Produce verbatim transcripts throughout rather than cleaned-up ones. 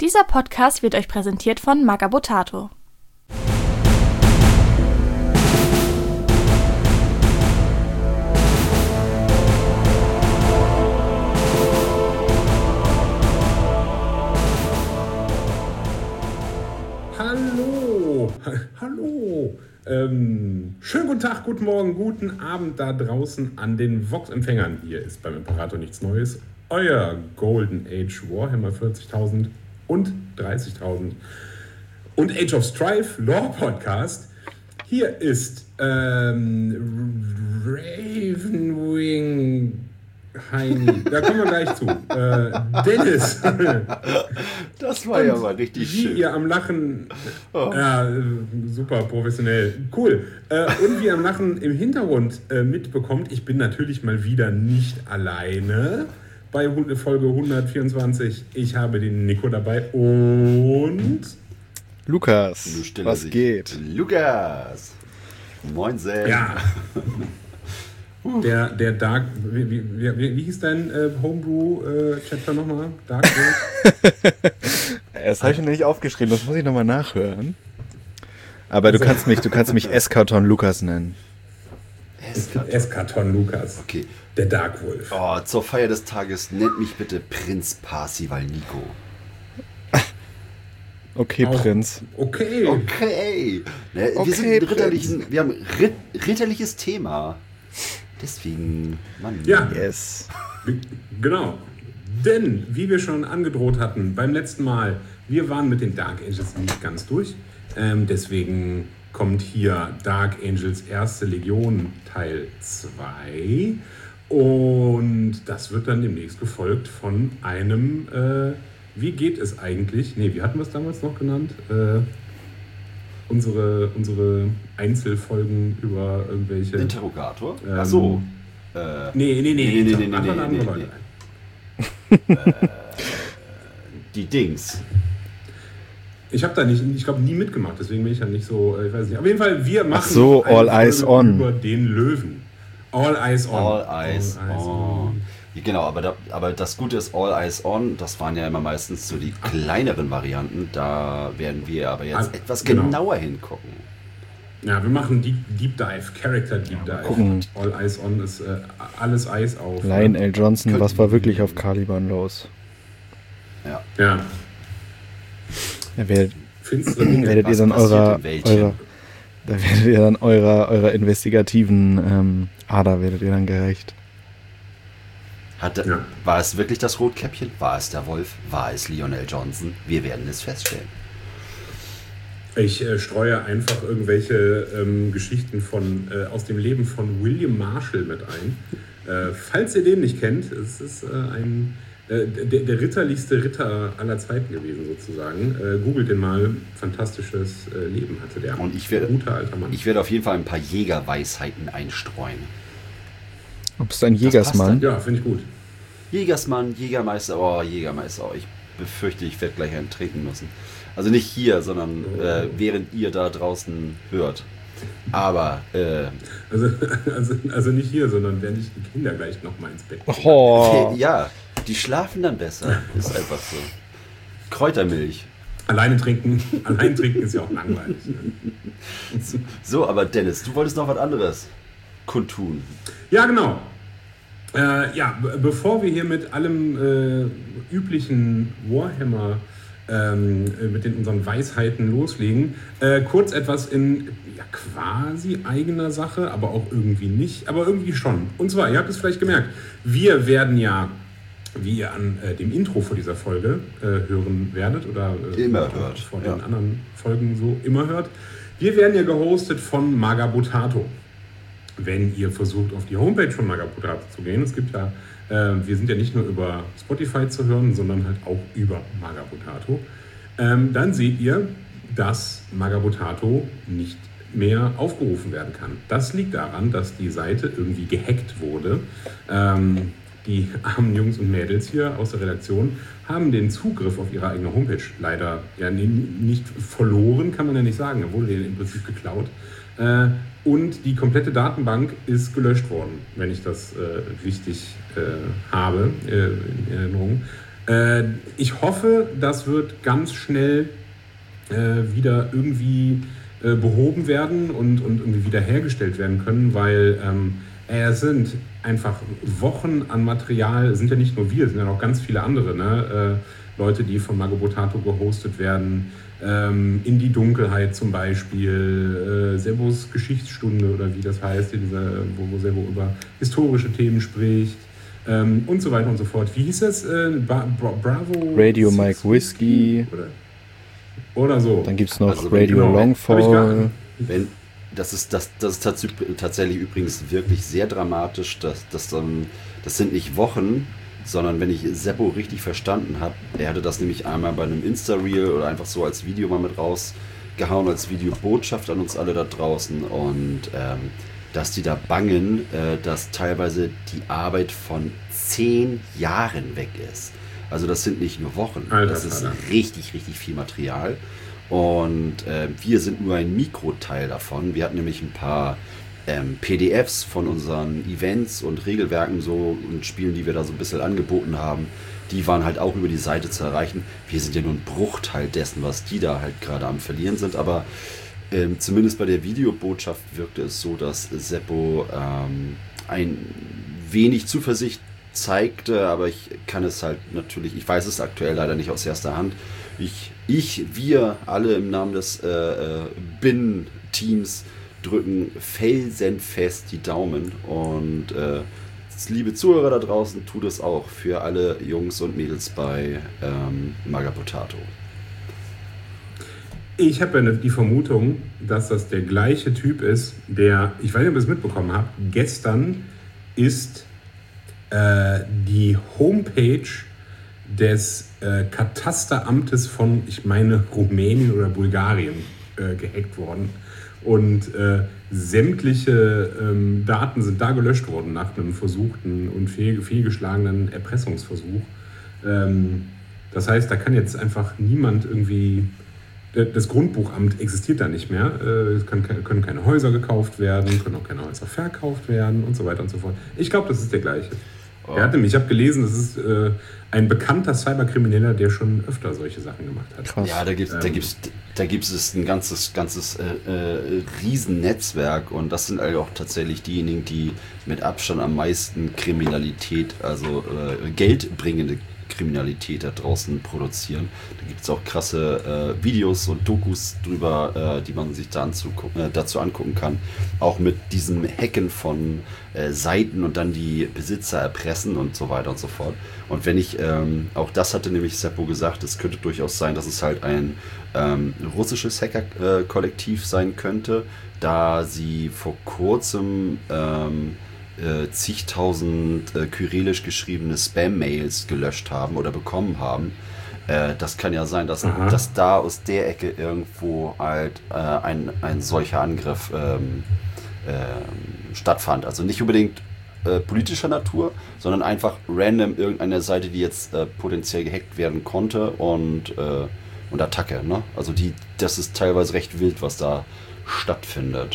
Dieser Podcast wird euch präsentiert von Magabotato. Hallo, hallo. Ähm, schönen guten Tag, guten Morgen, guten Abend da draußen an den Vox-Empfängern. Hier ist beim Imperator nichts Neues. Euer Golden Age Warhammer vierzigtausend und dreißigtausend und Age of Strife Lore Podcast. Hier ist ähm, Ravenwing Heini. Da kommen wir gleich zu. Äh, Dennis. Das war und ja mal richtig wie schön. Wie ihr am Lachen. Oh. Ja, super professionell. Cool. Äh, und wie ihr am Lachen im Hintergrund äh, mitbekommt, ich bin natürlich mal wieder nicht alleine bei Folge hundertvierundzwanzig. Ich habe den Nico dabei und Lukas. Was sich. geht? Lukas. Moin, Sam. Ja. Der, der Dark, wie, wie, wie, wie hieß dein äh, Homebrew-Chapter äh, nochmal? Dark World? Das habe ich noch nicht aufgeschrieben, das muss ich nochmal nachhören. Aber also, du kannst mich, du kannst mich Eskaton Lukas nennen. Eskaton. Eskaton Lukas. Okay. Der Dark Wolf. Oh, zur Feier des Tages nennt mich bitte Prinz Parsival Nico. Okay, Auch, Prinz. Okay. Okay. Ne, okay wir sind ritterlichen, wir haben rit, ritterliches Thema. Deswegen, Mann. Ja, yes. Genau. Denn, wie wir schon angedroht hatten beim letzten Mal, wir waren mit den Dark Angels nicht ganz durch. Ähm, deswegen kommt hier Dark Angels erste Legion Teil zwei. Und das wird dann demnächst gefolgt von einem, äh, wie geht es eigentlich? Ne, wie hatten wir es damals noch genannt? Äh, Unsere, unsere Einzelfolgen über irgendwelche... Interrogator? Ähm, Ach so. Äh, nee, nee, nee. nee, nee, nee, nee, nee, nee, nee, nee. äh, die Dings. Ich habe da nicht, ich glaube, nie mitgemacht, deswegen bin ich ja nicht so, ich weiß nicht. Auf jeden Fall, wir machen Ach so, eine All Eyes Folge On. über den Löwen. All Eyes On. All Eyes, All eyes on. on. Genau, aber, da, aber das Gute ist All Eyes On, das waren ja immer meistens so die kleineren Varianten. Da werden wir aber jetzt ah, etwas genau. genauer hingucken. Ja, wir machen Deep, Deep Dive, Character Deep Dive. Gucken. All Eyes On ist äh, alles Eis auf. Lionel Johnson, was war wirklich auf Caliban los? Ja. Ja. ja werdet, werdet ihr dann eurer, eurer, da werdet ihr dann eurer, eurer investigativen ähm, Ader werdet ihr dann gerecht. Hat, ja. War es wirklich das Rotkäppchen? War es der Wolf? War es Lionel Johnson? Wir werden es feststellen. Ich äh, streue einfach irgendwelche ähm, Geschichten von, äh, aus dem Leben von William Marshall mit ein. Äh, falls ihr den nicht kennt, es ist äh, ein, äh, der, der ritterlichste Ritter aller Zeiten gewesen sozusagen. Äh, googelt den mal. Fantastisches äh, Leben hatte der. Und ich werde, guter alter Mann. Ich werde auf jeden Fall ein paar Jägerweisheiten einstreuen. Du bist ein Jägersmann? Ja, finde ich gut. Jägersmann, Jägermeister, oh, Jägermeister, oh, ich befürchte, ich werde gleich einen trinken müssen. Also nicht hier, sondern äh, während ihr da draußen hört. Aber, äh, also, also, also nicht hier, sondern während ich die Kinder gleich nochmal ins Bett bringe. Oh. Ja, die schlafen dann besser, ist einfach so. Kräutermilch. Alleine trinken, allein trinken ist ja auch langweilig. Ne? So, aber Dennis, du wolltest noch was anderes kundtun. Ja, genau. Äh, ja, b- bevor wir hier mit allem äh, üblichen Warhammer, ähm, mit den unseren Weisheiten loslegen, äh, kurz etwas in ja, quasi eigener Sache, aber auch irgendwie nicht, aber irgendwie schon. Und zwar, ihr habt es vielleicht gemerkt, wir werden ja, wie ihr an äh, dem Intro vor dieser Folge äh, hören werdet oder äh, immer hört. vor ja. den anderen Folgen so immer hört, wir werden ja gehostet von Magabotato. Wenn ihr versucht, auf die Homepage von Magabotato zu gehen. Es gibt ja, äh, wir sind ja nicht nur über Spotify zu hören, sondern halt auch über Magabotato. Ähm, dann seht ihr, dass Magabotato nicht mehr aufgerufen werden kann. Das liegt daran, dass die Seite irgendwie gehackt wurde. Ähm, die armen Jungs und Mädels hier aus der Redaktion haben den Zugriff auf ihre eigene Homepage leider ja, nicht verloren, kann man ja nicht sagen. Er wurde denen im Prinzip geklaut. Äh, und die komplette Datenbank ist gelöscht worden, wenn ich das äh, richtig äh, habe äh, in Erinnerung. Äh, ich hoffe, das wird ganz schnell äh, wieder irgendwie äh, behoben werden und, und irgendwie wiederhergestellt werden können, weil ähm, es sind einfach Wochen an Material, es sind ja nicht nur wir, es sind ja noch ganz viele andere, ne? äh, Leute, die von Magabotato gehostet werden, ähm, In die Dunkelheit zum Beispiel, äh, Sebos Geschichtsstunde oder wie das heißt, diese, wo, wo Sebo über historische Themen spricht. Ähm, und so weiter und so fort. Wie hieß es? Äh, Bra Bra Bravo? Radio Mike Whiskey. Oder, oder so. Dann gibt es noch Also, Radio genau, Longfall. Wenn, das ist, das, das ist tats tatsächlich übrigens wirklich sehr dramatisch. Das, das, ähm, das sind nicht Wochen, sondern wenn ich Seppo richtig verstanden habe, er hatte das nämlich einmal bei einem Insta-Reel oder einfach so als Video mal mit rausgehauen, als Videobotschaft an uns alle da draußen. Und ähm, dass die da bangen, äh, dass teilweise die Arbeit von zehn Jahren weg ist. Also das sind nicht nur Wochen, Alter, das ist Alter. richtig, richtig viel Material. Und äh, wir sind nur ein Mikroteil davon. Wir hatten nämlich ein paar ähm, P D Fs von unseren Events und Regelwerken so und Spielen, die wir da so ein bisschen angeboten haben. Die waren halt auch über die Seite zu erreichen. Wir sind ja nur ein Bruchteil dessen, was die da halt gerade am Verlieren sind, aber Ähm, zumindest bei der Videobotschaft wirkte es so, dass Seppo ähm, ein wenig Zuversicht zeigte, aber ich kann es halt natürlich, ich weiß es aktuell leider nicht aus erster Hand. Ich, ich wir alle im Namen des äh, äh, B I N-Teams drücken felsenfest die Daumen und äh, liebe Zuhörer da draußen, tut es auch für alle Jungs und Mädels bei ähm, Magabotato. Ich habe ja die Vermutung, dass das der gleiche Typ ist, der, ich weiß nicht, ob ihr es mitbekommen habt, gestern ist äh, die Homepage des äh, Katasteramtes von, ich meine, Rumänien oder Bulgarien äh, gehackt worden. Und äh, sämtliche ähm, Daten sind da gelöscht worden nach einem versuchten und fehl, fehlgeschlagenen Erpressungsversuch. Ähm, das heißt, da kann jetzt einfach niemand irgendwie... Das Grundbuchamt existiert da nicht mehr. Es können keine Häuser gekauft werden, können auch keine Häuser verkauft werden und so weiter und so fort. Ich glaube, das ist der gleiche. Oh. Er hat nämlich, ich habe gelesen, das ist äh, ein bekannter Cyberkrimineller, der schon öfter solche Sachen gemacht hat. Krass. Ja, da gibt es ähm, da gibt's, da gibt's ein ganzes, ganzes äh, äh, Riesennetzwerk und das sind halt auch tatsächlich diejenigen, die mit Abstand am meisten Kriminalität, also äh, geldbringende Kriminalität da draußen produzieren. Da gibt es auch krasse äh, Videos und Dokus drüber, äh, die man sich da anzugucken, äh, dazu angucken kann. Auch mit diesem Hacken von äh, Seiten und dann die Besitzer erpressen und so weiter und so fort. Und wenn ich, ähm, auch das hatte nämlich Seppo gesagt, es könnte durchaus sein, dass es halt ein ähm, russisches Hacker-Kollektiv äh, sein könnte, da sie vor kurzem ähm, Äh, zigtausend äh, kyrillisch geschriebene Spam-Mails gelöscht haben oder bekommen haben. Äh, das kann ja sein, dass, dass da aus der Ecke irgendwo halt äh, ein, ein solcher Angriff ähm, äh, stattfand. Also nicht unbedingt äh, politischer Natur, sondern einfach random irgendeine Seite, die jetzt äh, potenziell gehackt werden konnte und, äh, und Attacke. Ne? Also die, das ist teilweise recht wild, was da stattfindet.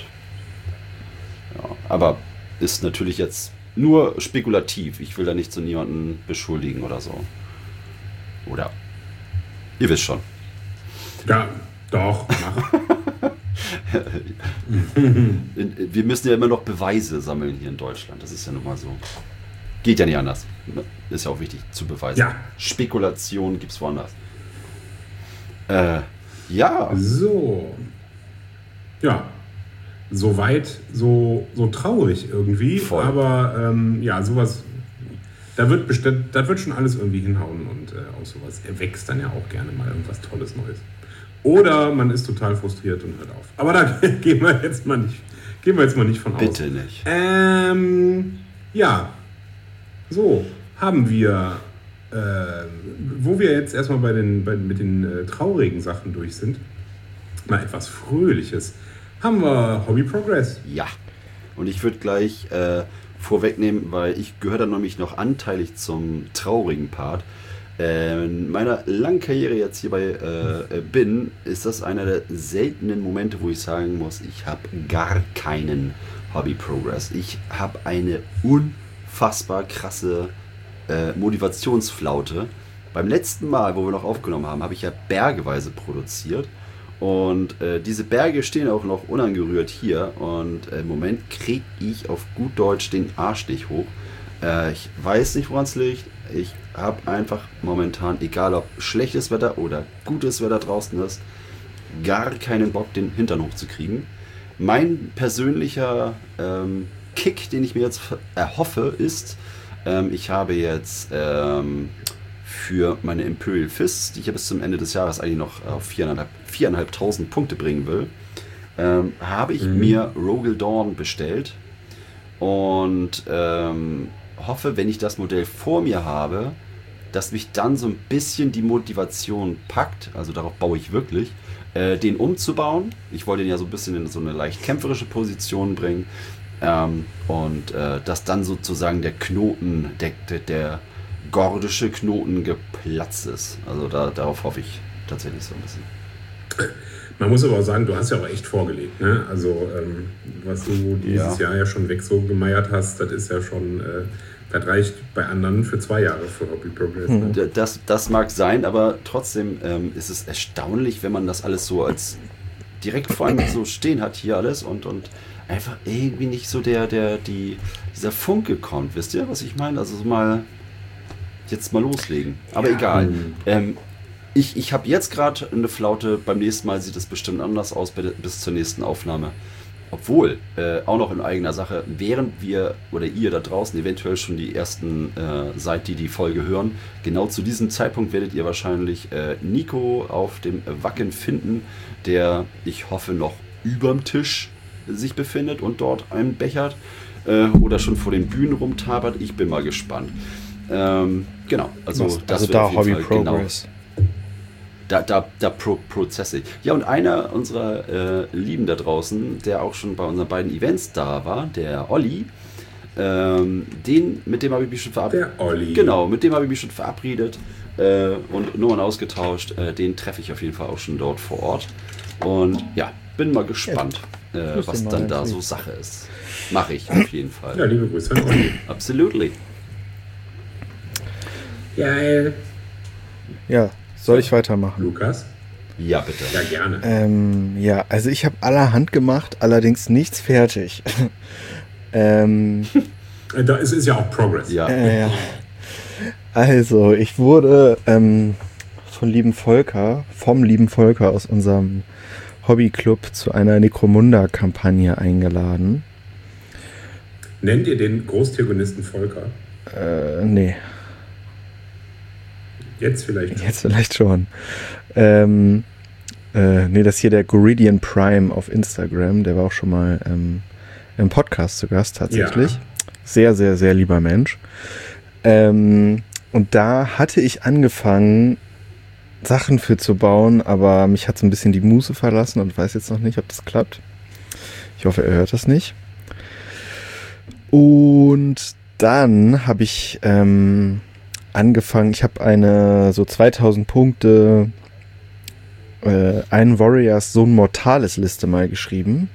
Ja, aber ist natürlich jetzt nur spekulativ. Ich will da nicht so niemanden beschuldigen oder so. Oder? Ihr wisst schon. Ja, doch. Mach. Wir müssen ja immer noch Beweise sammeln hier in Deutschland. Das ist ja nun mal so. Geht ja nicht anders. Ist ja auch wichtig zu beweisen. Ja. Spekulation gibt's woanders. Äh, ja. So. Ja. Soweit, so, so traurig irgendwie. Voll. Aber ähm, ja, sowas, da wird bestimmt, das wird schon alles irgendwie hinhauen und äh, aus sowas erwächst dann ja auch gerne mal irgendwas Tolles Neues. Oder man ist total frustriert und hört auf. Aber da gehen wir jetzt mal nicht, gehen wir jetzt mal nicht von aus. Bitte nicht. Ähm, ja, so haben wir, äh, wo wir jetzt erstmal bei den, bei, mit den äh, traurigen Sachen durch sind, mal etwas Fröhliches. Haben wir Hobby Progress. Ja, und ich würde gleich äh, vorwegnehmen, weil ich gehöre dann nämlich noch anteilig zum traurigen Part. Äh, in meiner langen Karriere jetzt hier bei äh, B I N ist das einer der seltenen Momente, wo ich sagen muss, ich habe gar keinen Hobby Progress. Ich habe eine unfassbar krasse äh, Motivationsflaute beim letzten Mal, wo wir noch aufgenommen haben, habe ich ja bergeweise produziert. Und äh, diese Berge stehen auch noch unangerührt hier. Und äh, im Moment kriege ich auf gut Deutsch den Arsch nicht hoch. Äh, ich weiß nicht, woran es liegt. Ich habe einfach momentan, egal ob schlechtes Wetter oder gutes Wetter draußen ist, gar keinen Bock, den Hintern hochzukriegen. Mein persönlicher ähm, Kick, den ich mir jetzt erhoffe, ist, ähm, ich habe jetzt ähm, für meine Imperial Fists, die ich ja bis zum Ende des Jahres eigentlich noch auf viertausendfünfhundert Punkte bringen will, ähm, habe ich mhm. mir Rogel Dawn bestellt und ähm, hoffe, wenn ich das Modell vor mir habe, dass mich dann so ein bisschen die Motivation packt, also darauf baue ich wirklich, äh, den umzubauen. Ich wollte den ja so ein bisschen in so eine leicht kämpferische Position bringen ähm, und äh, dass dann sozusagen der Knoten, der, der, der gordische Knoten geplatzt ist. Also da, darauf hoffe ich tatsächlich so ein bisschen. Man muss aber auch sagen, du hast ja auch echt vorgelegt, ne? Also ähm, was du dieses ja. Jahr ja schon weg so gemeiert hast, das ist ja schon, äh, das reicht bei anderen für zwei Jahre für Hobby Progress. Ne? Hm. Das, das mag sein, aber trotzdem ähm, ist es erstaunlich, wenn man das alles so als direkt vor allem so stehen hat hier alles und, und einfach irgendwie nicht so der, der, die, dieser Funke kommt. Wisst ihr, was ich meine? Also so mal jetzt mal loslegen. Aber ja. egal. Ähm, Ich, ich habe jetzt gerade eine Flaute, beim nächsten Mal sieht es bestimmt anders aus bis zur nächsten Aufnahme. Obwohl, äh, auch noch in eigener Sache, während wir oder ihr da draußen eventuell schon die ersten äh, seid, die die Folge hören, genau zu diesem Zeitpunkt werdet ihr wahrscheinlich äh, Nico auf dem Wacken finden, der, ich hoffe, noch überm Tisch sich befindet und dort einen bechert äh, oder schon vor den Bühnen rumtabert. Ich bin mal gespannt. Ähm, genau, also, also das also wird da auf jeden Hobby Fall Progress. Genau. Da, da, da pro, prozesse ich. Ja, und einer unserer äh, Lieben da draußen, der auch schon bei unseren beiden Events da war, der Olli, ähm, den, mit dem habe ich mich schon verabredet. Der Olli. Genau, mit dem habe ich mich schon verabredet äh, und Nummern ausgetauscht. Äh, den treffe ich auf jeden Fall auch schon dort vor Ort. Und ja, bin mal gespannt, ja, äh, was dann da so Sache ist. Mache ich auf jeden Fall. Ja, liebe Grüße an Olli. Absolutely. Geil. Ja. Soll ich weitermachen? Lukas? Ja, bitte. Ja, gerne. Ähm, ja, also ich habe allerhand gemacht, allerdings nichts fertig. ähm, da ist, ist ja auch Progress. Ja. Äh, ja. Also, ich wurde ähm, von lieben Volker, vom lieben Volker aus unserem Hobbyclub zu einer Necromunda-Kampagne eingeladen. Nennt ihr den Großtiergonisten Volker? Äh, nee. Jetzt vielleicht. Jetzt vielleicht schon. Ähm, äh, nee, das ist hier der Goridian Prime auf Instagram. Der war auch schon mal ähm, im Podcast zu Gast tatsächlich. Ja. Sehr, sehr, sehr lieber Mensch. Ähm, und da hatte ich angefangen, Sachen für zu bauen, aber mich hat so ein bisschen die Muße verlassen und weiß jetzt noch nicht, ob das klappt. Ich hoffe, er hört das nicht. Und dann habe ich ähm, angefangen, ich habe eine so zweitausend Punkte äh, ein Warriors Sohn Mortalis Liste mal geschrieben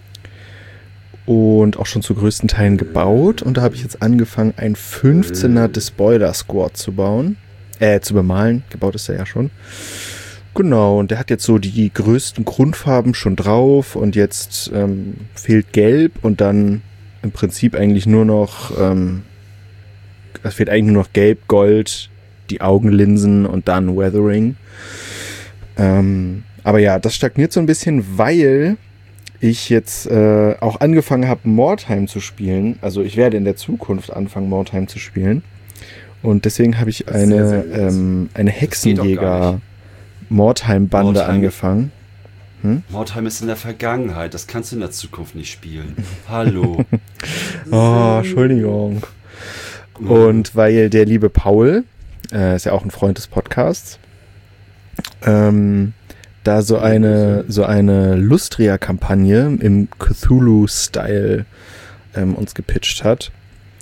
und auch schon zu größten Teilen gebaut und da habe ich jetzt angefangen, ein fünfzehner Despoiler Squad zu bauen, äh, zu bemalen, gebaut ist er ja schon. Genau, und der hat jetzt so die größten Grundfarben schon drauf und jetzt ähm, fehlt Gelb und dann im Prinzip eigentlich nur noch ähm, es fehlt eigentlich nur noch Gelb, Gold, die Augenlinsen und dann Weathering. Ähm, aber ja, das stagniert so ein bisschen, weil ich jetzt äh, auch angefangen habe, Mordheim zu spielen. Also ich werde in der Zukunft anfangen, Mordheim zu spielen. Und deswegen habe ich eine, sehr, sehr ähm, eine Hexenjäger-Mordheim-Bande angefangen. Hm? Mordheim ist in der Vergangenheit, das kannst du in der Zukunft nicht spielen. Hallo. Oh, Entschuldigung. Und weil der liebe Paul, äh, ist ja auch ein Freund des Podcasts, ähm, da so eine so eine Lustria-Kampagne im Cthulhu-Style ähm, uns gepitcht hat.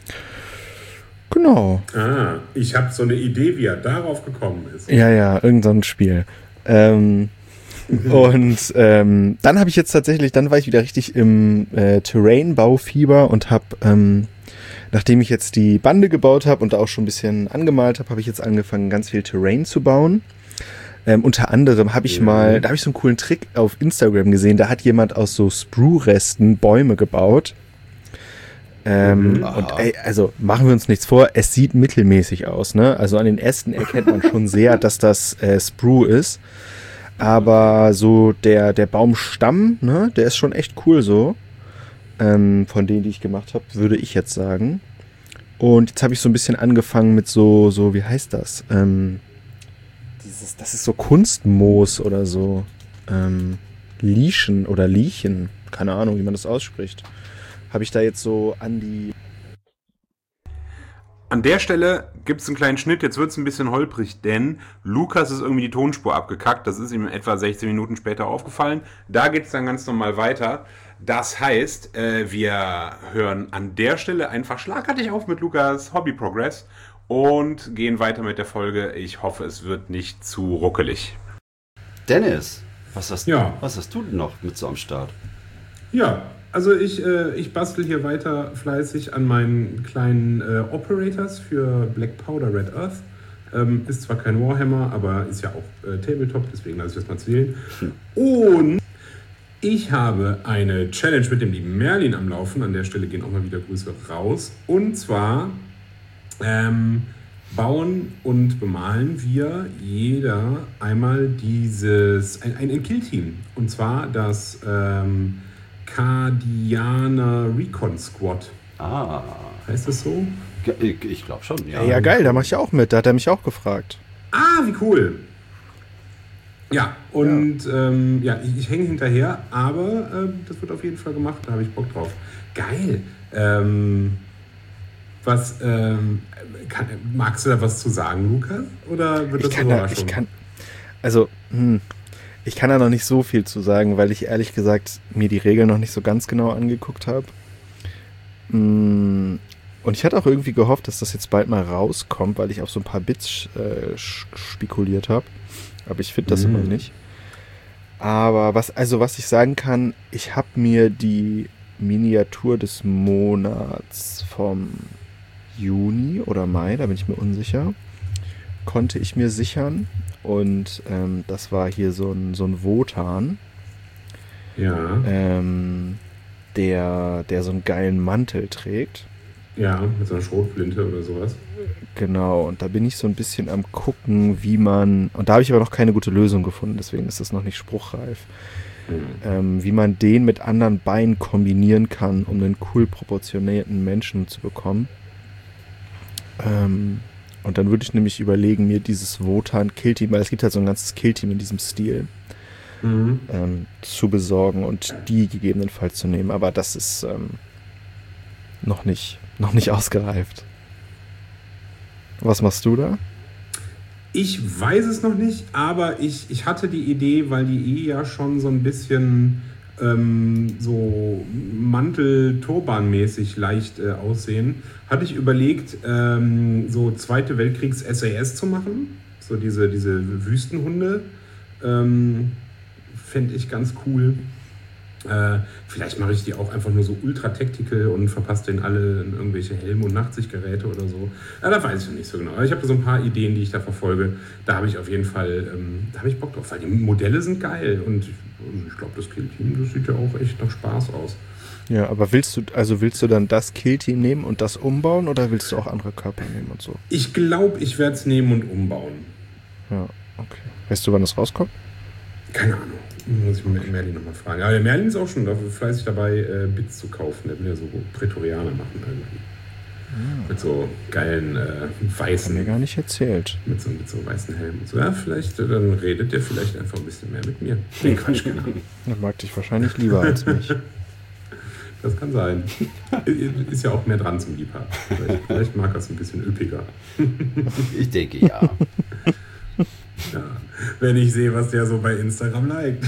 Genau. Ah, ich habe so eine Idee, wie er darauf gekommen ist. Ja, ja, irgend so ein Spiel. Ähm, und ähm, dann habe ich jetzt tatsächlich, dann war ich wieder richtig im äh, Terrain-Baufieber und habe ähm, nachdem ich jetzt die Bande gebaut habe und auch schon ein bisschen angemalt habe, habe ich jetzt angefangen, ganz viel Terrain zu bauen. Ähm, unter anderem habe ich mal, da habe ich so einen coolen Trick auf Instagram gesehen, da hat jemand aus so Sprue-Resten Bäume gebaut. Ähm, Mhm. und ey, also machen wir uns nichts vor, es sieht mittelmäßig aus, ne? Also an den Ästen erkennt man schon sehr, dass das äh, Sprue ist. Aber so der, der Baumstamm, ne, der ist schon echt cool so. Ähm, von denen, die ich gemacht habe, würde ich jetzt sagen. Und jetzt habe ich so ein bisschen angefangen mit so, so, wie heißt das? Ähm, dieses, das ist so Kunstmoos oder so. Ähm, Lieschen oder Liechen. Keine Ahnung, wie man das ausspricht. Habe ich da jetzt so an die... An der Stelle gibt es einen kleinen Schnitt, jetzt wird es ein bisschen holprig, denn Lukas ist irgendwie die Tonspur abgekackt. Das ist ihm etwa sechzehn Minuten später aufgefallen. Da geht es dann ganz normal weiter. Das heißt, äh, wir hören an der Stelle einfach schlagartig auf mit Lukas Hobby Progress und gehen weiter mit der Folge. Ich hoffe, es wird nicht zu ruckelig. Dennis, was hast, Ja. was hast du denn noch mit so am Start? Ja, also ich, äh, ich bastel hier weiter fleißig an meinen kleinen äh, Operators für Black Powder Red Earth. Ähm, ist zwar kein Warhammer, aber ist ja auch äh, Tabletop, deswegen lasse ich das mal zählen. Hm. Und ich habe eine Challenge mit dem lieben Merlin am Laufen. An der Stelle gehen auch mal wieder Grüße raus. Und zwar ähm, bauen und bemalen wir jeder einmal dieses, ein, ein Kill-Team. Und zwar das ähm, Cardianer Recon Squad. Ah. Heißt das so? Ich, ich glaube schon, ja. Ja, ja, geil, da mache ich auch mit. Da hat er mich auch gefragt. Ah, wie cool. Ja, und ja, ähm, ja ich, ich hänge hinterher, aber ähm, das wird auf jeden Fall gemacht, da habe ich Bock drauf. Geil. Ähm, was, ähm, kann, magst du da was zu sagen, Lukas? Oder wird das ich kann eine da, Überraschung? ich kann, also, hm, ich kann da noch nicht so viel zu sagen, weil ich ehrlich gesagt mir die Regeln noch nicht so ganz genau angeguckt habe. Und ich hatte auch irgendwie gehofft, dass das jetzt bald mal rauskommt, weil ich auf so ein paar Bits äh, spekuliert habe. Aber ich finde das Mhm. immer nicht. Aber was, also was ich sagen kann, ich habe mir die Miniatur des Monats vom Juni oder Mai, da bin ich mir unsicher, konnte ich mir sichern. Und ähm, das war hier so ein, so ein Wotan, Ja, ähm, der, der so einen geilen Mantel trägt. ja, mit so einer Schrotflinte oder sowas. Genau, und da bin ich so ein bisschen am gucken, wie man, und da habe ich aber noch keine gute Lösung gefunden, deswegen ist das noch nicht spruchreif, Mhm. ähm, wie man den mit anderen Beinen kombinieren kann, um einen cool proportionierten Menschen zu bekommen. Ähm, und dann würde ich nämlich überlegen, mir dieses Wotan-Killteam, weil es gibt halt so ein ganzes Killteam in diesem Stil, Mhm. ähm, zu besorgen und die gegebenenfalls zu nehmen, aber das ist ähm, noch nicht, noch nicht ausgereift. Was machst du da? Ich weiß es noch nicht, aber ich, ich hatte die Idee, weil die eh ja schon so ein bisschen ähm, so Mantel-Turban-mäßig leicht äh, aussehen, hatte ich überlegt, ähm, so Zweite Weltkriegs-S A S zu machen. So diese, diese Wüstenhunde. Ähm, Fände ich ganz cool. Äh, vielleicht mache ich die auch einfach nur so ultra-tactical und verpasse denen alle in irgendwelche Helme und Nachtsichtgeräte oder so. Ja, da weiß ich noch nicht so genau. Aber ich habe da so ein paar Ideen, die ich da verfolge. Da habe ich auf jeden Fall, ähm, da habe ich Bock drauf, weil die Modelle sind geil und ich, ich glaube, das Killteam, das sieht ja auch echt nach Spaß aus. Ja, aber willst du, also willst du dann das Killteam nehmen und das umbauen oder willst du auch andere Körper nehmen und so? Ich glaube, ich werde es nehmen und umbauen. Ja, okay. Weißt du, wann das rauskommt? Keine Ahnung. Muss ich mit Merlin nochmal fragen. Aber der Merlin ist auch schon dafür fleißig dabei, äh, Bits zu kaufen. Der will ja so Prätorianer machen irgendwie. Ah. Mit so geilen äh, Hat weißen, mir gar nicht erzählt. mit so, mit so weißen Helmen. Und so, ja, vielleicht, äh, dann redet der vielleicht einfach ein bisschen mehr mit mir. Nee, Quatsch, keine Ahnung. Er mag dich wahrscheinlich lieber als mich. Das kann sein. Ist ja auch mehr dran zum Liebhaber. Vielleicht, vielleicht mag er es ein bisschen üppiger. Ich denke, ja. Ja, wenn ich sehe, was der so bei Instagram liked.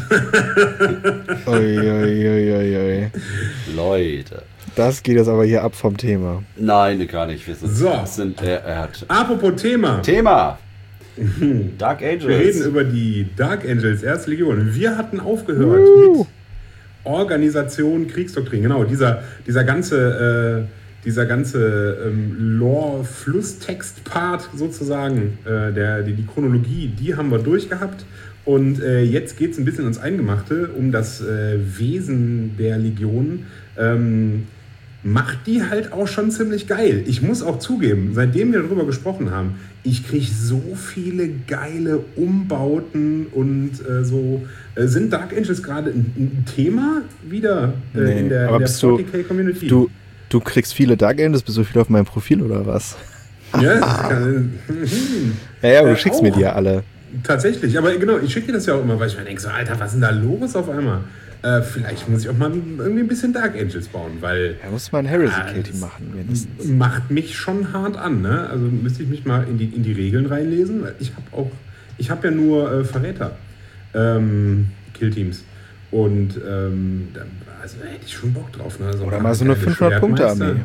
Uiuiuiui. Leute. Das geht jetzt aber hier ab vom Thema. Nein, gar nicht. Wir sind, So. sind er, er hat Apropos Thema. Thema. Dark Angels. Wir reden über die Dark Angels, erste Legion. Wir hatten aufgehört Uh. mit Organisation, Kriegsdoktrin. Genau, dieser, dieser ganze, äh, dieser ganze ähm, Lore-Flusstext-Part sozusagen, äh, der, die, die Chronologie, die haben wir durchgehabt. Und äh, jetzt geht es ein bisschen ins Eingemachte, um das äh, Wesen der Legion. Ähm, macht die halt auch schon ziemlich geil. Ich muss auch zugeben, seitdem wir darüber gesprochen haben, ich kriege so viele geile Umbauten und äh, so. Äh, sind Dark Angels gerade ein, ein Thema wieder äh, Nee, in der, aber in der bist du- forty K Community? Du, du kriegst viele Dark Angels, bist du viel auf meinem Profil oder was? Ja, das kann, Ja, ja, aber Äh, du schickst mir auch. die ja alle. tatsächlich, aber genau, ich schicke dir das ja auch immer, weil ich mir denke, so, Alter, was ist denn da los auf einmal? Äh, vielleicht muss ich auch mal irgendwie ein bisschen Dark Angels bauen, weil Da muss man Heresy Ah, Katie das- machen, mindestens. macht mich schon hart an, ne? Also müsste ich mich mal in die, in die Regeln reinlesen, weil ich habe auch, ich habe ja nur äh, Verräter, ähm, Killteams. Und ähm, da, also da hätte ich schon Bock drauf, ne? Also, Oder mal so eine geile fünfhundert-Punkte-Armee. Schwertmeister.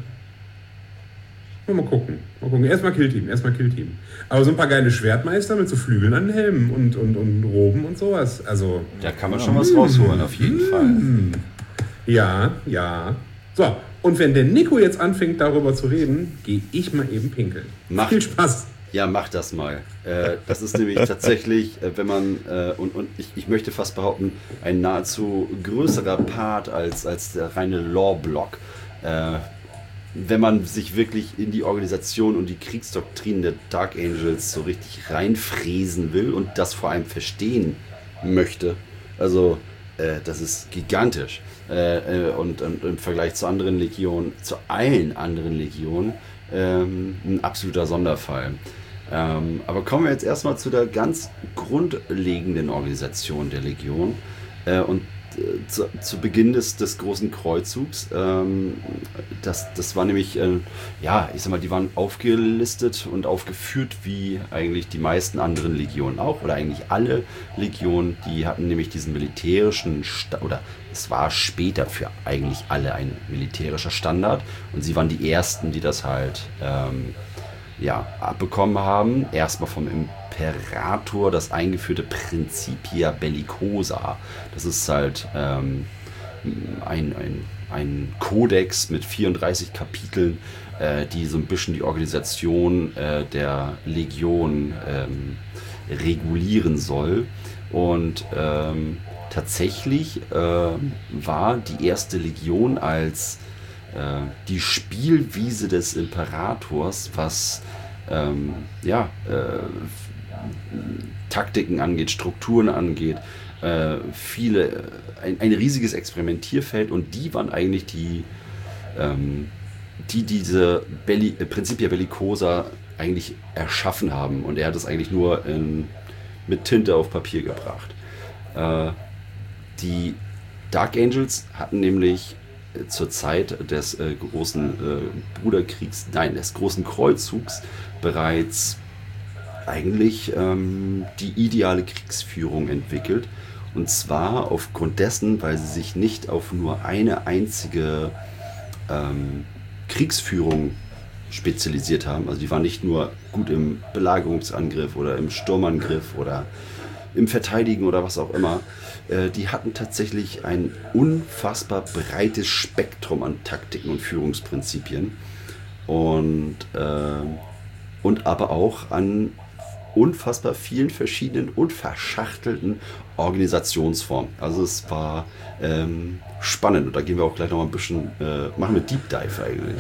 Mal gucken. Mal gucken. Erstmal Killteam, erstmal Killteam. Aber so ein paar geile Schwertmeister mit so Flügeln an den Helmen und, und, und Roben und sowas. Also, Da kann man schon was rausholen, auf jeden Fall. ja, ja. So, und wenn der Nico jetzt anfängt, darüber zu reden, gehe ich mal eben pinkeln. Mach. Viel Spaß. Ja, mach das mal. Äh, das ist nämlich tatsächlich, äh, wenn man, äh, und, und ich, ich möchte fast behaupten, ein nahezu größerer Part als, als der reine Lore-Block. Äh, wenn man sich wirklich in die Organisation und die Kriegsdoktrinen der Dark Angels so richtig reinfräsen will und das vor allem verstehen möchte. Also, äh, das ist gigantisch. Äh, äh, und, und im Vergleich zu anderen Legionen, zu allen anderen Legionen, ähm, ein absoluter Sonderfall. Ähm, aber kommen wir jetzt erstmal zu der ganz grundlegenden Organisation der Legion. Äh, und äh, zu, zu Beginn des, des großen Kreuzzugs, ähm, das, das war nämlich, äh, ja, ich sag mal, die waren aufgelistet und aufgeführt wie eigentlich die meisten anderen Legionen auch, oder eigentlich alle Legionen, die hatten nämlich diesen militärischen, Sta- oder es war später für eigentlich alle ein militärischer Standard und sie waren die ersten, die das halt ähm, ja, abbekommen haben. Erstmal vom Imperator das eingeführte Principia Bellicosa. Das ist halt ähm, ein, ein, ein Kodex mit vierunddreißig Kapiteln, äh, die so ein bisschen die Organisation äh, der Legion ähm, regulieren soll. Und ähm, tatsächlich äh, war die erste Legion als äh, die Spielwiese des Imperators, was ähm, ja, äh, Taktiken angeht, Strukturen angeht, äh, viele, ein, ein riesiges Experimentierfeld, und die waren eigentlich die, ähm, die diese Belli, Principia Bellicosa eigentlich erschaffen haben, und er hat es eigentlich nur in, mit Tinte auf Papier gebracht. Äh, die Dark Angels hatten nämlich äh, zur Zeit des äh, großen äh, Bruderkriegs, nein, des großen Kreuzzugs bereits eigentlich ähm, die ideale Kriegsführung entwickelt. Und zwar aufgrund dessen, weil sie sich nicht auf nur eine einzige ähm, Kriegsführung spezialisiert haben. Also die waren nicht nur gut im Belagerungsangriff oder im Sturmangriff oder im Verteidigen oder was auch immer. Äh, die hatten tatsächlich ein unfassbar breites Spektrum an Taktiken und Führungsprinzipien. Und, äh, und aber auch an unfassbar vielen verschiedenen und verschachtelten Organisationsformen. Also es war ähm, spannend, und da gehen wir auch gleich noch mal ein bisschen, äh, machen wir Deep Dive eigentlich.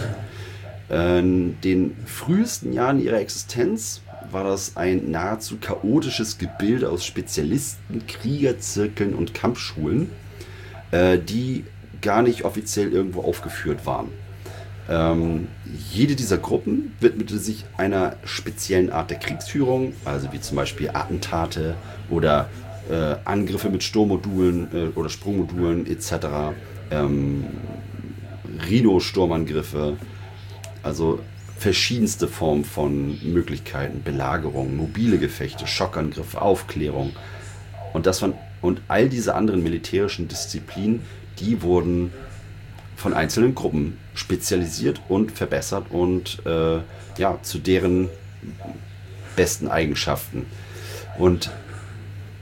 In den frühesten Jahren ihrer Existenz war das ein nahezu chaotisches Gebilde aus Spezialisten, Kriegerzirkeln und Kampfschulen, äh, die gar nicht offiziell irgendwo aufgeführt waren. Ähm, jede dieser Gruppen widmete sich einer speziellen Art der Kriegsführung, also wie zum Beispiel Attentate oder äh, Angriffe mit Sturmmodulen äh, oder Sprungmodulen et cetera. Ähm, Rhino-Sturmangriffe, also verschiedenste Formen von Möglichkeiten, Belagerung, mobile Gefechte, Schockangriffe, Aufklärung. Und, das von, und all diese anderen militärischen Disziplinen, die wurden von einzelnen Gruppen spezialisiert und verbessert und äh, ja, zu deren besten Eigenschaften. Und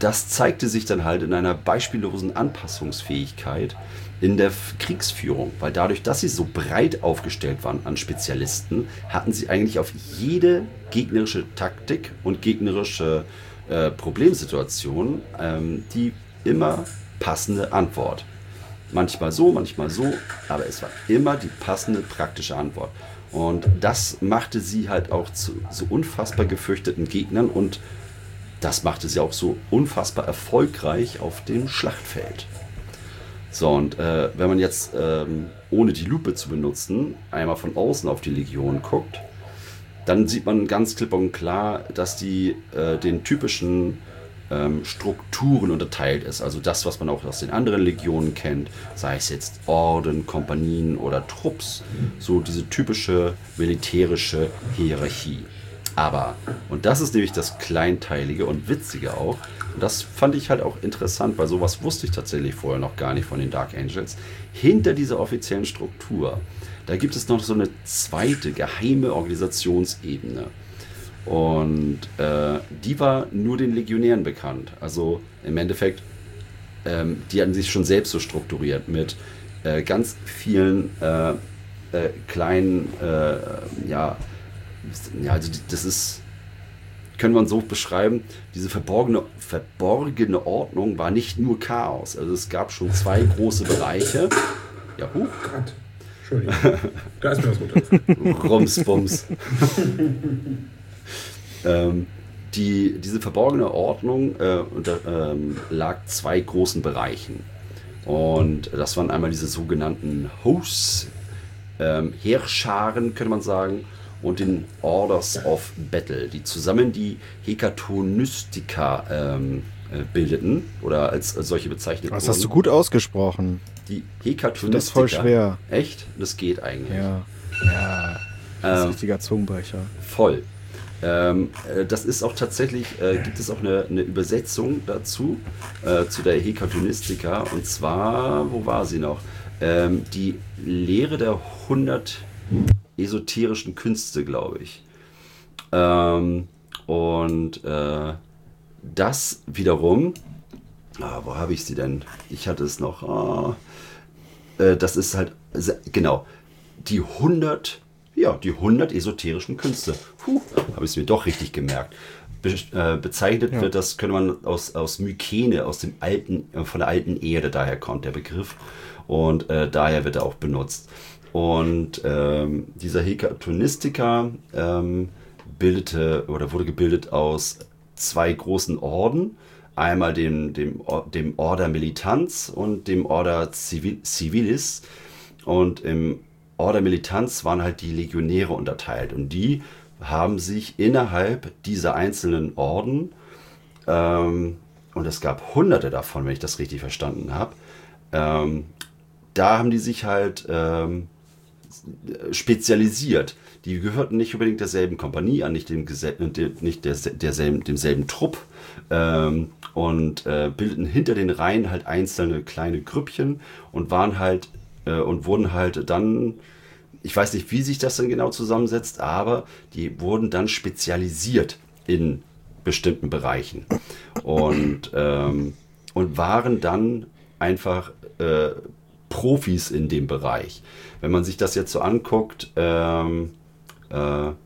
das zeigte sich dann halt in einer beispiellosen Anpassungsfähigkeit in der Kriegsführung, weil dadurch, dass sie so breit aufgestellt waren an Spezialisten, hatten sie eigentlich auf jede gegnerische Taktik und gegnerische äh, Problemsituation ähm, die immer passende Antwort. Manchmal so, manchmal so, aber es war immer die passende praktische Antwort. Und das machte sie halt auch zu so unfassbar gefürchteten Gegnern und das machte sie auch so unfassbar erfolgreich auf dem Schlachtfeld. So, und äh, wenn man jetzt, ähm, ohne die Lupe zu benutzen, einmal von außen auf die Legion guckt, dann sieht man ganz klipp und klar, dass die äh, den typischen ähm, Strukturen unterteilt ist. Also das, was man auch aus den anderen Legionen kennt, sei es jetzt Orden, Kompanien oder Trupps, so diese typische militärische Hierarchie. Aber, und das ist nämlich das Kleinteilige und Witzige auch, und das fand ich halt auch interessant, weil sowas wusste ich tatsächlich vorher noch gar nicht von den Dark Angels, hinter dieser offiziellen Struktur, da gibt es noch so eine zweite geheime Organisationsebene. Und äh, die war nur den Legionären bekannt. Also im Endeffekt, ähm, die hatten sich schon selbst so strukturiert mit äh, ganz vielen äh, äh, kleinen, äh, ja, ja, also das ist, können wir so beschreiben, diese verborgene, verborgene Ordnung war nicht nur Chaos. Also es gab schon zwei große Bereiche. Ja, huch. Gott. Entschuldigung. Da ist mir was runtergefallen. Rumsbums. ähm, die, diese verborgene Ordnung äh, unter, ähm, lag zwei großen Bereichen. Und das waren einmal diese sogenannten Hosts, ähm, Heerscharen, könnte man sagen, und den Orders of Battle, die zusammen die Hekatonystika ähm, äh, bildeten oder als, als solche bezeichnet wurden. Das hast du gut ausgesprochen. Die Hekatonistika. Das ist voll schwer. Echt? Das geht eigentlich. Ja. Ja. Das ist ein Ähm, richtiger Zungenbrecher. Voll. Ähm, äh, das ist auch tatsächlich, äh, gibt es auch eine, eine Übersetzung dazu, äh, zu der Hekatonistika. Und zwar, wo war sie noch? Ähm, die Lehre der hundert esoterischen Künste, glaube ich. Ähm, und äh, das wiederum, ah, wo habe ich sie denn? Ich hatte es noch. Ah, äh, das ist halt, genau, die hundert, ja, die hundert esoterischen Künste. Puh, habe ich es mir doch richtig gemerkt. Be äh, bezeichnet Ja. wird das, könnte man aus, aus Mykene, aus dem alten, äh, von der alten Erde, daher kommt der Begriff. Und äh, daher wird er auch benutzt. Und ähm, dieser Hekatonistika ähm, bildete oder wurde gebildet aus zwei großen Orden. Einmal dem, dem, dem Order Militanz und dem Order Civil, Civilis. Und im Order Militanz waren halt die Legionäre unterteilt. Und die haben sich innerhalb dieser einzelnen Orden, ähm, und es gab hunderte davon, wenn ich das richtig verstanden habe, ähm, da haben die sich halt ähm, spezialisiert. Die gehörten nicht unbedingt derselben Kompanie an, nicht, dem, nicht der, derselben, demselben Trupp ähm, und äh, bildeten hinter den Reihen halt einzelne kleine Grüppchen und waren halt äh, und wurden halt dann, ich weiß nicht, wie sich das dann genau zusammensetzt, aber die wurden dann spezialisiert in bestimmten Bereichen und, ähm, und waren dann einfach äh, Profis in dem Bereich. Wenn man sich das jetzt so anguckt, ähm, äh, äh,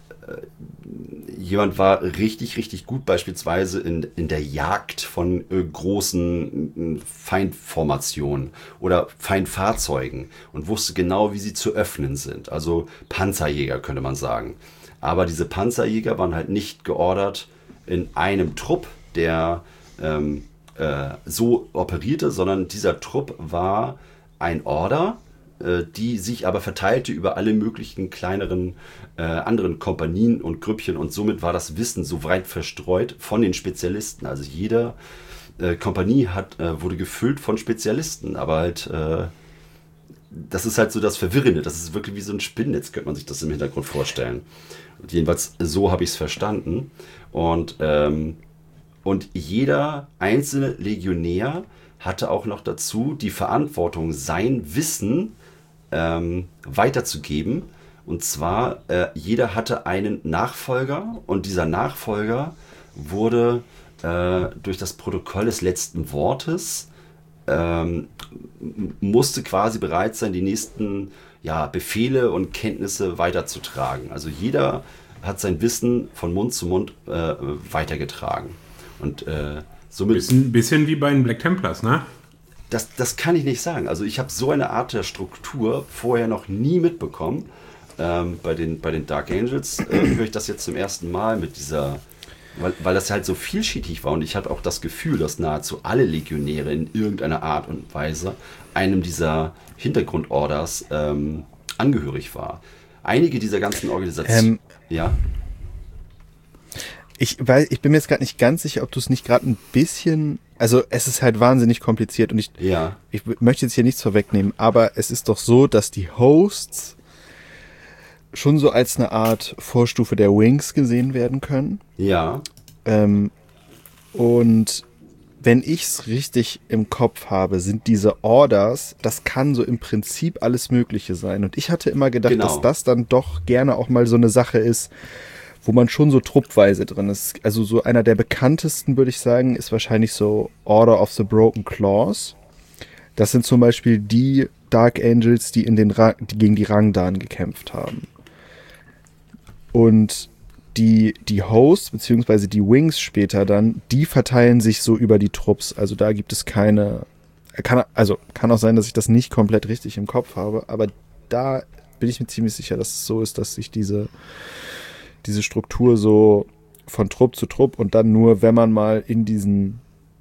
jemand war richtig, richtig gut beispielsweise in, in der Jagd von äh, großen äh, Feindformationen oder Feindfahrzeugen und wusste genau, wie sie zu öffnen sind. Also Panzerjäger könnte man sagen. Aber diese Panzerjäger waren halt nicht geordert in einem Trupp, der ähm, äh, so operierte, sondern dieser Trupp war ein Order, äh, die sich aber verteilte über alle möglichen kleineren äh, anderen Kompanien und Grüppchen und somit war das Wissen so weit verstreut von den Spezialisten. Also jede äh, Kompanie hat, äh, wurde gefüllt von Spezialisten, aber halt äh, das ist halt so das Verwirrende. Das ist wirklich wie so ein Spinnennetz, könnte man sich das im Hintergrund vorstellen. Und jedenfalls so habe ich es verstanden. Und, ähm, und jeder einzelne Legionär hatte auch noch dazu die Verantwortung, sein Wissen ähm, weiterzugeben. Und zwar, äh, jeder hatte einen Nachfolger und dieser Nachfolger wurde äh, durch das Protokoll des letzten Wortes ähm, musste quasi bereit sein, die nächsten ja, Befehle und Kenntnisse weiterzutragen. Also jeder hat sein Wissen von Mund zu Mund äh, weitergetragen. Und äh, somit... Bisschen, bisschen wie bei den Black Templars, ne? Das, das kann ich nicht sagen. Also ich habe so eine Art der Struktur vorher noch nie mitbekommen. Ähm, bei, den, bei den Dark Angels äh, höre ich das jetzt zum ersten Mal mit dieser... Weil, weil das halt so vielschichtig war und ich hatte auch das Gefühl, dass nahezu alle Legionäre in irgendeiner Art und Weise einem dieser Hintergrundorders ähm, angehörig war. Einige dieser ganzen Organisationen... Ähm, ja. Ich, weil, ich bin mir jetzt gerade nicht ganz sicher, ob du es nicht gerade ein bisschen... Also es ist halt wahnsinnig kompliziert und ich, ja. ich möchte jetzt hier nichts vorwegnehmen, aber es ist doch so, dass die Hosts schon so als eine Art Vorstufe der Wings gesehen werden können. Ja. Ähm, und wenn ich es richtig im Kopf habe, sind diese Orders, das kann so im Prinzip alles Mögliche sein. Und ich hatte immer gedacht, Genau. dass das dann doch gerne auch mal so eine Sache ist, wo man schon so truppweise drin ist. Also so einer der bekanntesten, würde ich sagen, ist wahrscheinlich so Order of the Broken Claws. Das sind zum Beispiel die Dark Angels, die, in den Ra- die gegen die Rangdan gekämpft haben. Und die, die Hosts, beziehungsweise die Wings später dann, die verteilen sich so über die Trupps. Also da gibt es keine... Kann, also kann auch sein, dass ich das nicht komplett richtig im Kopf habe, aber da bin ich mir ziemlich sicher, dass es so ist, dass sich diese... diese Struktur so von Trupp zu Trupp und dann nur, wenn man mal in diesen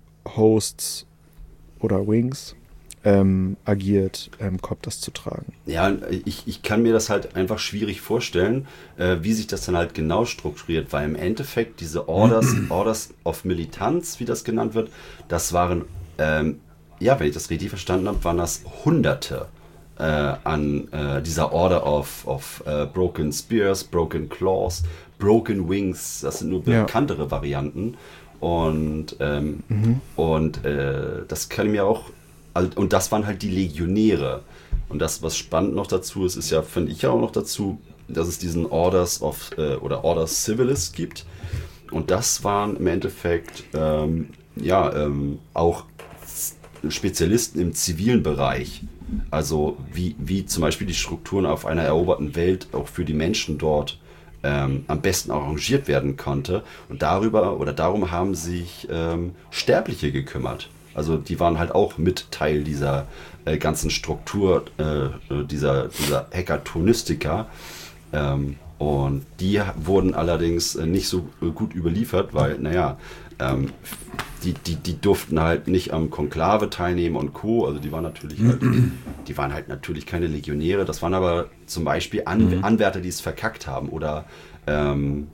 Hosts oder Wings ähm, agiert, ähm, kommt das zu tragen. Ja, ich, ich kann mir das halt einfach schwierig vorstellen, äh, wie sich das dann halt genau strukturiert, weil im Endeffekt diese Orders, Orders of Militanz, wie das genannt wird, das waren, ähm, ja, wenn ich das richtig verstanden habe, waren das Hunderte äh, an äh, dieser Order of, of uh, Broken Spears, Broken Claws, Broken Wings, das sind nur bekanntere ja. Varianten und, ähm, mhm. und äh, das kann ich mir auch, und das waren halt die Legionäre. Und das, was spannend noch dazu ist, ist ja, finde ich ja auch noch dazu, dass es diesen Orders of äh, oder Orders Civilis gibt. Und das waren im Endeffekt ähm, ja ähm, auch Spezialisten im zivilen Bereich. Also wie, wie zum Beispiel die Strukturen auf einer eroberten Welt auch für die Menschen dort ähm, am besten arrangiert werden konnte. Und darüber oder darum haben sich ähm, Sterbliche gekümmert. Also die waren halt auch mit Teil dieser äh, ganzen Struktur, äh, dieser, dieser Hekatonistika. Ähm, und die wurden allerdings äh, nicht so gut überliefert, weil, naja, ähm, die, die, die durften halt nicht am Konklave teilnehmen und Co. Also die waren natürlich halt, die waren halt natürlich keine Legionäre. Das waren aber zum Beispiel An- Anwärter, die es verkackt haben oder ähm,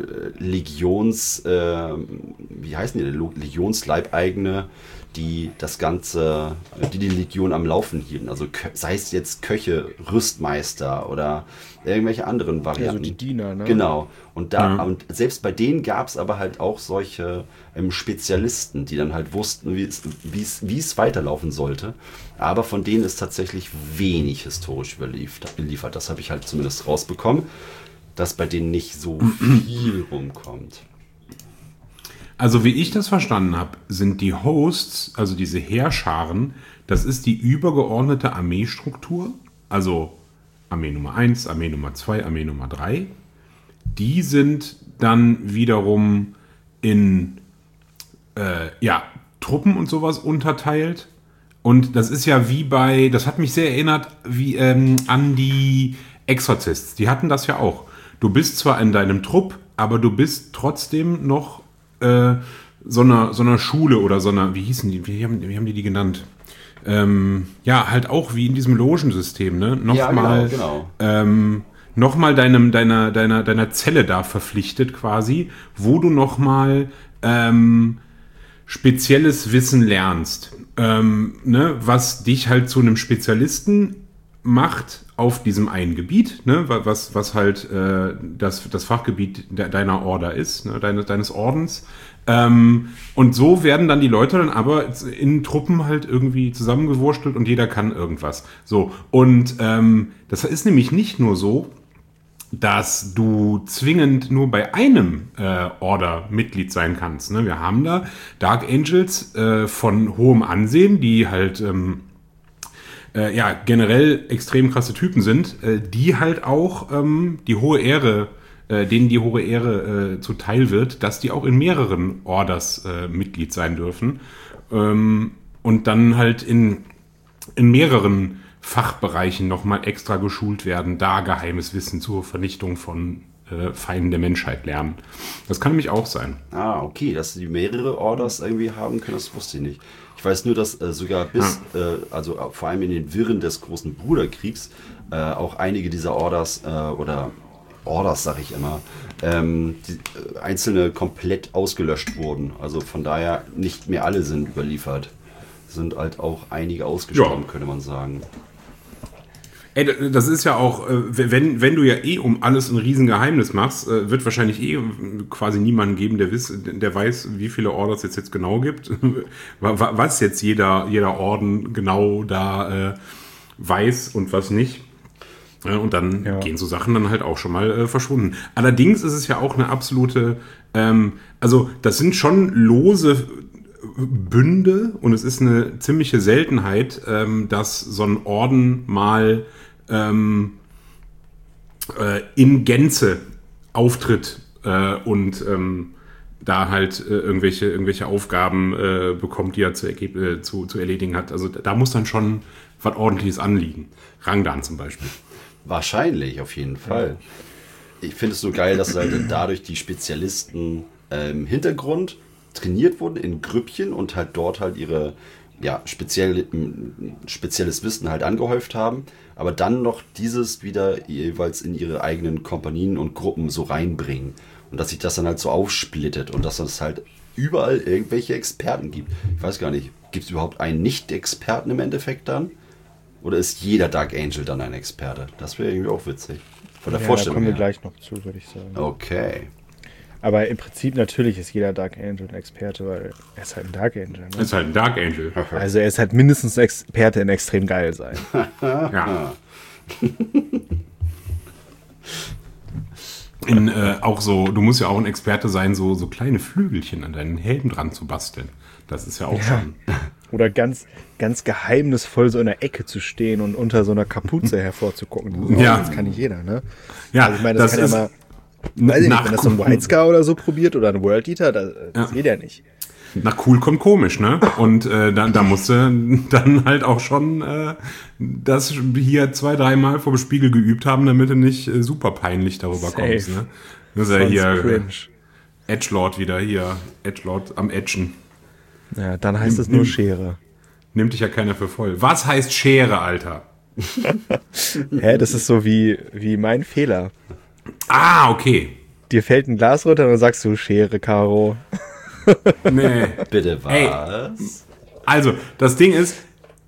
Legions, äh, wie heißen die, Legionsleibeigene, die das Ganze, die die Legion am Laufen hielten. Also sei es jetzt Köche, Rüstmeister oder irgendwelche anderen Varianten. Also die Diener, ne? Genau. Und da, Ja. und selbst bei denen gab es aber halt auch solche ähm, Spezialisten, die dann halt wussten, wie es, wie es, wie es weiterlaufen sollte. Aber von denen ist tatsächlich wenig historisch überliefert. Das habe ich halt zumindest rausbekommen, dass bei denen nicht so viel rumkommt. Also wie ich das verstanden habe, sind die Hosts, also diese Heerscharen, das ist die übergeordnete Armeestruktur, also Armee Nummer eins, Armee Nummer zwei, Armee Nummer drei. Die sind dann wiederum in äh, ja, Truppen und sowas unterteilt. Und das ist ja wie bei, das hat mich sehr erinnert wie, ähm, an die Exorcists. Die hatten das ja auch. Du bist zwar in deinem Trupp, aber du bist trotzdem noch äh, so einer so einer Schule oder so einer, wie hießen die, wie haben, wie haben die die genannt? Ähm, ja, halt auch wie in diesem Logensystem, ne? Nochmal Ja, genau, genau. ähm, nochmal deinem, deiner, deiner, deiner Zelle da verpflichtet quasi, wo du nochmal ähm, spezielles Wissen lernst, ähm, ne? Was dich halt zu einem Spezialisten macht auf diesem einen Gebiet, ne, was, was halt äh, das, das Fachgebiet de, deiner Order ist, ne, deines, deines Ordens. Ähm, und so werden dann die Leute dann aber in Truppen halt irgendwie zusammengewurstelt und jeder kann irgendwas. So, und ähm, das ist nämlich nicht nur so, dass du zwingend nur bei einem äh, Order Mitglied sein kannst. Ne? Wir haben da Dark Angels äh, von hohem Ansehen, die halt ähm, äh, ja, generell extrem krasse Typen sind, äh, die halt auch ähm, die hohe Ehre, äh, denen die hohe Ehre äh, zuteil wird, dass die auch in mehreren Orders äh, Mitglied sein dürfen ähm, und dann halt in, in mehreren Fachbereichen nochmal extra geschult werden, da geheimes Wissen zur Vernichtung von äh, Feinden der Menschheit lernen. Das kann nämlich auch sein. Ah, okay, dass die mehrere Orders irgendwie haben können, das wusste ich nicht. Ich weiß nur, dass äh, sogar bis, ja. äh, also äh, vor allem in den Wirren des großen Bruderkriegs, äh, auch einige dieser Orders äh, oder Orders, sag ich immer, ähm, die, äh, einzelne komplett ausgelöscht wurden. Also von daher nicht mehr alle sind überliefert. Sind halt auch einige ausgestorben, ja. könnte man sagen. Ey, das ist ja auch, wenn, wenn du ja eh um alles ein Riesengeheimnis machst, wird wahrscheinlich eh quasi niemanden geben, der, wiss, der weiß, wie viele Orders es jetzt genau gibt, was jetzt jeder, jeder Orden genau da äh, weiß und was nicht. Und dann ja. gehen so Sachen dann halt auch schon mal äh, verschwunden. Allerdings ist es ja auch eine absolute, ähm, also das sind schon lose Bünde und es ist eine ziemliche Seltenheit, ähm, dass so ein Orden mal ähm, äh, in Gänze auftritt äh, und ähm, da halt äh, irgendwelche, irgendwelche Aufgaben äh, bekommt, die er zu, äh, zu, zu erledigen hat. Also da muss dann schon was Ordentliches anliegen. Rangdan zum Beispiel. Wahrscheinlich, auf jeden Fall. Ich finde es so geil, dass halt dadurch die Spezialisten äh, im Hintergrund trainiert wurden in Grüppchen und halt dort halt ihre ja, speziell, spezielles Wissen halt angehäuft haben, aber dann noch dieses wieder jeweils in ihre eigenen Kompanien und Gruppen so reinbringen und dass sich das dann halt so aufsplittet und dass es halt überall irgendwelche Experten gibt. Ich weiß gar nicht, gibt es überhaupt einen Nicht-Experten im Endeffekt dann? Oder ist jeder Dark Angel dann ein Experte? Das wäre irgendwie auch witzig. Von der ja, Vorstellung da kommen wir her. gleich noch zu, würde ich sagen. Okay. Aber im Prinzip natürlich ist jeder Dark Angel ein Experte, weil er ist halt ein Dark Angel. Ne? Er ist halt ein Dark Angel. Also er ist halt mindestens ein Experte in extrem geil sein. Ja. In, äh, auch so, du musst ja auch ein Experte sein, so, so kleine Flügelchen an deinen Helm dran zu basteln. Das ist ja auch ja. schon. Oder ganz, ganz geheimnisvoll so in der Ecke zu stehen und unter so einer Kapuze hervorzugucken. Ja. Das kann nicht jeder, ne? Ja, also ich meine, das, das kann ist ja mal. Weiß ich nicht, wenn das so ein White Scar oder so probiert oder ein World Eater, das, das ja. geht ja nicht. Nach cool kommt komisch, ne? Und äh, da, da musst du dann halt auch schon äh, das hier zwei, dreimal vor dem Spiegel geübt haben, damit du nicht äh, super peinlich darüber Safe. kommst, ne? Das ist ja hier cringe. Edgelord wieder hier, Edgelord am Edgen. Ja, dann heißt es nur nimm, Schere. Nimmt dich ja keiner für voll. Was heißt Schere, Alter? Hä, das ist so wie, wie mein Fehler. Ah, okay. Dir fällt ein Glas runter und dann sagst du Schere, Caro. Nee. Bitte was? Ey, also, das Ding ist,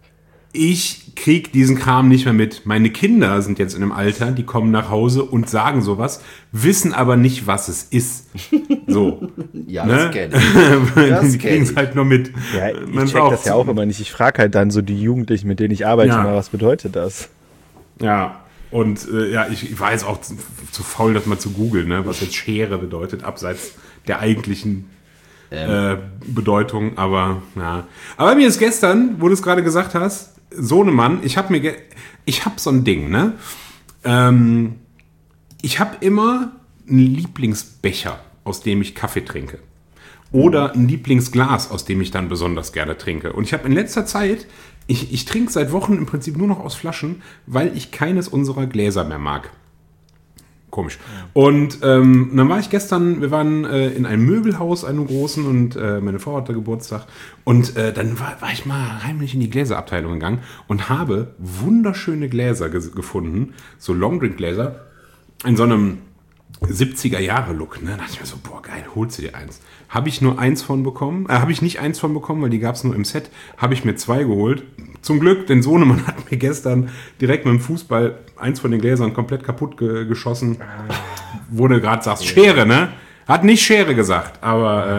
ich krieg diesen Kram nicht mehr mit. Meine Kinder sind jetzt in einem Alter, die kommen nach Hause und sagen sowas, wissen aber nicht, was es ist. So. Ja, ne? das kenne ich. Das die kriegen es halt nur mit. Ja, ich check das ja auch immer nicht. Ich frage halt dann so die Jugendlichen, mit denen ich arbeite, ja. mal, was bedeutet das? Ja, und äh, ja, ich, ich war jetzt auch zu, zu faul, das mal zu googeln, ne, was jetzt Schere bedeutet, abseits der eigentlichen ähm. äh, Bedeutung. Aber ja. Aber mir ist gestern, wo du es gerade gesagt hast, Sohnemann, ich habe mir, ge- ich habe so ein Ding, ne? Ähm, ich habe immer einen Lieblingsbecher, aus dem ich Kaffee trinke. Oder ein Lieblingsglas, aus dem ich dann besonders gerne trinke. Und ich habe in letzter Zeit, ich, ich trinke seit Wochen im Prinzip nur noch aus Flaschen, weil ich keines unserer Gläser mehr mag. Komisch. Und ähm, dann war ich gestern, wir waren äh, in einem Möbelhaus, einem großen, und äh, meine Frau hatte Geburtstag. Und äh, dann war, war ich mal heimlich in die Gläserabteilung gegangen und habe wunderschöne Gläser ge- gefunden, so Longdrink-Gläser, in so einem siebziger-Jahre-Look. Ne? Da dachte ich mir so, boah, geil, holst du dir eins. Habe ich nur eins von bekommen, äh, habe ich nicht eins von bekommen, weil die gab es nur im Set, habe ich mir zwei geholt. Zum Glück, denn Sohnemann hat mir gestern direkt mit dem Fußball eins von den Gläsern komplett kaputt ge- geschossen. Wo du gerade sagst, Schere, ne? Hat nicht Schere gesagt, aber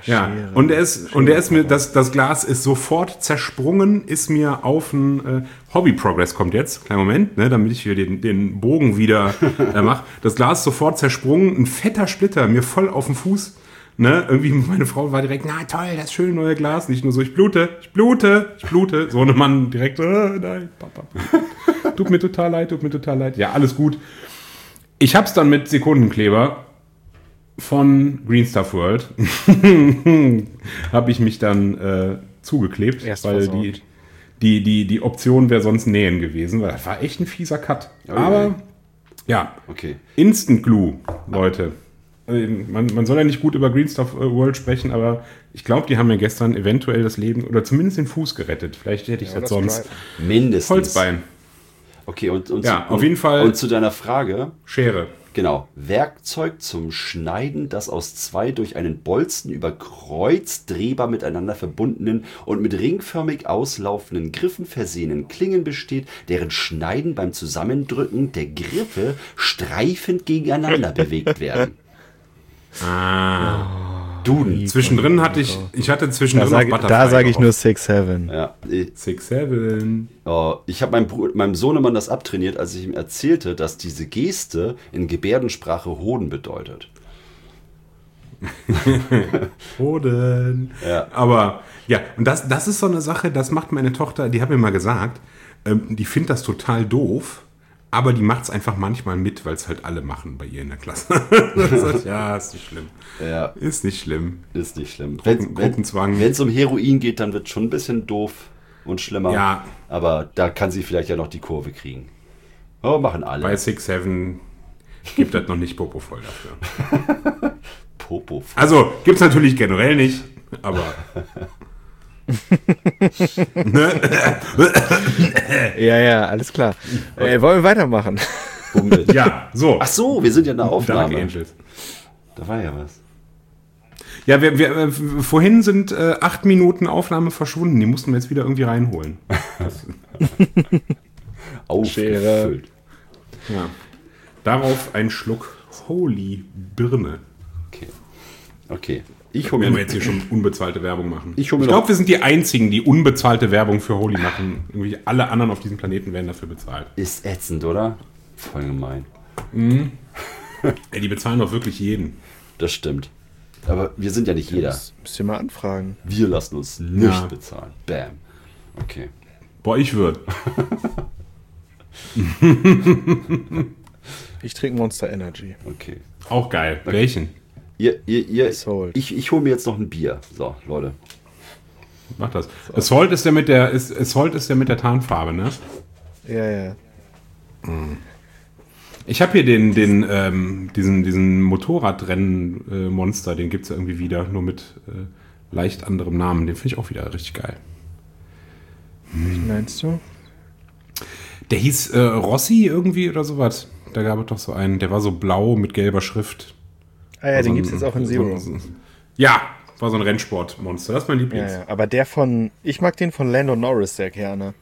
Ja, Schere. und er ist, und er ist mir, das, das Glas ist sofort zersprungen, ist mir auf ein äh, Hobby Progress kommt jetzt, kleinen Moment, ne, damit ich hier den, den Bogen wieder äh, mache. Das Glas ist sofort zersprungen, ein fetter Splitter, mir voll auf den Fuß. Ne, irgendwie meine Frau war direkt, na toll, das schöne neue Glas. Nicht nur so, ich blute, ich blute, ich blute. So ein Mann direkt, äh, nein, Papa. Tut mir total leid, tut mir total leid. Ja, alles gut. Ich hab's dann mit Sekundenkleber von Green Stuff World habe ich mich dann äh, zugeklebt, Erst weil versorgt. die, die, die, die Option wäre sonst nähen gewesen, weil das war echt ein fieser Cut. Oh, Aber ja, Okay. Instant Glue, Leute. Man, man soll ja nicht gut über Green Stuff World sprechen, aber ich glaube, die haben mir gestern eventuell das Leben oder zumindest den Fuß gerettet. Vielleicht hätte ich Ja, das das sonst. bleibt. Mindestens. Holzbein, Okay, und, und Ja, zu, auf jeden Fall- Und zu deiner Frage, Schere. genau, Werkzeug zum Schneiden, das aus zwei durch einen Bolzen über Kreuzdrehbar miteinander verbundenen und mit ringförmig auslaufenden Griffen versehenen Klingen besteht, deren Schneiden beim Zusammendrücken der Griffe streifend gegeneinander bewegt werden. Ah. Duden. Zwischendrin hatte ich, ich hatte Da zwischendrin sage noch da sag ich drauf. nur six seven. Ja, äh, Six Seven. Oh, ich habe meinem, Bru- meinem Sohnemann das abtrainiert, als ich ihm erzählte, dass diese Geste in Gebärdensprache Hoden bedeutet. Hoden. Ja. Aber ja, und das, das ist so eine Sache, das macht meine Tochter, die hat mir mal gesagt, ähm, die findet das total doof, aber die macht es einfach manchmal mit, weil es halt alle machen bei ihr in der Klasse. Das heißt, ja, ist nicht schlimm. Ja, Ist nicht schlimm. ist nicht schlimm. Gruppen- Wenn Gruppenzwang. es um Heroin geht, dann wird es schon ein bisschen doof und schlimmer. Ja. Aber da kann sie vielleicht ja noch die Kurve kriegen. Oh, machen alle. Bei Six Seven gibt das noch nicht Popo voll dafür. Popo. Also, gibt es natürlich generell nicht, aber... ne? Ja, ja, alles klar. Äh, wollen wir weitermachen? Bummel. Ja, so. Ach so, wir sind ja in der Dark Aufnahme. Angels. Da war ja was. Ja, wir, wir, äh, vorhin sind äh, acht Minuten Aufnahme verschwunden. Die mussten wir jetzt wieder irgendwie reinholen. Aufgefüllt. Ja. Darauf ein Schluck Holy Birne. Okay. Okay. Ich hole Wenn mir wir jetzt hier schon unbezahlte Werbung machen. Ich hol mir ich glaube, wir sind die Einzigen, die unbezahlte Werbung für Holy machen. Irgendwie alle anderen auf diesem Planeten werden dafür bezahlt. Ist ätzend, oder? Voll gemein. Ey, die bezahlen doch wirklich jeden. Das stimmt. Aber wir sind ja nicht jeder. Das müsst ihr mal anfragen. Wir lassen uns nicht Ja. bezahlen. Bam. Okay. Boah, ich würde. Ich trinke Monster Energy. Okay. Auch geil. Welchen? Ihr, ihr, ihr, Sold. ich, ich hole mir jetzt noch ein Bier. So, Leute. Mach das. Assault ist der mit der, ist, Assault ist der mit der Tarnfarbe, ne? Ja, ja. Ich habe hier den, den, ähm, diesen, diesen Motorradrennen-Monster, den gibt es ja irgendwie wieder, nur mit äh, leicht anderem Namen. Den finde ich auch wieder richtig geil. Wie meinst du? Der hieß äh, Rossi irgendwie oder sowas. Da gab es doch so einen, der war so blau mit gelber Schrift. Ah ja, War den so gibt es ein- jetzt auch in Zero. So, so, ja, war so ein Rennsportmonster. Das ist mein Ja, Lieblings. ja, aber der von, ich mag den von Lando Norris sehr gerne.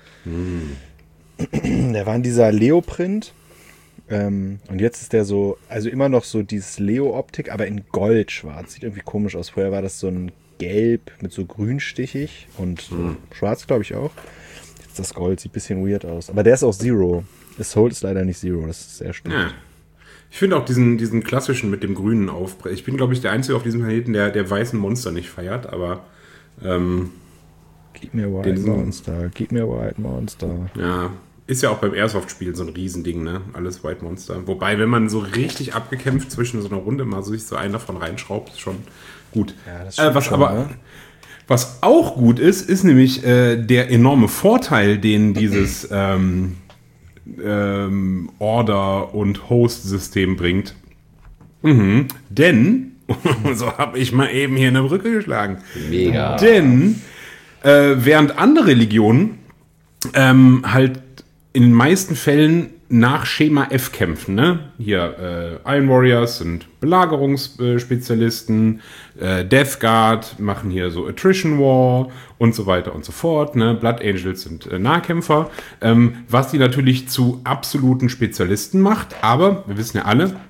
Der war in dieser Leo-Print. Ähm, und jetzt ist der so, also immer noch so dieses Leo-Optik, aber in Goldschwarz. Sieht irgendwie komisch aus. Vorher war das so ein Gelb mit so grünstichig und so schwarz, glaube ich, auch. Jetzt das Gold, sieht ein bisschen weird aus. Aber der ist auch Zero. Assault ist leider nicht Zero, das ist sehr schlecht. Ja. Ich finde auch diesen, diesen klassischen mit dem grünen Aufbrechen. Ich bin, glaube ich, der Einzige auf diesem Planeten, der, der weißen Monster nicht feiert, aber ähm, Gib mir White Den- Monster, gib mir White Monster. ja, ist ja auch beim Airsoft-Spiel so ein Riesending, ne? Alles White Monster. Wobei, wenn man so richtig abgekämpft zwischen so einer Runde mal so sich so einen davon reinschraubt, ist schon gut. Ja, das äh, stimmt was schon, aber ne? was auch gut ist, ist nämlich äh, der enorme Vorteil, den dieses ähm, ähm, Order- und Host-System bringt. Mhm. Denn, so habe ich mal eben hier eine Brücke geschlagen. Mega. Denn äh, während andere Legionen ähm, halt in den meisten Fällen nach Schema F kämpfen, ne? Hier äh, Iron Warriors sind Belagerungsspezialisten, äh, Death Guard machen hier so Attrition War und so weiter und so fort, ne? Blood Angels sind äh, Nahkämpfer, ähm, was die natürlich zu absoluten Spezialisten macht, aber wir wissen ja alle,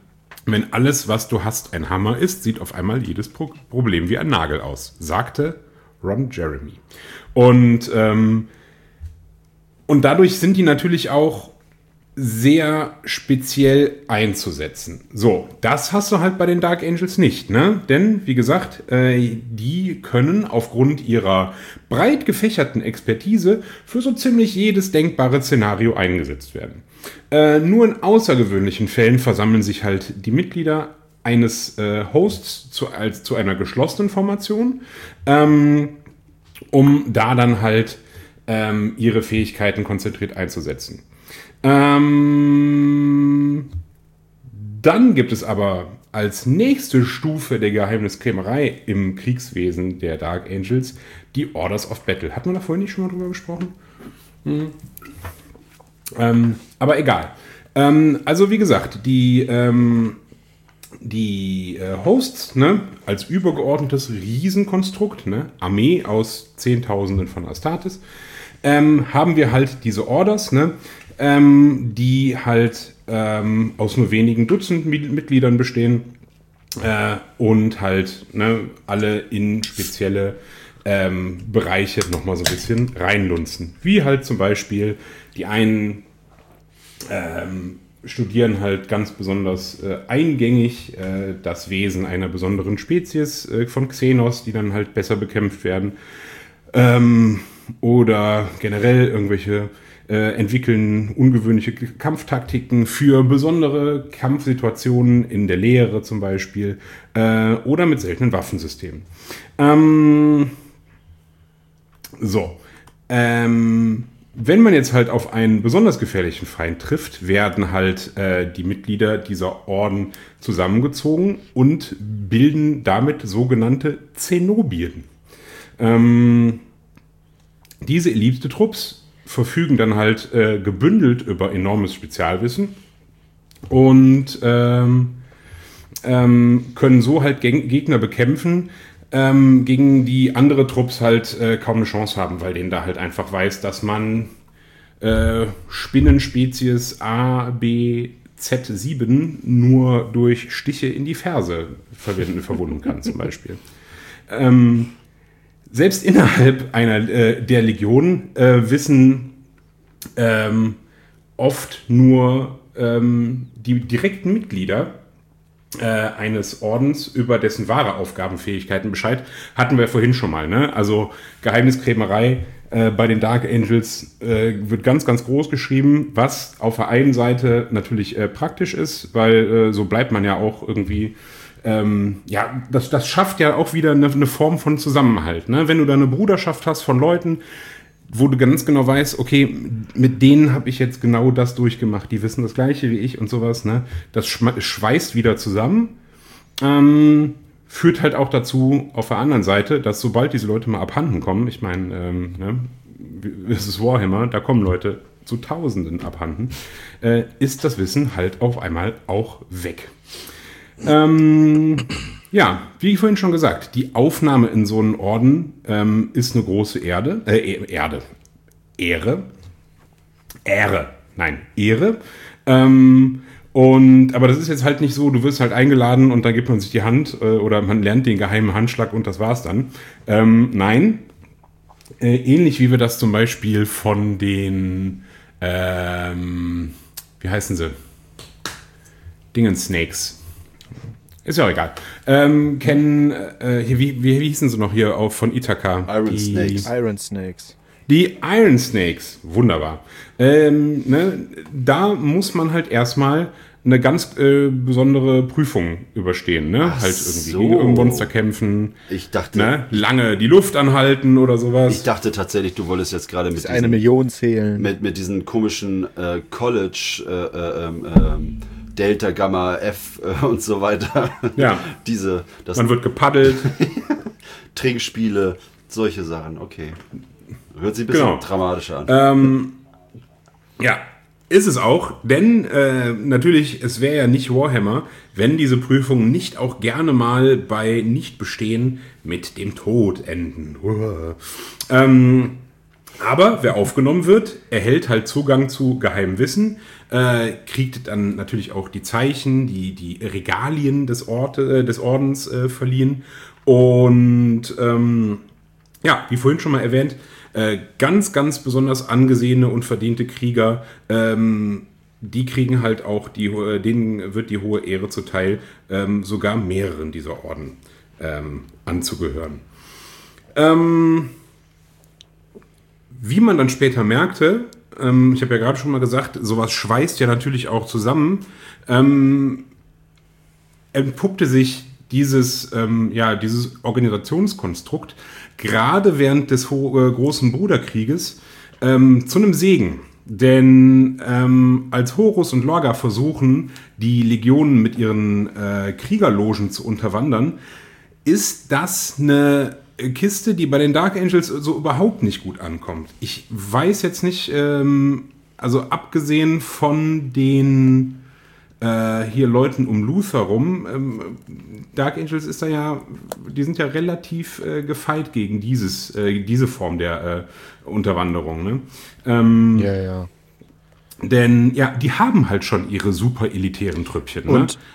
Wenn alles, was du hast, ein Hammer ist, sieht auf einmal jedes Pro- Problem wie ein Nagel aus, sagte Ron Jeremy. Und, ähm, und dadurch sind die natürlich auch sehr speziell einzusetzen. So, das hast du halt bei den Dark Angels nicht, ne? Denn, wie gesagt, äh, die können aufgrund ihrer breit gefächerten Expertise für so ziemlich jedes denkbare Szenario eingesetzt werden. Äh, nur in außergewöhnlichen Fällen versammeln sich halt die Mitglieder eines äh, Hosts zu, als, zu einer geschlossenen Formation, ähm, um da dann halt ähm, ihre Fähigkeiten konzentriert einzusetzen. Ähm, dann gibt es aber als nächste Stufe der Geheimniskrämerei im Kriegswesen der Dark Angels die Orders of Battle. Hatten wir da vorhin nicht schon mal drüber gesprochen? Hm. Ähm, aber egal. Ähm, also wie gesagt, die, ähm, die äh, Hosts, ne, als übergeordnetes Riesenkonstrukt, ne, Armee aus Zehntausenden von Astartes, ähm, haben wir halt diese Orders, ne, ähm, die halt ähm, aus nur wenigen Dutzend Mitgliedern bestehen äh, und halt ne, alle in spezielle ähm, Bereiche nochmal so ein bisschen reinlunzen. Wie halt zum Beispiel die einen ähm, studieren halt ganz besonders äh, eingängig äh, das Wesen einer besonderen Spezies äh, von Xenos, die dann halt besser bekämpft werden. Ähm, oder generell irgendwelche äh, entwickeln ungewöhnliche Kampftaktiken für besondere Kampfsituationen in der Leere zum Beispiel äh, oder mit seltenen Waffensystemen. Ähm, so, ähm, wenn man jetzt halt auf einen besonders gefährlichen Feind trifft, werden halt äh, die Mitglieder dieser Orden zusammengezogen und bilden damit sogenannte Zenobien. Ähm, diese Elite-Trupps verfügen dann halt äh, gebündelt über enormes Spezialwissen und ähm, ähm, können so halt Geg- Gegner bekämpfen, ähm, gegen die andere Trupps halt äh, kaum eine Chance haben, weil denen da halt einfach weiß, dass man äh, Spinnenspezies A, B, Z sieben nur durch Stiche in die Ferse verwenden, verwunden kann zum Beispiel. Ähm, Selbst innerhalb einer äh, der Legionen äh, wissen ähm, oft nur ähm, die direkten Mitglieder äh, eines Ordens über dessen wahre Aufgabenfähigkeiten Bescheid. Hatten wir vorhin schon mal. Ne? Also Geheimniskrämerei äh, bei den Dark Angels äh, wird ganz, ganz groß geschrieben, was auf der einen Seite natürlich äh, praktisch ist, weil äh, so bleibt man ja auch irgendwie... Ähm, ja, das, das schafft ja auch wieder eine, eine Form von Zusammenhalt. Ne? Wenn du da eine Bruderschaft hast von Leuten, wo du ganz genau weißt, okay, mit denen habe ich jetzt genau das durchgemacht, die wissen das Gleiche wie ich und sowas, ne? Das schweißt wieder zusammen, ähm, führt halt auch dazu auf der anderen Seite, dass sobald diese Leute mal abhanden kommen, ich meine, ähm, ne, es ist Warhammer, da kommen Leute zu Tausenden abhanden, äh, ist das Wissen halt auf einmal auch weg. Ähm, ja, wie vorhin schon gesagt, die Aufnahme in so einen Orden ähm, ist eine große Erde, äh, Erde, Ehre, Ehre, nein, Ehre. Ähm, und, aber das ist jetzt halt nicht so, du wirst halt eingeladen und dann gibt man sich die Hand äh, oder man lernt den geheimen Handschlag und das war's dann. Ähm, nein, äh, ähnlich wie wir das zum Beispiel von den, ähm, wie heißen sie? Dingensnakes. Ist ja auch egal. Ähm, kennen, äh, hier, wie, wie hießen sie noch hier auf von Ithaka? Iron die, Snakes. Iron Snakes. Die Iron Snakes. Wunderbar. Ähm, ne, da muss man halt erstmal eine ganz äh, besondere Prüfung überstehen. Ne? Ach halt irgendwie so. gegen irgendein Monster kämpfen. Ich dachte, ne? Lange die Luft anhalten oder sowas. ich dachte tatsächlich, du wolltest jetzt gerade mit Bis eine diesen, Million zählen. mit, mit diesen komischen äh, College äh, äh, ähm, ähm, Delta, Gamma, F äh, und so weiter. Ja. Diese, das Man wird gepaddelt. Trinkspiele, solche Sachen, okay. Hört sich ein bisschen Genau. dramatischer an. Ähm, ja, ist es auch, denn äh, natürlich, es wäre ja nicht Warhammer, wenn diese Prüfungen nicht auch gerne mal bei Nichtbestehen mit dem Tod enden. Uah. Ähm, Aber wer aufgenommen wird, erhält halt Zugang zu geheimem Wissen, äh, kriegt dann natürlich auch die Zeichen, die, die Regalien des, Orte, äh, des Ordens äh, verliehen. Und ähm, ja, wie vorhin schon mal erwähnt, äh, ganz, ganz besonders angesehene und verdiente Krieger, ähm, die kriegen halt auch, die, denen wird die hohe Ehre zuteil, ähm, sogar mehreren dieser Orden ähm, anzugehören. Ähm, wie man dann später merkte, ähm, ich habe ja gerade schon mal gesagt, sowas schweißt ja natürlich auch zusammen, ähm, entpuppte sich dieses, ähm, ja, dieses Organisationskonstrukt gerade während des Ho- äh, großen Bruderkrieges ähm, zu einem Segen. Denn ähm, als Horus und Lorga versuchen, die Legionen mit ihren äh, Kriegerlogen zu unterwandern, ist das eine Kiste, die bei den Dark Angels so überhaupt nicht gut ankommt. Ich weiß jetzt nicht, ähm, also abgesehen von den äh, hier Leuten um Luther rum, ähm, Dark Angels ist da ja, die sind ja relativ äh, gefeit gegen dieses, äh, diese Form der äh, Unterwanderung. Ne? Ähm, Ja, ja. Denn ja, die haben halt schon ihre super elitären Trüppchen. Ne? Und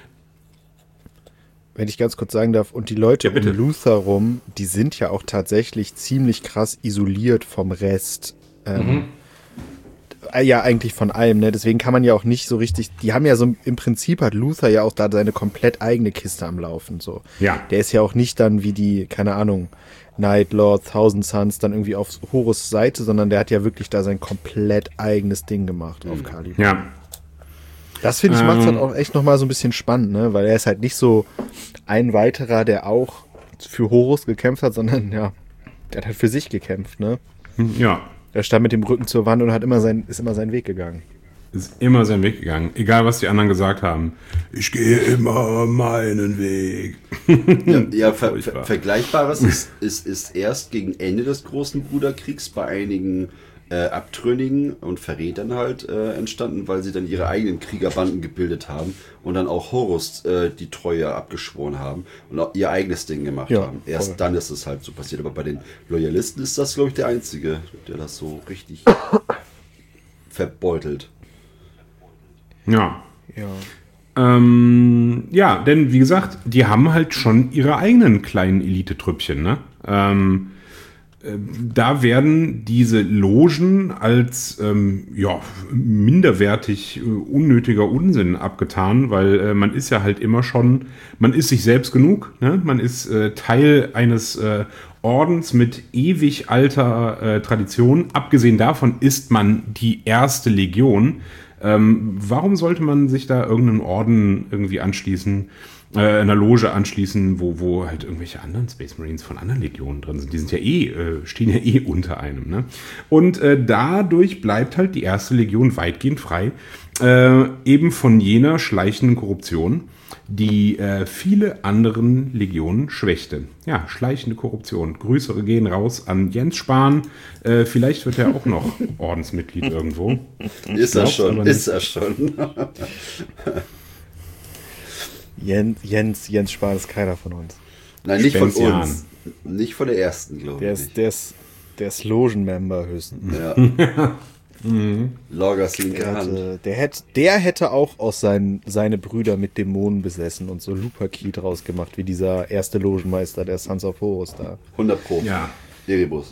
wenn ich ganz kurz sagen darf, und die Leute Ja, bitte. um Luther rum, die sind ja auch tatsächlich ziemlich krass isoliert vom Rest. Ähm, Mhm. äh, Ja, eigentlich von allem, ne? Deswegen kann man ja auch nicht so richtig, die haben ja so, im Prinzip hat Luther ja auch da seine komplett eigene Kiste am Laufen, so. Ja. Der ist ja auch nicht dann wie die, keine Ahnung, Night Lord, Thousand Suns dann irgendwie auf Horus Seite, sondern der hat ja wirklich da sein komplett eigenes Ding gemacht auf Caliban. Ja. Das finde ich Ähm. macht es dann auch echt nochmal so ein bisschen spannend, ne? Weil er ist halt nicht so ein weiterer, der auch für Horus gekämpft hat, sondern ja, der hat halt für sich gekämpft, ne? Ja. Er stand mit dem Rücken zur Wand und hat immer sein, ist immer seinen Weg gegangen. Ist immer seinen Weg gegangen. Egal, was die anderen gesagt haben. Ich gehe immer meinen Weg. Ja, ja ver Furchtbar. ver Vergleichbares ist, ist, ist erst gegen Ende des großen Bruderkriegs bei einigen äh, Abtrünnigen und Verrätern halt äh, entstanden, weil sie dann ihre eigenen Kriegerbanden gebildet haben und dann auch Horus äh, die Treue abgeschworen haben und auch ihr eigenes Ding gemacht Ja, haben. Erst voll. dann ist es halt so passiert. Aber bei den Loyalisten ist das, glaube ich, der Einzige, der das so richtig verbeutelt. Ja. Ja. Ähm, ja, denn wie gesagt, die haben halt schon ihre eigenen kleinen Elite-Trüppchen. Ne? Ähm, äh, da werden diese Logen als ähm, ja, minderwertig, äh, unnötiger Unsinn abgetan, weil äh, man ist ja halt immer schon, man ist sich selbst genug, ne? Man ist äh, Teil eines äh, Ordens mit ewig alter äh, Tradition. Abgesehen davon ist man die erste Legion. Ähm, warum sollte man sich da irgendeinen Orden irgendwie anschließen, äh, einer Loge anschließen, wo, wo halt irgendwelche anderen Space Marines von anderen Legionen drin sind? Die sind ja eh, äh, stehen ja eh unter einem. Ne? Und äh, dadurch bleibt halt die erste Legion weitgehend frei, äh, eben von jener schleichenden Korruption, die äh, viele anderen Legionen schwächte. Ja, schleichende Korruption. Grüße gehen raus an Jens Spahn. Äh, vielleicht wird er auch noch Ordensmitglied irgendwo. Ist er glaub's schon, aber nicht. ist er schon. Jens, Jens, Jens Spahn ist keiner von uns. Nein, nicht von Spenzian. uns. Nicht von der ersten, glaube Der ich. ist, der ist, der ist Logen-Member höchstens. Ja. Lorgas linke Der, Hand. hatte, der, hätte, der hätte auch aus seinen, seine Brüder mit Dämonen besessen und so Luperki draus gemacht, wie dieser erste Logenmeister der Sons of Horus da. hundert Pro. Ja. Erebus.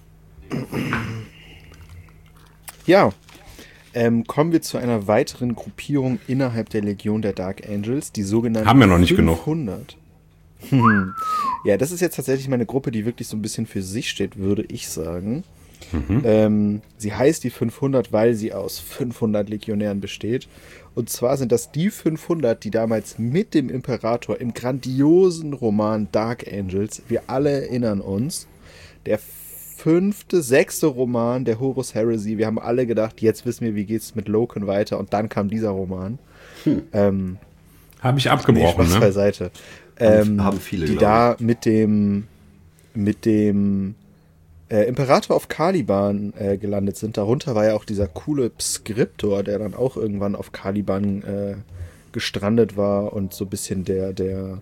Ja, ähm, kommen wir zu einer weiteren Gruppierung innerhalb der Legion der Dark Angels, die sogenannten Haben wir noch nicht genug. fünfhundert. Hm. Ja, das ist jetzt tatsächlich meine Gruppe, die wirklich so ein bisschen für sich steht, würde ich sagen. Mhm. Ähm, sie heißt die fünfhundert, weil sie aus fünfhundert Legionären besteht. Und zwar sind das die fünfhundert, die damals mit dem Imperator im grandiosen Roman Dark Angels, wir alle erinnern uns, der fünfte, sechste Roman der Horus Heresy, wir haben alle gedacht, jetzt wissen wir, wie geht's mit Loken weiter, und dann kam dieser Roman. Hm. Ähm, Habe ich nee, abgebrochen, Spaß ne? beiseite. Ähm, haben viele, die glaub da mit dem mit dem äh, Imperator auf Caliban äh, gelandet sind. Darunter war ja auch dieser coole Scriptor, der dann auch irgendwann auf Caliban äh, gestrandet war und so ein bisschen der, der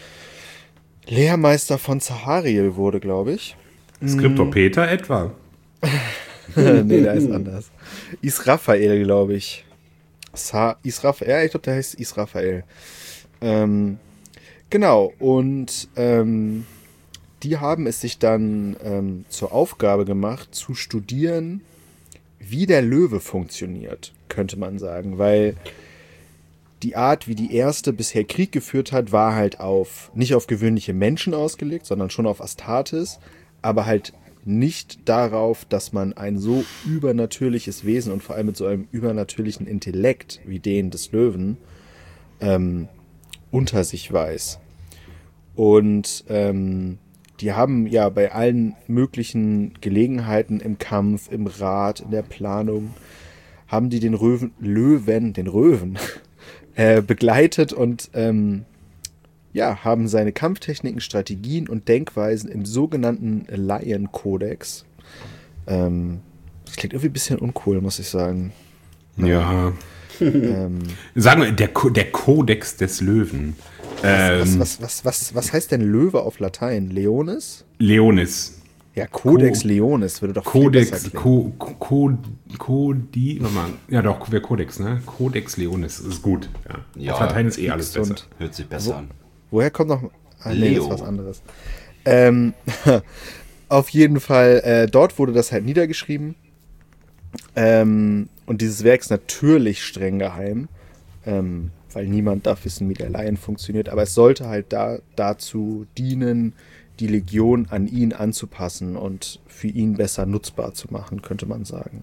Lehrmeister von Zahariel wurde, glaube ich. Skriptor Peter etwa. Nee, der ist anders. Israffael, glaube ich. Sa Israffael, ja, ich glaube, der heißt Israffael. Ähm, genau, und ähm, die haben es sich dann ähm, zur Aufgabe gemacht, zu studieren, wie der Löwe funktioniert, könnte man sagen. Weil die Art, wie die erste bisher Krieg geführt hat, war halt auf nicht auf gewöhnliche Menschen ausgelegt, sondern schon auf Astartes, aber halt nicht darauf, dass man ein so übernatürliches Wesen und vor allem mit so einem übernatürlichen Intellekt wie den des Löwen ähm, unter sich weiß. Und ähm, die haben ja bei allen möglichen Gelegenheiten im Kampf, im Rat, in der Planung, haben die den Röwen, Löwen, den Röwen äh, begleitet und ähm, ja, haben seine Kampftechniken, Strategien und Denkweisen im sogenannten Lion-Kodex. Ähm, das klingt irgendwie ein bisschen uncool, muss ich sagen. Ja. Ähm, Sagen wir, der, Ko- der Kodex des Löwen. Ähm, was, was, was, was, was heißt denn Löwe auf Latein? Leonis? Leonis. Ja, Codex Co- Leonis würde doch viel besser Codex, klingen. Co, Co, Co, die, warte mal, ja doch, wäre Codex, ne? Codex Leonis, ist gut. Ja. Ja, Auf Latein ist eh alles besser. und- Hört sich besser an. Woher kommt noch... Ah, nee, das Leo. ist was anderes. Ähm, auf jeden Fall, äh, dort wurde das halt niedergeschrieben. Ähm, und dieses Werk ist natürlich streng geheim, ähm, weil niemand darf wissen, wie der Lion funktioniert. Aber es sollte halt da, dazu dienen, die Legion an ihn anzupassen und für ihn besser nutzbar zu machen, könnte man sagen.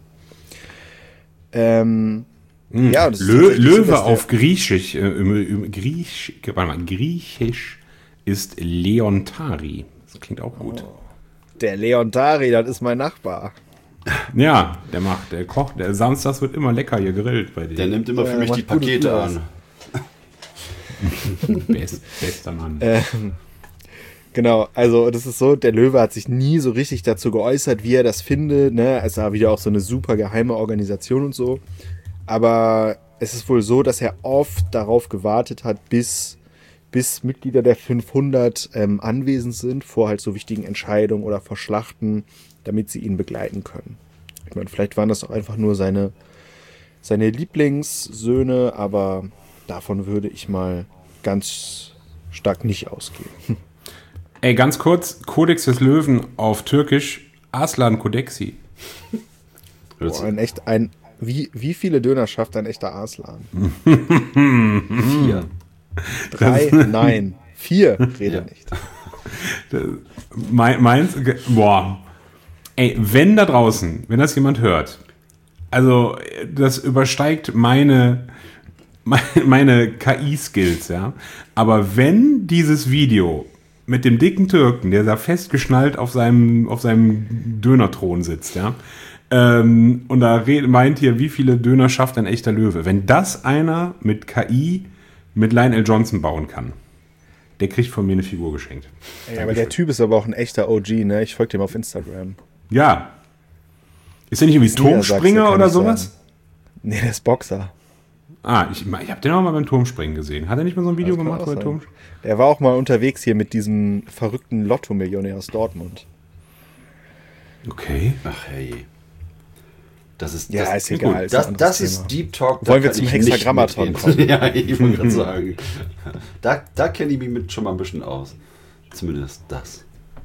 Ähm, Hm. ja, das ist Lö, tatsächlich so, Löwe dass der- auf Griechisch, äh, im, im, Griech, warte mal, Griechisch ist Leontari. Das klingt auch gut. Der Leontari, das ist mein Nachbar. Ja, der macht, der kocht, der Samstags wird immer lecker hier gegrillt bei dir. Der nimmt immer für Ja, mich macht die gutes Pakete Glas. an. Best, bester Mann. Ähm, genau, also das ist so, der Löwe hat sich nie so richtig dazu geäußert, wie er das findet. Ne? Es war wieder auch so eine super geheime Organisation und so. Aber es ist wohl so, dass er oft darauf gewartet hat, bis, bis Mitglieder der fünfhundert ähm, anwesend sind, vor halt so wichtigen Entscheidungen oder vor Schlachten, damit sie ihn begleiten können. Ich meine, vielleicht waren das auch einfach nur seine, seine Lieblingssöhne, aber davon würde ich mal ganz stark nicht ausgehen. Ey, ganz kurz, Kodex des Löwen auf Türkisch, Aslan Kodexi. Hört Boah, sich- ein echt, ein, wie, wie viele Döner schafft ein echter Arslan? Vier. Drei? Nein. Vier? Rede Ja. nicht. Me- Meins, ge- boah. Ey, wenn da draußen, wenn das jemand hört, also das übersteigt meine, meine, meine K I-Skills, ja. Aber wenn dieses Video mit dem dicken Türken, der da festgeschnallt auf seinem, auf seinem Dönerthron sitzt, ja, ähm, und da red, meint hier, wie viele Döner schafft ein echter Löwe, wenn das einer mit K I mit Lionel Johnson bauen kann, der kriegt von mir eine Figur geschenkt. Ey, aber der Typ ist aber auch ein echter O G, ne? Ich folge dem auf Instagram. Ja. Ist der nicht irgendwie Niedersachse, Turmspringer kann oder ich sowas? sagen. Nee, der ist Boxer. Ah, ich, ich habe den auch mal beim Turmspringen gesehen. Hat er nicht mal so ein Video Das kann gemacht, auch wo er sein. Turm... Der war auch mal unterwegs hier mit diesem verrückten Lotto-Millionär aus Dortmund. Okay. Ach hey. Das ist, Ja, das, ist egal. ist ein Das, anderes das ist Thema. Deep Talk. da Wollen wir kann zum ich nicht Hexagrammaton mitreden. Ja, ich wollte gerade sagen. Da, da kenne ich mich mit schon mal ein bisschen aus. Zumindest das.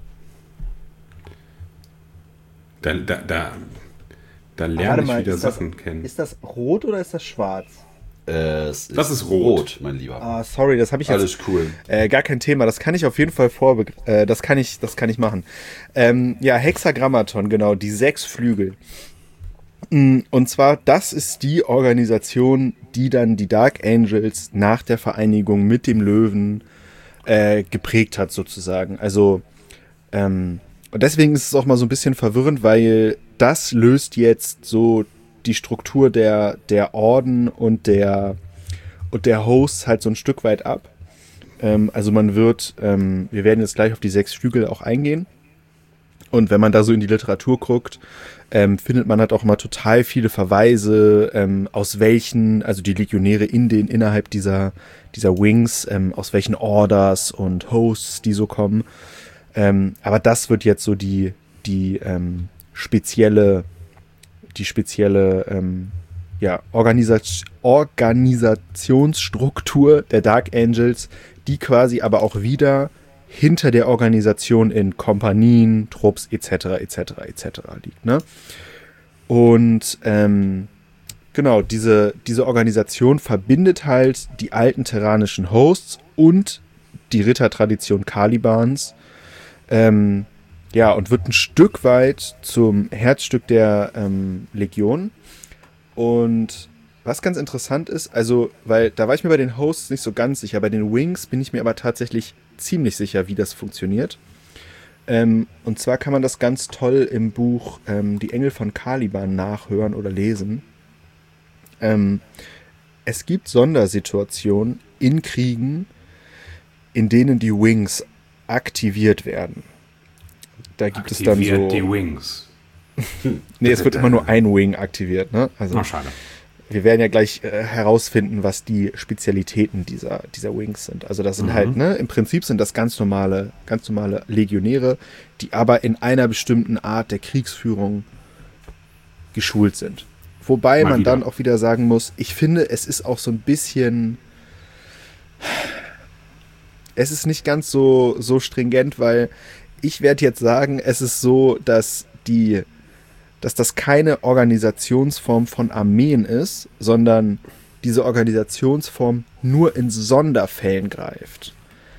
Da, da, da, da Warte lerne ich mal, wieder ist das- Sachen kennen. Ist das rot oder ist das schwarz? Äh, es Das ist rot. mein Lieber. Ah, sorry, das habe ich jetzt. Alles cool. Äh, gar kein Thema, das kann ich auf jeden Fall vorbe äh, das kann ich, das kann ich machen. Ähm, ja, Hexagrammaton, genau, die sechs Flügel. Mm, Und zwar, das ist die Organisation, die dann die Dark Angels nach der Vereinigung mit dem Löwen äh, geprägt hat, sozusagen. Also, ähm, und deswegen ist es auch mal so ein bisschen verwirrend, weil das löst jetzt so die Struktur der, der Orden und der, und der Hosts halt so ein Stück weit ab. Ähm, also man wird, ähm, wir werden jetzt gleich auf die sechs Flügel auch eingehen. Und wenn man da so in die Literatur guckt, ähm, findet man halt auch immer total viele Verweise, ähm, aus welchen, also die Legionäre in den, innerhalb dieser, dieser Wings, ähm, aus welchen Orders und Hosts die so kommen. Ähm, aber das wird jetzt so die, die ähm, spezielle, die spezielle ähm, ja, Organisa- Organisationsstruktur der Dark Angels, die quasi aber auch wieder hinter der Organisation in Kompanien, Trupps et cetera et cetera et cetera liegt. Ne? Und ähm, genau, diese, diese Organisation verbindet halt die alten terranischen Hosts und die Rittertradition Kalibans. Ähm, ja, und wird ein Stück weit zum Herzstück der ähm, Legion. Und was ganz interessant ist, also, weil da war ich mir bei den Hosts nicht so ganz sicher, bei den Wings bin ich mir aber tatsächlich ziemlich sicher, wie das funktioniert. Ähm, und zwar kann man das ganz toll im Buch ähm, Die Engel von Caliban nachhören oder lesen. Ähm, es gibt Sondersituationen in Kriegen, in denen die Wings aktiviert werden. Da gibt Aktiviert es dann so... die Wings. Nee, es wird immer nur ein Wing aktiviert, ne? Also, oh, schade. Wir werden ja gleich äh, herausfinden, was die Spezialitäten dieser, dieser Wings sind. Also das sind Mhm. halt, ne, im Prinzip sind das ganz normale, ganz normale Legionäre, die aber in einer bestimmten Art der Kriegsführung geschult sind. Wobei Mal man wieder. dann auch wieder sagen muss, ich finde, es ist auch so ein bisschen, es ist nicht ganz so, so stringent, weil ich werde jetzt sagen, es ist so, dass die dass das keine Organisationsform von Armeen ist, sondern diese Organisationsform nur in Sonderfällen greift.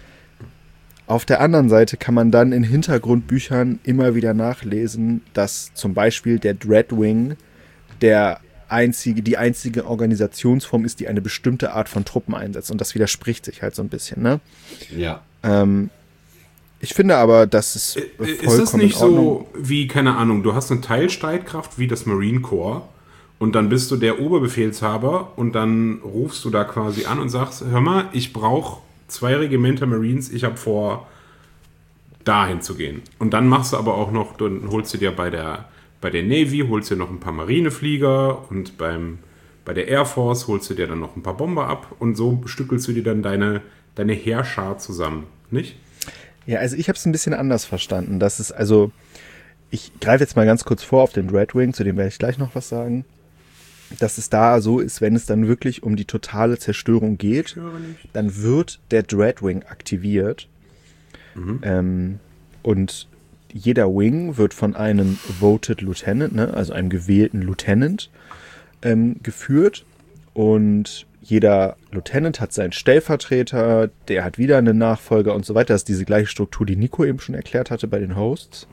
Auf der anderen Seite kann man dann in Hintergrundbüchern immer wieder nachlesen, dass zum Beispiel der Dreadwing der einzige, die einzige Organisationsform ist, die eine bestimmte Art von Truppen einsetzt. Und das widerspricht sich halt so ein bisschen, ne? Ja. Ähm, Ich finde aber, das ist vollkommen Ist das nicht in Ordnung. so wie, keine Ahnung, du hast eine Teilstreitkraft wie das Marine Corps und dann bist du der Oberbefehlshaber und dann rufst du da quasi an und sagst, hör mal, ich brauche zwei Regimenter Marines, ich habe vor, dahin zu gehen. Und dann machst du aber auch noch, dann holst du dir bei der, bei der Navy, holst dir noch ein paar Marineflieger und beim, bei der Air Force holst du dir dann noch ein paar Bomber ab und so stückelst du dir dann deine, deine Heerschar zusammen, nicht? Ja, also ich habe es ein bisschen anders verstanden. Das ist also, ich greife jetzt mal ganz kurz vor auf den Dreadwing, zu dem werde ich gleich noch was sagen. Dass es da so ist, wenn es dann wirklich um die totale Zerstörung geht, dann wird der Dreadwing aktiviert. Mhm. Ähm, und jeder Wing wird von einem Voted Lieutenant, ne, also einem gewählten Lieutenant, ähm, geführt. Und jeder Lieutenant hat seinen Stellvertreter, der hat wieder einen Nachfolger und so weiter. Das ist diese gleiche Struktur, die Nico eben schon erklärt hatte bei den Hosts.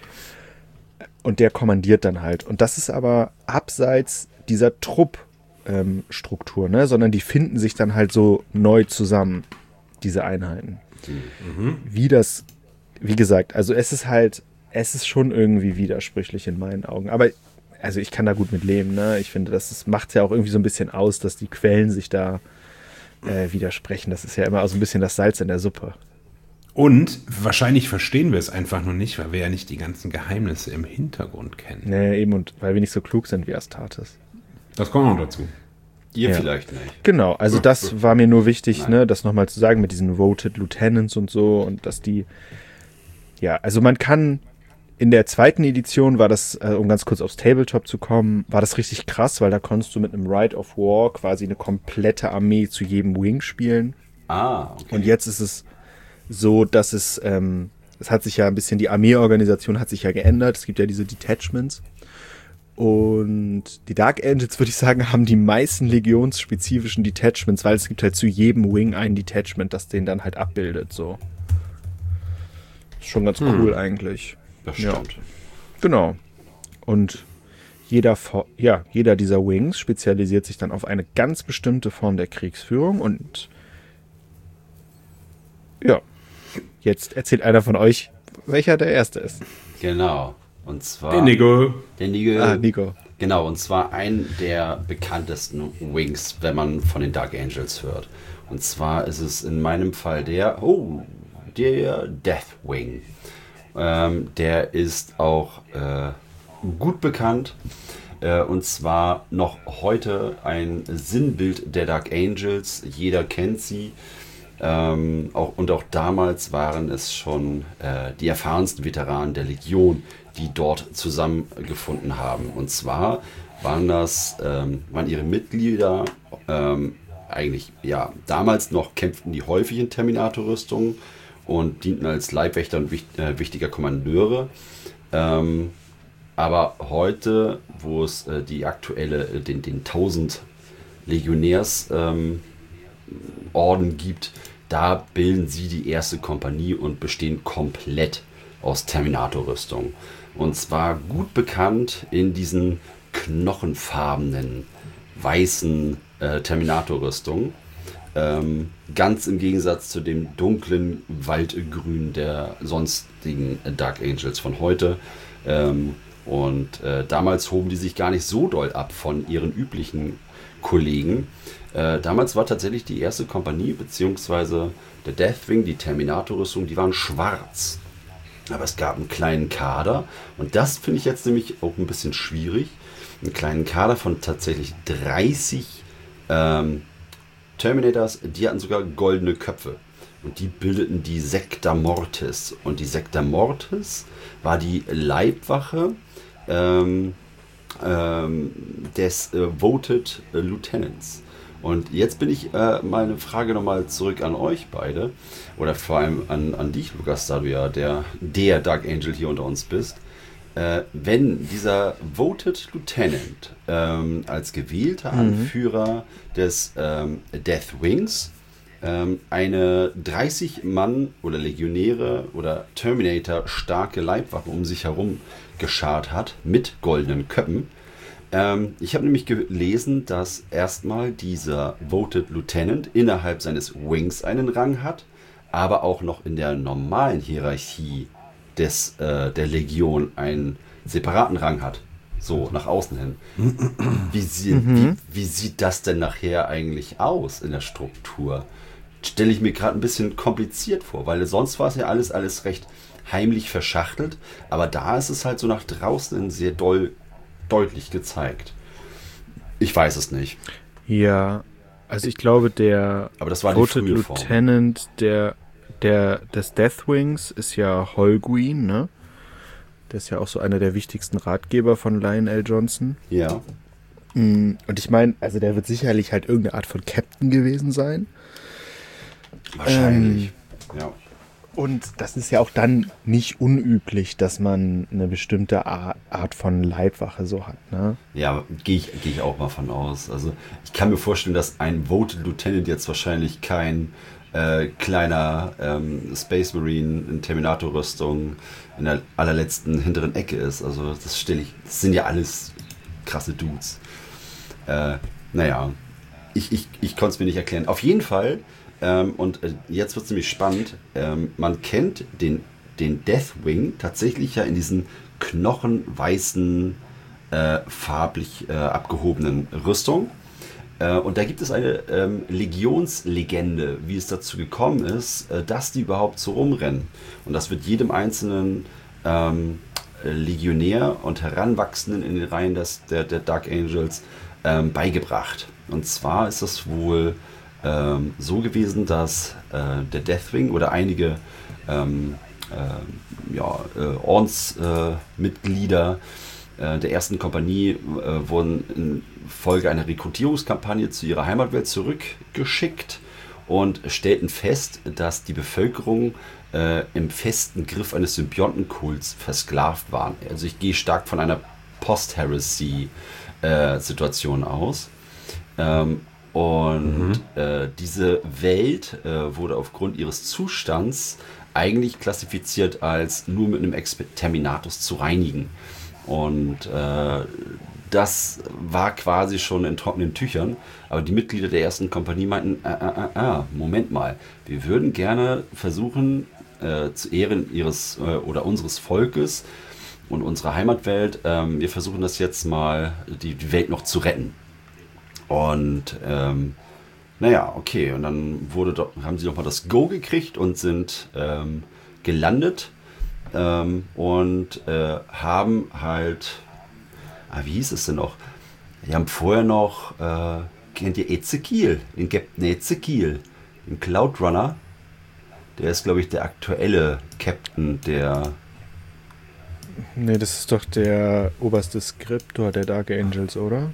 Und der kommandiert dann halt. Und das ist aber abseits dieser Truppstruktur, ähm, ne? Sondern die finden sich dann halt so neu zusammen, diese Einheiten. Mhm. Wie das, wie gesagt, also es ist halt, es ist schon irgendwie widersprüchlich in meinen Augen. Aber also ich kann da gut mit leben, ne? Ich finde, das macht ja auch irgendwie so ein bisschen aus, dass die Quellen sich da äh, widersprechen. Das ist ja immer so ein bisschen das Salz in der Suppe. Und wahrscheinlich verstehen wir es einfach nur nicht, weil wir ja nicht die ganzen Geheimnisse im Hintergrund kennen. Nee, eben, und weil wir nicht so klug sind wie Astartes. Das kommt noch dazu. Ihr Ja. vielleicht nicht. Genau, also das war mir nur wichtig, Nein. ne, das nochmal zu sagen mit diesen Voted Lieutenants und so und dass die, ja, also man kann, in der zweiten Edition war das, äh, um ganz kurz aufs Tabletop zu kommen, war das richtig krass, weil da konntest du mit einem Rite of War quasi eine komplette Armee zu jedem Wing spielen. Ah, okay. Und jetzt ist es so, dass es, ähm, es hat sich ja ein bisschen, die Armeeorganisation hat sich ja geändert, es gibt ja diese Detachments. Und die Dark Angels, würde ich sagen, haben die meisten legionsspezifischen Detachments, weil es gibt halt zu jedem Wing ein Detachment, das den dann halt abbildet, so. Ist schon ganz Hm. cool eigentlich. Das Ja. stimmt. Genau. Und jeder, Fo- ja, jeder dieser Wings spezialisiert sich dann auf eine ganz bestimmte Form der Kriegsführung und ja, jetzt erzählt einer von euch, welcher der erste ist. Genau. Und zwar. Der Nico. Der Nico. Ah, Nico. Genau, und zwar ein der bekanntesten Wings, wenn man von den Dark Angels hört. Und zwar ist es in meinem Fall der, oh, der Deathwing. Ähm, der ist auch äh, gut bekannt. Äh, und zwar noch heute ein Sinnbild der Dark Angels. Jeder kennt sie. Ähm, auch, und auch damals waren es schon äh, die erfahrensten Veteranen der Legion, die dort zusammengefunden haben. Und zwar waren das, ähm, waren ihre Mitglieder ähm, eigentlich, ja, damals noch kämpften die häufig in Terminator-Rüstungen und dienten als Leibwächter und wicht, äh, wichtiger Kommandeure. Ähm, aber heute, wo es äh, die aktuelle, äh, den, den tausend Legionärs-Orden ähm, gibt, da bilden sie die erste Kompanie und bestehen komplett aus Terminator-Rüstung. Und zwar gut bekannt in diesen knochenfarbenen, weißen äh, Terminator-Rüstungen. Ähm, ganz im Gegensatz zu dem dunklen Waldgrün der sonstigen Dark Angels von heute. Ähm, und äh, damals hoben die sich gar nicht so doll ab von ihren üblichen Kollegen. Äh, damals war tatsächlich die erste Kompanie, beziehungsweise der Deathwing, die Terminator-Rüstung, die waren schwarz. Aber es gab einen kleinen Kader, und das finde ich jetzt nämlich auch ein bisschen schwierig, einen kleinen Kader von tatsächlich dreißig ähm, Terminators, die hatten sogar goldene Köpfe. Und die bildeten die Secta Mortis. Und die Secta Mortis war die Leibwache ähm, ähm, des äh, Voted äh, Lieutenants. Und jetzt bin ich äh, meine Frage nochmal zurück an euch beide. Oder vor allem an, an dich, Lukas, da du ja der, der Dark Angel hier unter uns bist. Äh, wenn dieser Voted Lieutenant ähm, als gewählter mhm. Anführer des ähm, Death Wings ähm, eine dreißig Mann oder Legionäre oder Terminator starke Leibwache um sich herum geschart hat mit goldenen Köppen. Ähm, ich habe nämlich gelesen, dass erstmal dieser Voted Lieutenant innerhalb seines Wings einen Rang hat, aber auch noch in der normalen Hierarchie des, äh, der Legion einen separaten Rang hat. So, nach außen hin. Wie, sie, mhm. wie, wie sieht das denn nachher eigentlich aus in der Struktur? Stelle ich mir gerade ein bisschen kompliziert vor, weil sonst war es ja alles, alles recht heimlich verschachtelt, aber da ist es halt so nach draußen sehr doll, deutlich gezeigt. Ich weiß es nicht. Ja, also ich glaube, der aber das war Voted Lieutenant der, der, des Deathwings ist ja Holguin, ne? Der ist ja auch so einer der wichtigsten Ratgeber von Lionel Johnson. Ja. Und ich meine, also der wird sicherlich halt irgendeine Art von Captain gewesen sein. Wahrscheinlich, ähm, ja. Und das ist ja auch dann nicht unüblich, dass man eine bestimmte Art von Leibwache so hat, ne? Ja, gehe ich, geh ich auch mal von aus. Also ich kann mir vorstellen, dass ein Voted Lieutenant jetzt wahrscheinlich kein äh, kleiner ähm, Space Marine in Terminator-Rüstung in der allerletzten hinteren Ecke ist. Also das stelle ich, das sind ja alles krasse Dudes. Äh, naja, ich, ich, ich konnte es mir nicht erklären. Auf jeden Fall, ähm, und äh, jetzt wird es nämlich spannend, ähm, man kennt den, den Deathwing tatsächlich ja in diesen knochenweißen, äh, farblich äh, abgehobenen Rüstung. Äh, und da gibt es eine ähm, Legionslegende, wie es dazu gekommen ist, äh, dass die überhaupt so rumrennen. Und das wird jedem einzelnen ähm, Legionär und Heranwachsenden in den Reihen des, der, der Dark Angels ähm, beigebracht. Und zwar ist es wohl ähm, so gewesen, dass äh, der Deathwing oder einige ähm, äh, ja, äh, Ordensmitglieder äh, der ersten Kompanie äh, wurden in Folge einer Rekrutierungskampagne zu ihrer Heimatwelt zurückgeschickt und stellten fest, dass die Bevölkerung äh, im festen Griff eines Symbiontenkults versklavt waren. Also ich gehe stark von einer Post-Heresy-Situation äh, aus. Ähm, und mhm. äh, diese Welt äh, wurde aufgrund ihres Zustands eigentlich klassifiziert als nur mit einem Exterminatus zu reinigen. Und äh, das war quasi schon in trockenen Tüchern, aber die Mitglieder der ersten Kompanie meinten, äh, äh, äh, Moment mal, wir würden gerne versuchen, äh, zu Ehren ihres äh, oder unseres Volkes und unserer Heimatwelt, äh, wir versuchen das jetzt mal, die, die Welt noch zu retten. Und ähm, naja, okay, und dann wurde doch, haben sie nochmal das Go gekriegt und sind ähm, gelandet ähm, und äh, haben halt, ah, wie hieß es denn noch? Die haben vorher noch, äh, kennt ihr Ezekiel, den Captain Ezekiel, den Cloud Runner? Der ist, glaube ich, der aktuelle Captain der Nee, das ist doch der oberste Skriptor der Dark Angels, oder?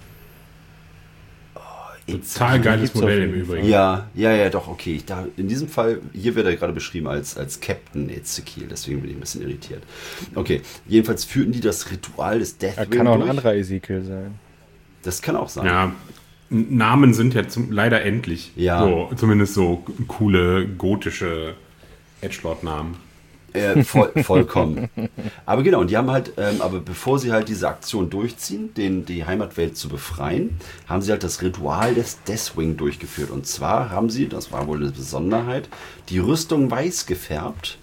Total geiles Modell im Übrigen. Ja, ja, ja, doch, okay. Da, in diesem Fall, hier wird er gerade beschrieben als, als Captain Ezekiel, deswegen bin ich ein bisschen irritiert. Okay, jedenfalls führten die das Ritual des Deathwing durch. Er kann auch ein anderer Ezekiel sein. Das kann auch sein. Ja, Namen sind ja zum, leider endlich. Ja. So, zumindest so coole, gotische Edgelord-Namen. Äh, voll, vollkommen. Aber genau, und die haben halt, ähm, aber bevor sie halt diese Aktion durchziehen, den, die Heimatwelt zu befreien, haben sie halt das Ritual des Deathwing durchgeführt. Und zwar haben sie, das war wohl eine Besonderheit, die Rüstung weiß gefärbt,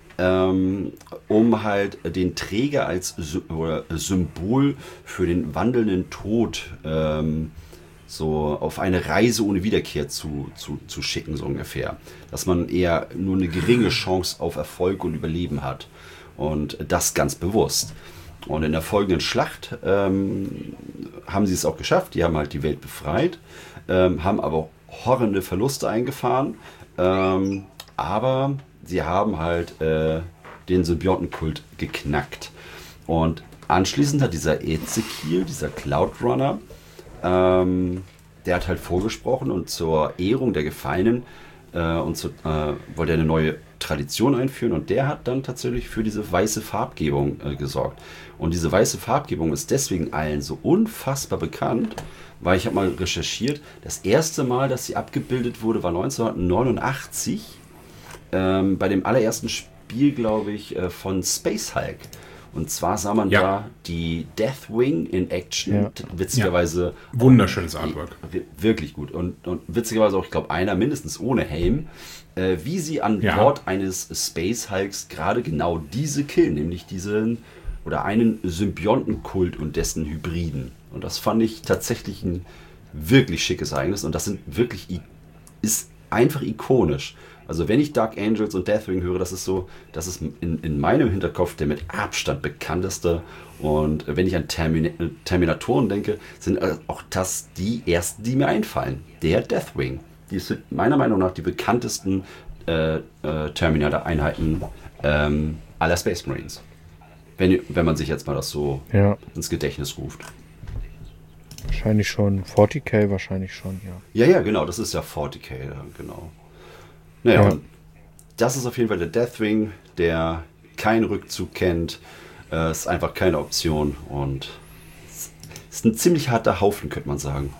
ähm, um halt den Träger als Sy- oder Symbol für den wandelnden Tod ähm, so auf eine Reise ohne Wiederkehr zu, zu, zu schicken, so ungefähr. Dass man eher nur eine geringe Chance auf Erfolg und Überleben hat. Und das ganz bewusst. Und in der folgenden Schlacht ähm, haben sie es auch geschafft. Die haben halt die Welt befreit, ähm, haben aber horrende Verluste eingefahren. Ähm, aber sie haben halt äh, den Symbiontenkult geknackt. Und anschließend hat dieser Ezekiel, dieser Cloudrunner, Ähm, der hat halt vorgesprochen und zur Ehrung der Gefallenen äh, und zu, äh, wollte er eine neue Tradition einführen und der hat dann tatsächlich für diese weiße Farbgebung äh, gesorgt. Und diese weiße Farbgebung ist deswegen allen so unfassbar bekannt, weil ich habe mal recherchiert, das erste Mal, dass sie abgebildet wurde, war neunzehnhundertneunundachtzig ähm, bei dem allerersten Spiel, glaube ich, äh, von Space Hulk. Und zwar sah man Ja. da die Deathwing in Action, Ja. witzigerweise. Wunderschönes Artwork. Wir- Wirklich gut. Und, und witzigerweise auch, ich glaube, einer mindestens ohne Helm, äh, wie sie an Ja. Bord eines Space Hulks gerade genau diese killen, nämlich diesen oder einen Symbiontenkult und dessen Hybriden. Und das fand ich tatsächlich ein wirklich schickes Ereignis und das sind wirklich, i- ist einfach ikonisch. Also wenn ich Dark Angels und Deathwing höre, das ist so, das ist in, in meinem Hinterkopf der mit Abstand bekannteste. Und wenn ich an Termin Terminatoren denke, sind auch das die ersten, die mir einfallen. Der Deathwing. Die sind meiner Meinung nach die bekanntesten äh, äh, Terminator-Einheiten ähm, aller Space Marines. Wenn, wenn man sich jetzt mal das so Ja, ins Gedächtnis ruft. wahrscheinlich schon. vierzig K wahrscheinlich schon, ja. Ja, ja, genau, das ist ja vierzig K, ja, genau. Naja, Ja. und das ist auf jeden Fall der Deathwing, der keinen Rückzug kennt. Äh, ist einfach keine Option und es ist ein ziemlich harter Haufen, könnte man sagen.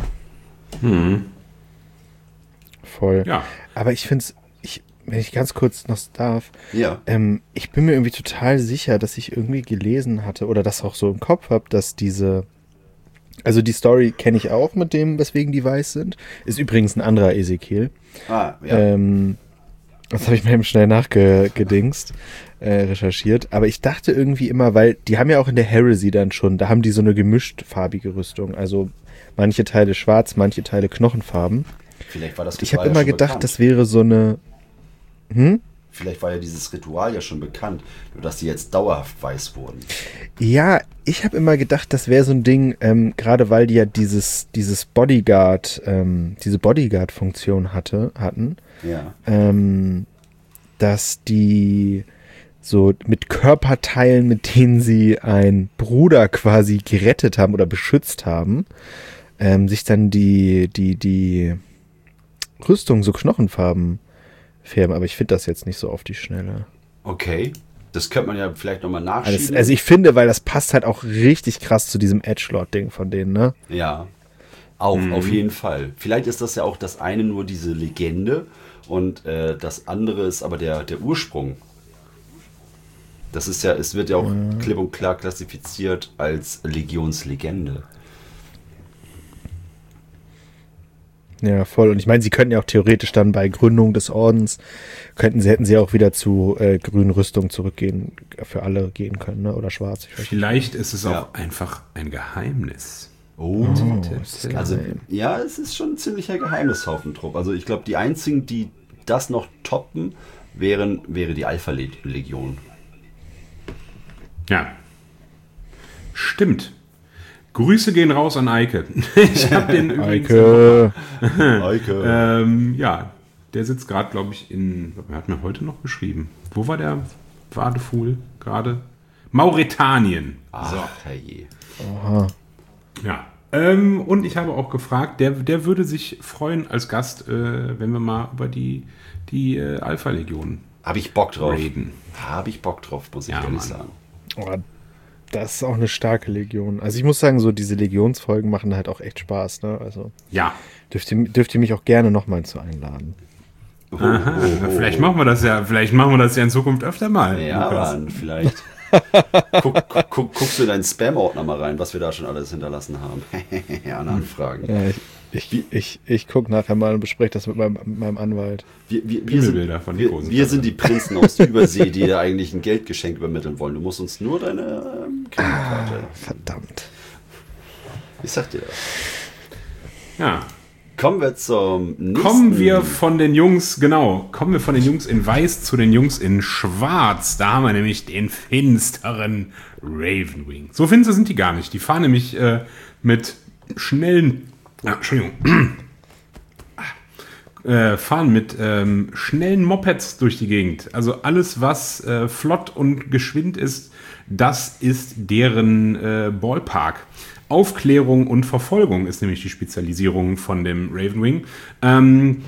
Voll. Ja. Aber ich finde es, ich, wenn ich ganz kurz noch darf, Ja. ähm, ich bin mir irgendwie total sicher, dass ich irgendwie gelesen hatte oder das auch so im Kopf habe, dass diese, also die Story kenne ich auch mit dem, weswegen die weiß sind. Ist übrigens ein anderer Ezekiel. Ah, ja. Ähm, das habe ich mir eben schnell nachgedingst, äh, recherchiert. Aber ich dachte irgendwie immer, weil die haben ja auch in der Heresy dann schon, da haben die so eine gemischt farbige Rüstung. Also manche Teile schwarz, manche Teile knochenfarben. Vielleicht war das Ich habe Ritual immer ja schon gedacht, bekannt. das wäre so eine. Hm? Vielleicht war ja dieses Ritual ja schon bekannt, nur dass die jetzt dauerhaft weiß wurden. Ja, ich habe immer gedacht, das wäre so ein Ding, ähm, gerade weil die ja dieses, dieses Bodyguard, ähm, diese Bodyguard-Funktion hatte, hatten, Ja. ähm, dass die so mit Körperteilen, mit denen sie einen Bruder quasi gerettet haben oder beschützt haben, ähm, sich dann die, die, die Rüstung so knochenfarben färben. Aber ich finde das jetzt nicht so auf die Schnelle. Okay. Das könnte man ja vielleicht nochmal nachschieben. Also, also ich finde, weil das passt halt auch richtig krass zu diesem Edgelord-Ding von denen, ne? Ja, auch, auf jeden Fall. Vielleicht ist das ja auch das eine nur diese Legende und äh, das andere ist aber der, der Ursprung. Das ist ja, es wird ja auch klipp und klar klassifiziert als Legionslegende. Ja, voll. Und ich meine, sie könnten ja auch theoretisch dann bei Gründung des Ordens, könnten sie, hätten sie auch wieder zu äh, grünen Rüstungen zurückgehen, für alle gehen können, ne? Oder schwarz. Ich weiß nicht. Vielleicht ist es Ja. auch einfach ein Geheimnis. Oh, ist das also geheim. ja, es ist schon ein ziemlicher Geheimnishaufentrupp. Also ich glaube, die einzigen, die das noch toppen, wären, wäre die Alpha-Legion. Ja. Stimmt. Grüße gehen raus an Eike. Ich habe den übrigens. Eike. Eike. Ähm, ja, der sitzt gerade, glaube ich, in. Wer hat mir heute noch geschrieben? Wo war der Wadefuhl gerade? Mauretanien. Ach, So. herrje. Oha. Ja. Ähm, und ich habe auch gefragt, der, der würde sich freuen als Gast, äh, wenn wir mal über die, die äh, Alpha-Legion Habe ich Bock drauf. reden. Habe ich Bock drauf, muss ich Ja, ehrlich Mann. sagen. Oh, das ist auch eine starke Legion. Also ich muss sagen, so diese Legionsfolgen machen halt auch echt Spaß, ne? Also Ja. dürft ihr, dürft ihr mich auch gerne nochmal zu einladen. Oh, Aha. oh, Na, oh. vielleicht machen wir das ja, vielleicht machen wir das ja in Zukunft öfter mal. Ja, Lukas. Mann, vielleicht. guck, guck, guckst du in deinen Spam-Ordner mal rein, was wir da schon alles hinterlassen haben. An Anfragen. Ja, ich ich, ich, ich gucke nachher mal und bespreche das mit meinem, mit meinem Anwalt. Wir, wir, wir, sind, Pimmelbilder von wir, Nico. wir sind die Prinzen aus Übersee, die dir eigentlich ein Geldgeschenk übermitteln wollen. Du musst uns nur deine ähm, Kreditkarte. Verdammt. Ich sag dir das. Ja. Kommen wir zum nächsten. Kommen wir von den Jungs, genau, kommen wir von den Jungs in Weiß zu den Jungs in Schwarz. Da haben wir nämlich den finsteren Ravenwing. So finster sind die gar nicht. Die fahren nämlich äh, mit schnellen, ah, Entschuldigung, äh, fahren mit ähm, schnellen Mopeds durch die Gegend. Also alles, was äh, flott und geschwind ist, das ist deren äh, Ballpark. Aufklärung und Verfolgung ist nämlich die Spezialisierung von dem Ravenwing. Ähm,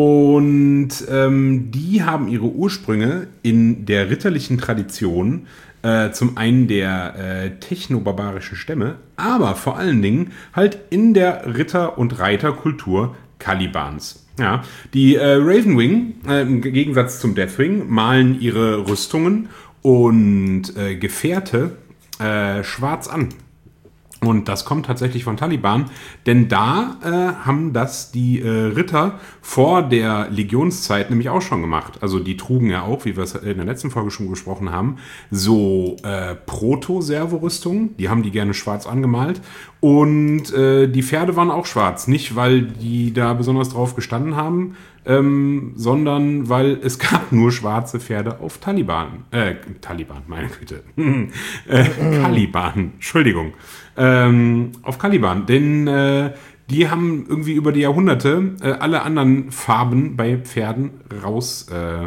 und ähm, die haben ihre Ursprünge in der ritterlichen Tradition, äh, zum einen der äh, technobarbarischen Stämme, aber vor allen Dingen halt in der Ritter- und Reiterkultur Kalibans. Ja, die äh, Ravenwing, äh, im Gegensatz zum Deathwing, malen ihre Rüstungen und äh, Gefährte äh, schwarz an. Und das kommt tatsächlich von Taliban, denn da äh, haben das die äh, Ritter vor der Legionszeit nämlich auch schon gemacht. Also die trugen ja auch, wie wir es in der letzten Folge schon gesprochen haben, so äh, Proto-Servorüstungen. Die haben die gerne schwarz angemalt. Und äh, die Pferde waren auch schwarz. Nicht, weil die da besonders drauf gestanden haben, ähm, sondern weil es gab nur schwarze Pferde auf Taliban. Äh, Taliban, meine Güte. äh, Caliban, Entschuldigung. Ähm, auf Caliban, denn äh, die haben irgendwie über die Jahrhunderte äh, alle anderen Farben bei Pferden raus, äh,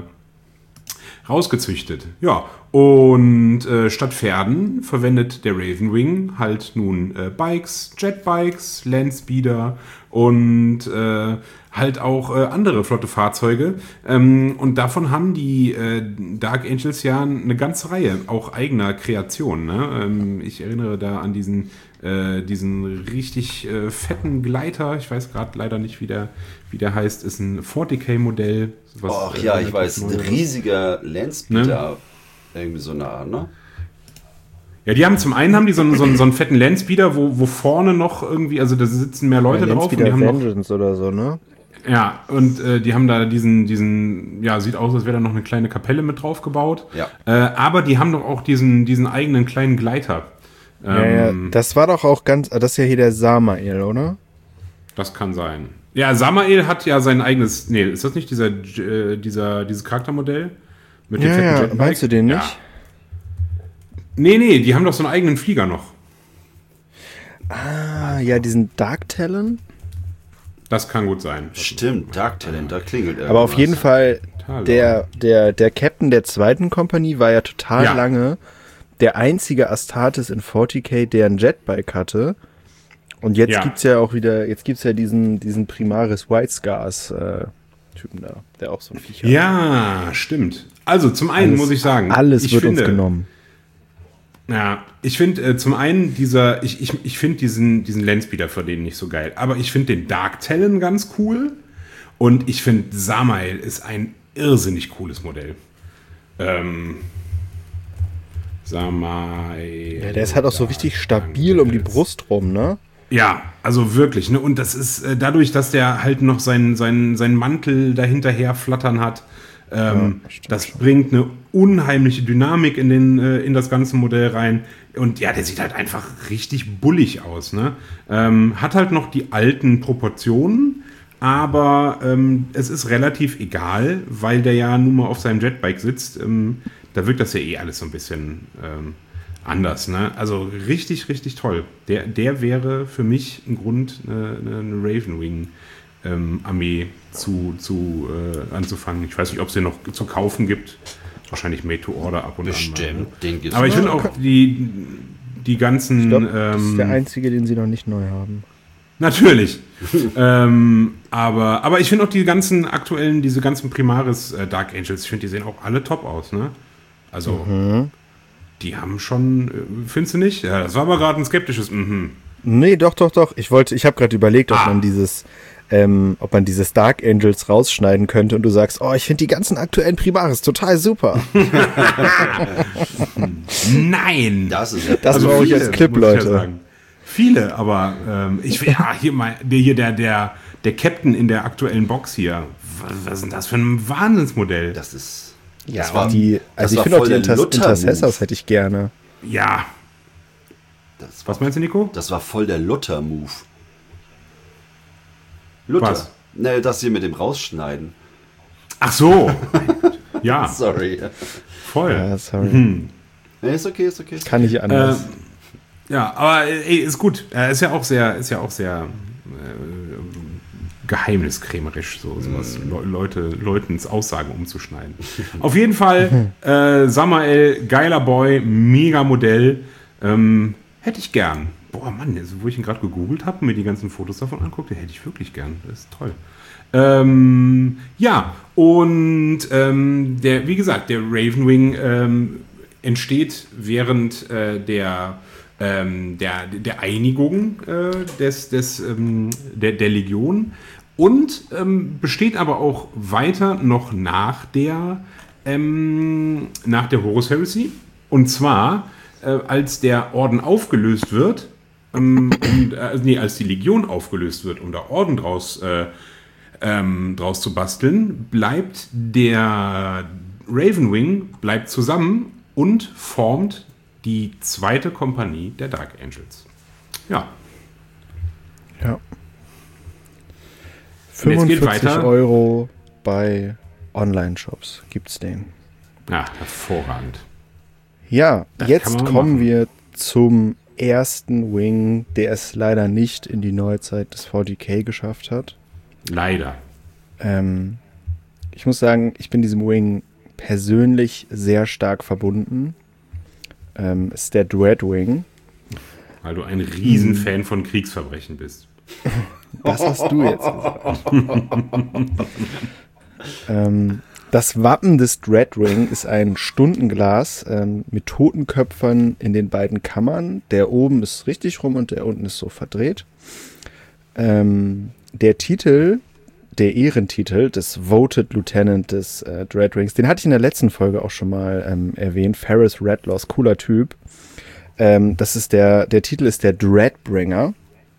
rausgezüchtet. Ja, und äh, statt Pferden verwendet der Ravenwing halt nun äh, Bikes, Jetbikes, Landspeeder und äh, halt auch äh, andere flotte Fahrzeuge. Ähm, und davon haben die äh, Dark Angels ja eine ganze Reihe, auch eigener Kreationen. Ne? Ähm, ich erinnere da an diesen, äh, diesen richtig äh, fetten Gleiter. Ich weiß gerade leider nicht, wie der, wie der heißt. Ist ein forty K-Modell. Ach äh, ja, ich weiß. Ein riesiger Landspeeder. Ne? Irgendwie so nah, ne? Ja, die haben zum einen haben die so einen, so einen, so einen fetten Landspeeder, wo, wo vorne noch irgendwie, also da sitzen mehr Leute ja, drauf. Und die haben Vengeance noch, oder so, ne? Ja, und äh, die haben da diesen, diesen, ja, sieht aus, als wäre da noch eine kleine Kapelle mit drauf gebaut. Ja. Äh, aber die haben doch auch diesen, diesen eigenen kleinen Gleiter. Ähm, ja, ja, das war doch auch ganz, das ist ja hier der Samael, oder? Das kann sein. Ja, Samael hat ja sein eigenes, nee, ist das nicht dieser, äh, dieser, dieses Charaktermodell? Mit dem ja, fetten ja, Jetbike? meinst du den nicht? Ja. Nee, nee, die haben doch so einen eigenen Flieger noch. Ah, ja, diesen Dark Talon? Das kann gut sein. Stimmt, Dark Talent, da klingelt irgendwas. Aber auf jeden Fall, Talon. der, der, der Captain der zweiten Kompanie war ja total Ja. lange der einzige Astartes in forty K, der ein Jetbike hatte. Und jetzt Ja. gibt's ja auch wieder, jetzt gibt's ja diesen, diesen Primaris White Scars äh, Typen da, der auch so ein Viech hat. Ja, stimmt. Also zum einen Alles- muss ich sagen, Alles ich wird finde, uns genommen. Ja, ich finde äh, zum einen dieser, ich, ich, ich finde diesen, diesen Landspeeder für den nicht so geil, aber ich finde den Dark Talon ganz cool und ich finde Samael ist ein irrsinnig cooles Modell. Ähm, Samael. Ja, der ist halt auch so richtig stabil um die Brust rum, ne? Ja, also wirklich, ne? Und das ist äh, dadurch, dass der halt noch seinen, seinen, seinen Mantel dahinterher flattern hat, ähm, Ja, stimmt das schon. bringt eine unheimliche Dynamik in, den, äh, in das ganze Modell rein. Und ja, der sieht halt einfach richtig bullig aus, ne? Ähm, hat halt noch die alten Proportionen, aber ähm, es ist relativ egal, weil der ja nun mal auf seinem Jetbike sitzt. Ähm, da wirkt das ja eh alles so ein bisschen ähm, anders, ne? Also richtig, richtig toll. Der, der wäre für mich ein Grund, eine, eine Ravenwing-Armee zu, zu äh, anzufangen. Ich weiß nicht, ob es den noch zu kaufen gibt. Wahrscheinlich Made to Order ab und Bestimmt, an. Bestimmt, den gibt's. Aber ich finde auch die, die ganzen... Ich glaub, ähm, das ist der einzige, den sie noch nicht neu haben. Natürlich. ähm, aber, aber ich finde auch die ganzen aktuellen, diese ganzen Primaris äh, Dark Angels, ich finde, die sehen auch alle top aus, ne? Also, Mhm. die haben schon, äh, findest du nicht? Ja, das war aber gerade ein skeptisches Mhm. Nee, doch, doch, doch. Ich wollte, ich habe gerade überlegt, ob Ah. man dieses, ähm, ob man dieses Dark Angels rausschneiden könnte und du sagst, oh, ich finde die ganzen aktuellen Primaris total super. Nein! Das ist ja Das brauche ich als Clip, muss ich ja Leute. sagen. Viele, aber ähm, ich will ja hier mal, der hier, der, der, der Captain in der aktuellen Box hier. Was, was ist denn das für ein Wahnsinnsmodell? Das ist. Ja, das war, die, das also ich war finde auch voll die der Inter Luther-Move. Intercessors hätte ich gerne. Ja. Das war, Was meinst du, Nico? das war voll der Luther-Move. Luther. Was? Ne, das hier mit dem Rausschneiden. Ach so. Ja, Sorry. voll. Ja, sorry. Mhm. Ne, ist okay, ist okay. Kann nicht anders. Ähm, ja, aber ey, ist gut. Er ist ja auch sehr, ist ja auch sehr äh, geheimniskrämerisch, so sowas Le Leute, Leutens Aussagen umzuschneiden. Auf jeden Fall, äh, Samael, geiler Boy, mega Modell. Ähm, hätte ich gern. Boah, Mann, also, wo ich ihn gerade gegoogelt habe und mir die ganzen Fotos davon anguckte, hätte ich wirklich gern. Das ist toll. Ähm, ja, und ähm, der, wie gesagt, der Ravenwing ähm, entsteht während äh, der, ähm, der, der Einigung äh, des, des, ähm, der, der Legion und ähm, besteht aber auch weiter noch nach der, ähm, nach der Horus Heresy. Und zwar, äh, als der Orden aufgelöst wird, ähm, und, äh, nee, als die Legion aufgelöst wird und der Orden draus äh, Ähm, draus zu basteln, bleibt der Ravenwing bleibt zusammen und formt die zweite Kompanie der Dark Angels. Ja. Ja. Und jetzt geht fünfundvierzig weiter. Euro bei Online-Shops gibt's den. Ja, hervorragend. Ja, Das kann jetzt man kommen machen. wir zum ersten Wing, der es leider nicht in die Neuzeit des V D K geschafft hat. Leider. Ähm, ich muss sagen, ich bin diesem Wing persönlich sehr stark verbunden. Ähm, ist der Dreadwing. Weil du ein Riesenfan von Kriegsverbrechen bist. Das hast du jetzt gesagt. ähm, das Wappen des Dreadwing ist ein Stundenglas ähm, mit Totenköpfern in den beiden Kammern. Der oben ist richtig rum und der unten ist so verdreht. Ähm, der Titel, der Ehrentitel des Voted Lieutenant des äh, Dreadwings, den hatte ich in der letzten Folge auch schon mal ähm, erwähnt. Ferris Redlaws, cooler Typ. Ähm, das ist der, der Titel ist der Dreadbringer.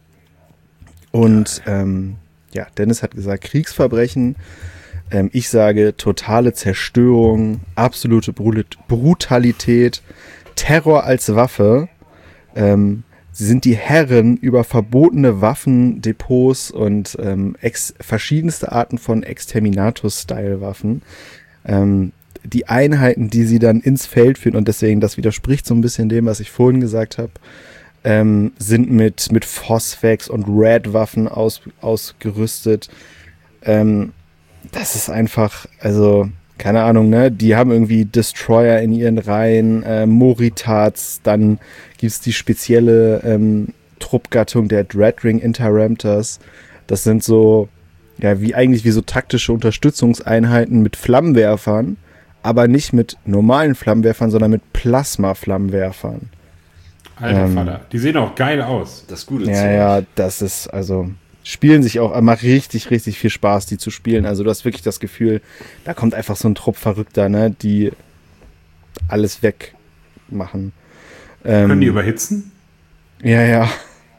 Und ähm, ja, Dennis hat gesagt, Kriegsverbrechen. Ähm, ich sage totale Zerstörung, absolute Brut- Brutalität, Terror als Waffe. Ähm, sie sind die Herren über verbotene Waffen, Depots und ähm, ex- verschiedenste Arten von Exterminatus-Style-Waffen. Ähm, die Einheiten, die sie dann ins Feld führen, und deswegen, das widerspricht so ein bisschen dem, was ich vorhin gesagt habe, ähm, sind mit, mit Phosphex und Red-Waffen aus, ausgerüstet. Ähm, das ist einfach, also, keine Ahnung, ne? Die haben irgendwie Destroyer in ihren Reihen, äh, Moritats, dann gibt's die spezielle ähm, Truppgattung der Dreadring Interrupters. Das sind so, ja, wie eigentlich wie so taktische Unterstützungseinheiten mit Flammenwerfern, aber nicht mit normalen Flammenwerfern, sondern mit Plasma-Flammenwerfern. Alter Ähm, Vater. Die sehen auch geil aus. Das gute Ja, Zeug. ja, das ist, also, spielen sich auch, macht richtig, richtig viel Spaß, die zu spielen. Also du hast wirklich das Gefühl, da kommt einfach so ein Trupp Verrückter, ne, die alles wegmachen. Ähm, Können die überhitzen? Ja, ja.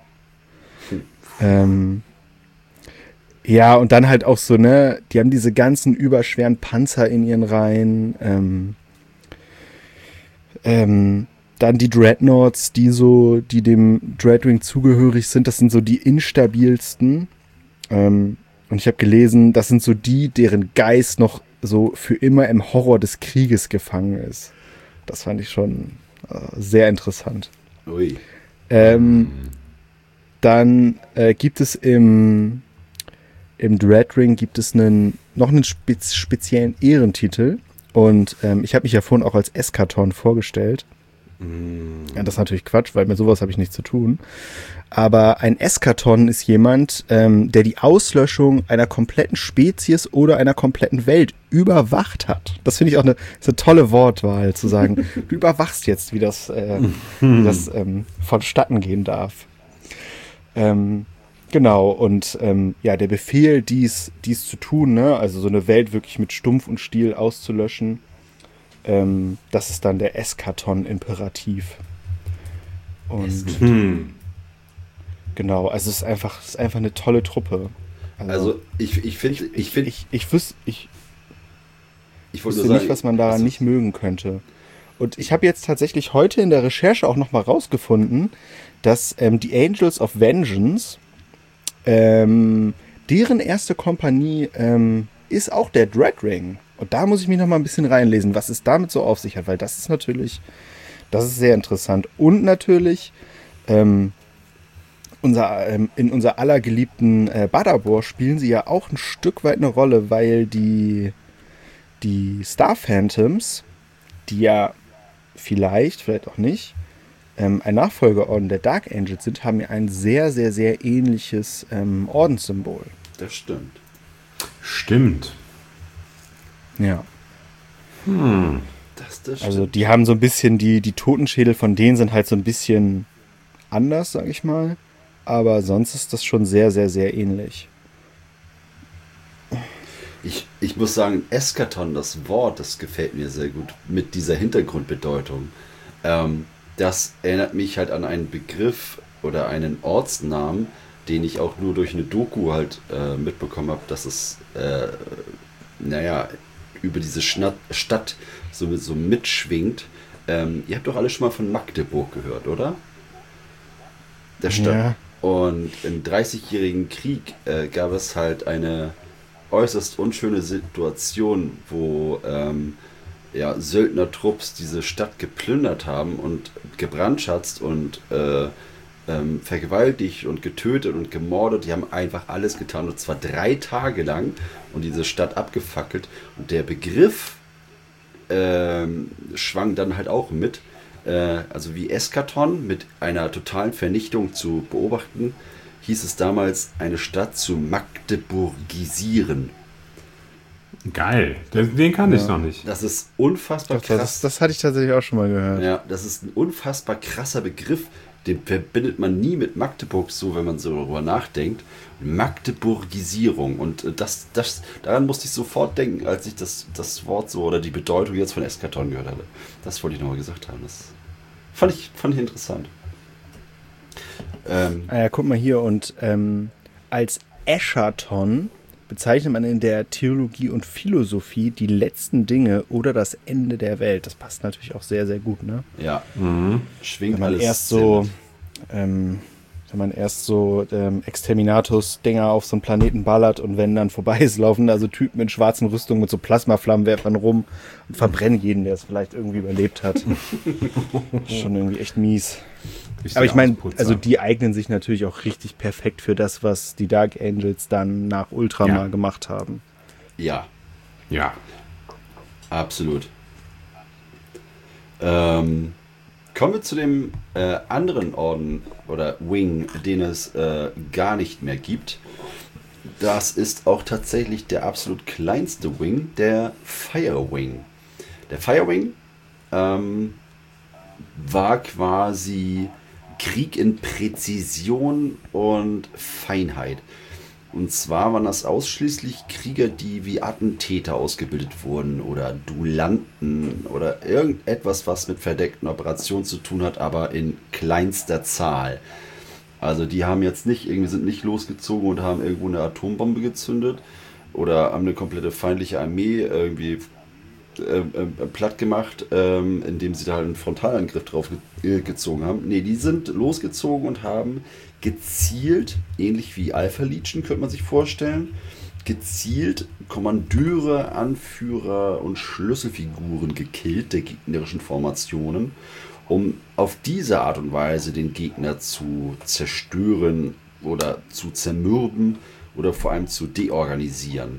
Ähm, ja, und dann halt auch so, ne, die haben diese ganzen überschweren Panzer in ihren Reihen. Ähm, ähm, dann die Dreadnoughts, die so, die dem Dreadwing zugehörig sind, das sind so die instabilsten. Ähm, und ich habe gelesen, das sind so die, deren Geist noch so für immer im Horror des Krieges gefangen ist. Das fand ich schon äh, sehr interessant. Ui. Ähm, dann äh, gibt es im, im Dreadring gibt es einen, noch einen spez speziellen Ehrentitel. Und ähm, ich habe mich ja vorhin auch als Eskaton vorgestellt. Ja, das ist natürlich Quatsch, weil mit sowas habe ich nichts zu tun. Aber ein Eskaton ist jemand, ähm, der die Auslöschung einer kompletten Spezies oder einer kompletten Welt überwacht hat. Das finde ich auch eine, ist eine tolle Wortwahl, zu sagen, du überwachst jetzt, wie das, äh, wie das ähm, vonstatten gehen darf. Ähm, genau, und ähm, ja, der Befehl, dies, dies zu tun, ne? Also so eine Welt wirklich mit Stumpf und Stiel auszulöschen, Ähm, das ist dann der Eskaton-Imperativ. Und Hm. genau, also es ist einfach, es ist einfach eine tolle Truppe. Also ich, ich finde, ich, ich, finde, ich, ich wüsste ich ich wollte wüsste nur nicht, sagen, was man daran also, nicht mögen könnte. Und ich habe jetzt tatsächlich heute in der Recherche auch nochmal rausgefunden, dass ähm, die Angels of Vengeance, ähm, deren erste Kompanie ähm, ist auch der Dreadring. Und da muss ich mich noch mal ein bisschen reinlesen, was es damit so auf sich hat, weil das ist natürlich, das ist sehr interessant. Und natürlich ähm, unser, ähm, in unser aller geliebten äh, Badabor spielen sie ja auch ein Stück weit eine Rolle, weil die, die Star Phantoms, die ja vielleicht, vielleicht auch nicht, ähm, ein Nachfolgeorden der Dark Angels sind, haben ja ein sehr, sehr, sehr ähnliches ähm, Ordenssymbol. das stimmt. Stimmt. Ja. Hm. Das, das stimmt. Also die haben so ein bisschen, die, die Totenschädel von denen sind halt so ein bisschen anders, sag ich mal. Aber sonst ist das schon sehr, sehr, sehr ähnlich. Ich, ich muss sagen, Eskaton, das Wort, das gefällt mir sehr gut mit dieser Hintergrundbedeutung. Ähm, das erinnert mich halt an einen Begriff oder einen Ortsnamen, den ich auch nur durch eine Doku halt äh, mitbekommen habe, dass es, äh, naja, über diese Schna- Stadt so, so mitschwingt. Ähm, ihr habt doch alle schon mal von Magdeburg gehört, oder? Der Stadt. Ja. Und im dreißigjährigen Krieg äh, gab es halt eine äußerst unschöne Situation, wo ähm, ja, Söldnertrupps diese Stadt geplündert haben und gebrandschatzt und äh, ähm, vergewaltigt und getötet und gemordet. Die haben einfach alles getan und zwar drei Tage lang und diese Stadt abgefackelt. Und der Begriff ähm, schwang dann halt auch mit. Äh, also wie Eskaton mit einer totalen Vernichtung zu beobachten, hieß es damals, eine Stadt zu Magdeburgisieren. Geil. Den, den kann ich Ja. noch nicht. Das ist unfassbar Das, krass. das, das hatte ich tatsächlich auch schon mal gehört. Ja, das ist ein unfassbar krasser Begriff. Den verbindet man nie mit Magdeburg so, wenn man so darüber nachdenkt. Magdeburgisierung. Und äh, das, das, daran musste ich sofort denken, als ich das, das Wort so oder die Bedeutung jetzt von Eskaton gehört hatte. Das wollte ich nochmal gesagt haben. Das fand ich, fand ich interessant. Ähm, Ah ja, guck mal hier. Und ähm, als Eschaton bezeichnet man in der Theologie und Philosophie die letzten Dinge oder das Ende der Welt. Das passt natürlich auch sehr, sehr gut, ne? ja, Mhm. schwingt Wenn man alles erst sehr so, mit. ähm, wenn man erst so ähm, Exterminatus-Dinger auf so einen Planeten ballert und wenn dann vorbei ist, laufen da so Typen in schwarzen Rüstungen mit so Plasmaflammenwerfern rum und verbrennen jeden, der es vielleicht irgendwie überlebt hat. Schon irgendwie echt mies. Richtiger Aber ich meine, Ausputzer. also die eignen sich natürlich auch richtig perfekt für das, was die Dark Angels dann nach Ultramar Ja. gemacht haben. Ja, Ja. absolut. Ähm, kommen wir zu dem äh, anderen Orden oder Wing, den es äh, gar nicht mehr gibt. Das ist auch tatsächlich der absolut kleinste Wing, der Fire Wing. Der Fire Wing ähm, war quasi Krieg in Präzision und Feinheit. Und zwar waren das ausschließlich Krieger, die wie Attentäter ausgebildet wurden oder Duellanten oder irgendetwas, was mit verdeckten Operationen zu tun hat, aber in kleinster Zahl. Also die haben jetzt nicht, irgendwie sind nicht losgezogen und haben irgendwo eine Atombombe gezündet oder haben eine komplette feindliche Armee irgendwie äh, äh, platt gemacht, ähm, indem sie da halt einen Frontalangriff drauf ge äh, gezogen haben. Nee, die sind losgezogen und haben gezielt, ähnlich wie Alpha Legion könnte man sich vorstellen, gezielt Kommandeure, Anführer und Schlüsselfiguren gekillt der gegnerischen Formationen, um auf diese Art und Weise den Gegner zu zerstören oder zu zermürben oder vor allem zu deorganisieren.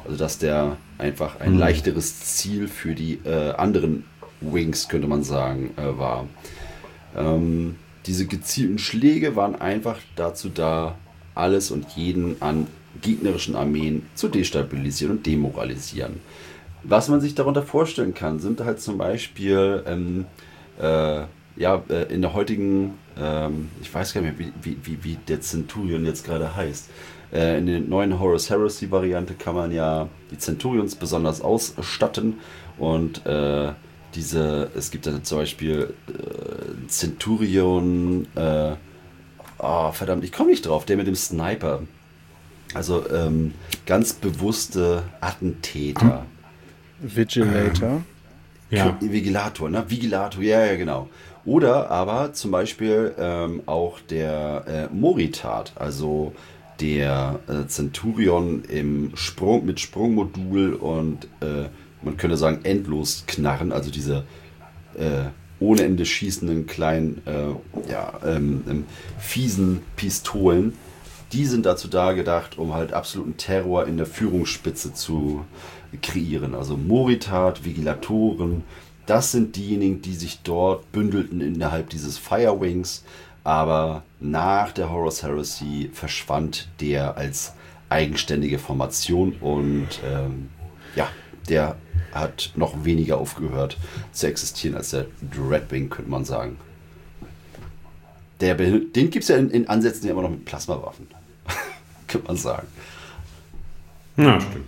Also dass der einfach ein mhm. leichteres Ziel für die äh, anderen Wings, könnte man sagen, äh, war. Ähm, diese gezielten Schläge waren einfach dazu da, alles und jeden an gegnerischen Armeen zu destabilisieren und demoralisieren. Was man sich darunter vorstellen kann, sind halt zum Beispiel ähm, äh, ja, äh, in der heutigen, ähm, ich weiß gar nicht mehr, wie, wie, wie der Centurion jetzt gerade heißt. Äh, in der neuen Horus Heresy Variante kann man ja die Centurions besonders ausstatten und äh, diese, es gibt dann zum Beispiel äh, Centurion, äh, oh, verdammt, ich komme nicht drauf, der mit dem Sniper. Also ähm, ganz bewusste Attentäter. Vigilator. Ähm, ja. Vigilator, ne? Vigilator, ja, ja, genau. Oder aber zum Beispiel ähm, auch der äh, Moritat, also der äh, Centurion im Sprung mit Sprungmodul und äh, man könnte sagen endlos Knarren, also diese äh, ohne Ende schießenden kleinen, äh, ja, ähm, ähm, fiesen Pistolen. Die sind dazu da gedacht, um halt absoluten Terror in der Führungsspitze zu kreieren. Also Moritat, Vigilatoren, das sind diejenigen, die sich dort bündelten innerhalb dieses Firewings. Aber nach der Horus Heresy verschwand der als eigenständige Formation und ähm, ja, der hat noch weniger aufgehört zu existieren als der Dreadwing, könnte man sagen. Der, den gibt es ja in, in Ansätzen ja immer noch mit Plasmawaffen. Könnte man sagen. Ja, stimmt.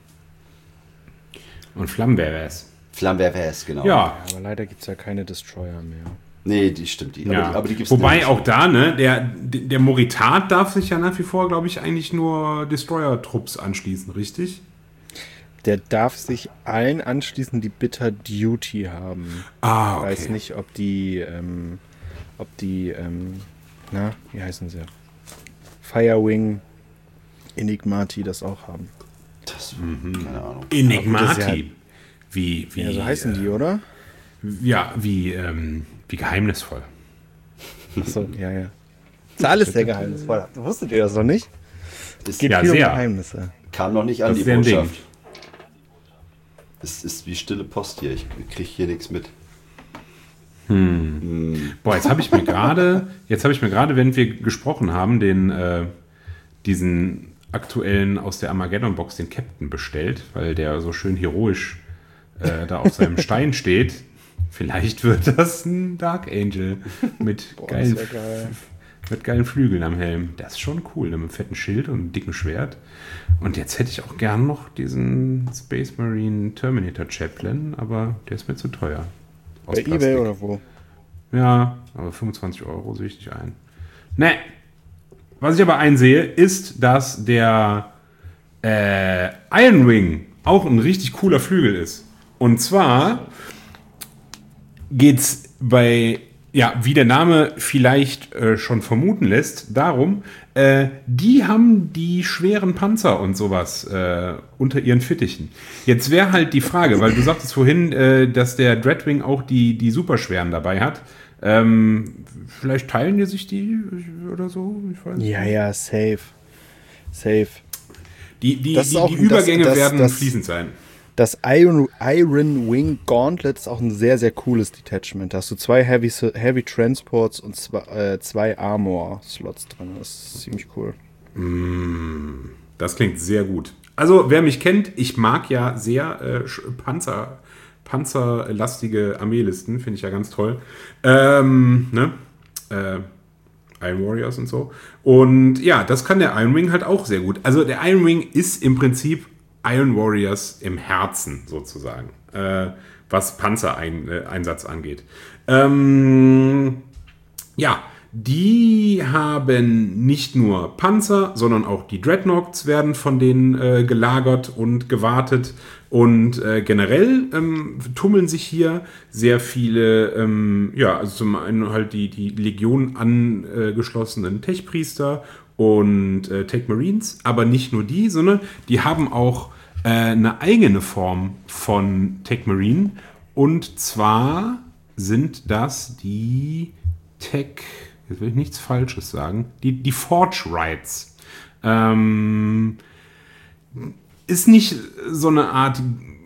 Und Flammenwerfers. Flammenwerfers, genau. Ja. Ja, aber leider gibt es ja keine Destroyer mehr. Nee, die stimmt. Die, ja. aber die, aber die gibt's Wobei auch da, ne, der, der Moritat darf sich ja nach wie vor, glaube ich, eigentlich nur Destroyer-Trupps anschließen, richtig? Der darf sich allen anschließen, die Bitter Duty haben. Ah, okay. Ich weiß nicht, ob die, ähm, ob die, ähm, na, wie heißen sie? Firewing, Enigmati das auch haben. Das, mhm. keine Ahnung. Enigmati? Ja, wie, wie, ja, so heißen äh, die, oder? Ja, wie, ähm, wie geheimnisvoll. Achso, ja, ja. Ist alles sehr geheimnisvoll. Wusstet ihr das noch nicht? Es geht ja, viel sehr. um Geheimnisse. Kam noch nicht an, das die ist ein Botschaft. Ding. Es ist wie stille Post hier. Ich kriege hier nichts mit. Hm. Hm. Boah, jetzt habe ich mir gerade, jetzt habe ich mir gerade, wenn wir gesprochen haben, den äh, diesen aktuellen aus der Armageddon-Box, den Captain bestellt, weil der so schön heroisch äh, da auf seinem Stein steht. Vielleicht wird das ein Dark Angel mit, Boah, geilen, das wär geil. mit geilen Flügeln am Helm. Das ist schon cool, ne? Mit einem fetten Schild und einem dicken Schwert. Und jetzt hätte ich auch gern noch diesen Space Marine Terminator Chaplain, aber der ist mir zu teuer. Aus Bei Plastik. eBay oder wo? Ja, aber fünfundzwanzig Euro sehe ich nicht ein. Ne. Was ich aber einsehe, ist, dass der äh, Iron Wing auch ein richtig cooler Flügel ist. Und zwar geht's bei, ja, wie der Name vielleicht äh, schon vermuten lässt, darum, äh, die haben die schweren Panzer und sowas äh, unter ihren Fittichen. Jetzt wäre halt die Frage, weil du sagtest vorhin, äh, dass der Dreadwing auch die, die superschweren dabei hat. Ähm, vielleicht teilen die sich die oder so? Ich weiß ja, nicht. ja, safe. Safe. Die, die, das die, auch, die Übergänge das, das, werden das, fließend sein. Das Iron, Iron Wing Gauntlet ist auch ein sehr, sehr cooles Detachment. Da hast du zwei Heavy, Heavy Transports und zwei, äh, zwei Armor-Slots drin. Das ist ziemlich cool. Mm, das klingt sehr gut. Also, wer mich kennt, ich mag ja sehr äh, Panzer, panzerlastige Armeelisten. Finde ich ja ganz toll. Ähm, ne? Äh, Iron Warriors und so. Und ja, das kann der Iron Wing halt auch sehr gut. Also, der Iron Wing ist im Prinzip Iron Warriors im Herzen sozusagen, äh, was Panzereinsatz angeht. Ähm, ja, die haben nicht nur Panzer, sondern auch die Dreadnoughts werden von denen äh, gelagert und gewartet. Und äh, generell ähm, tummeln sich hier sehr viele, ähm, ja, also zum einen halt die, die Legion angeschlossenen Tech-Priester und äh, Tech Marines, aber nicht nur die, sondern die haben auch äh, eine eigene Form von Tech Marine. Und zwar sind das die Tech, jetzt will ich nichts Falsches sagen, die, die Forge Rights. Ähm, ist nicht so eine Art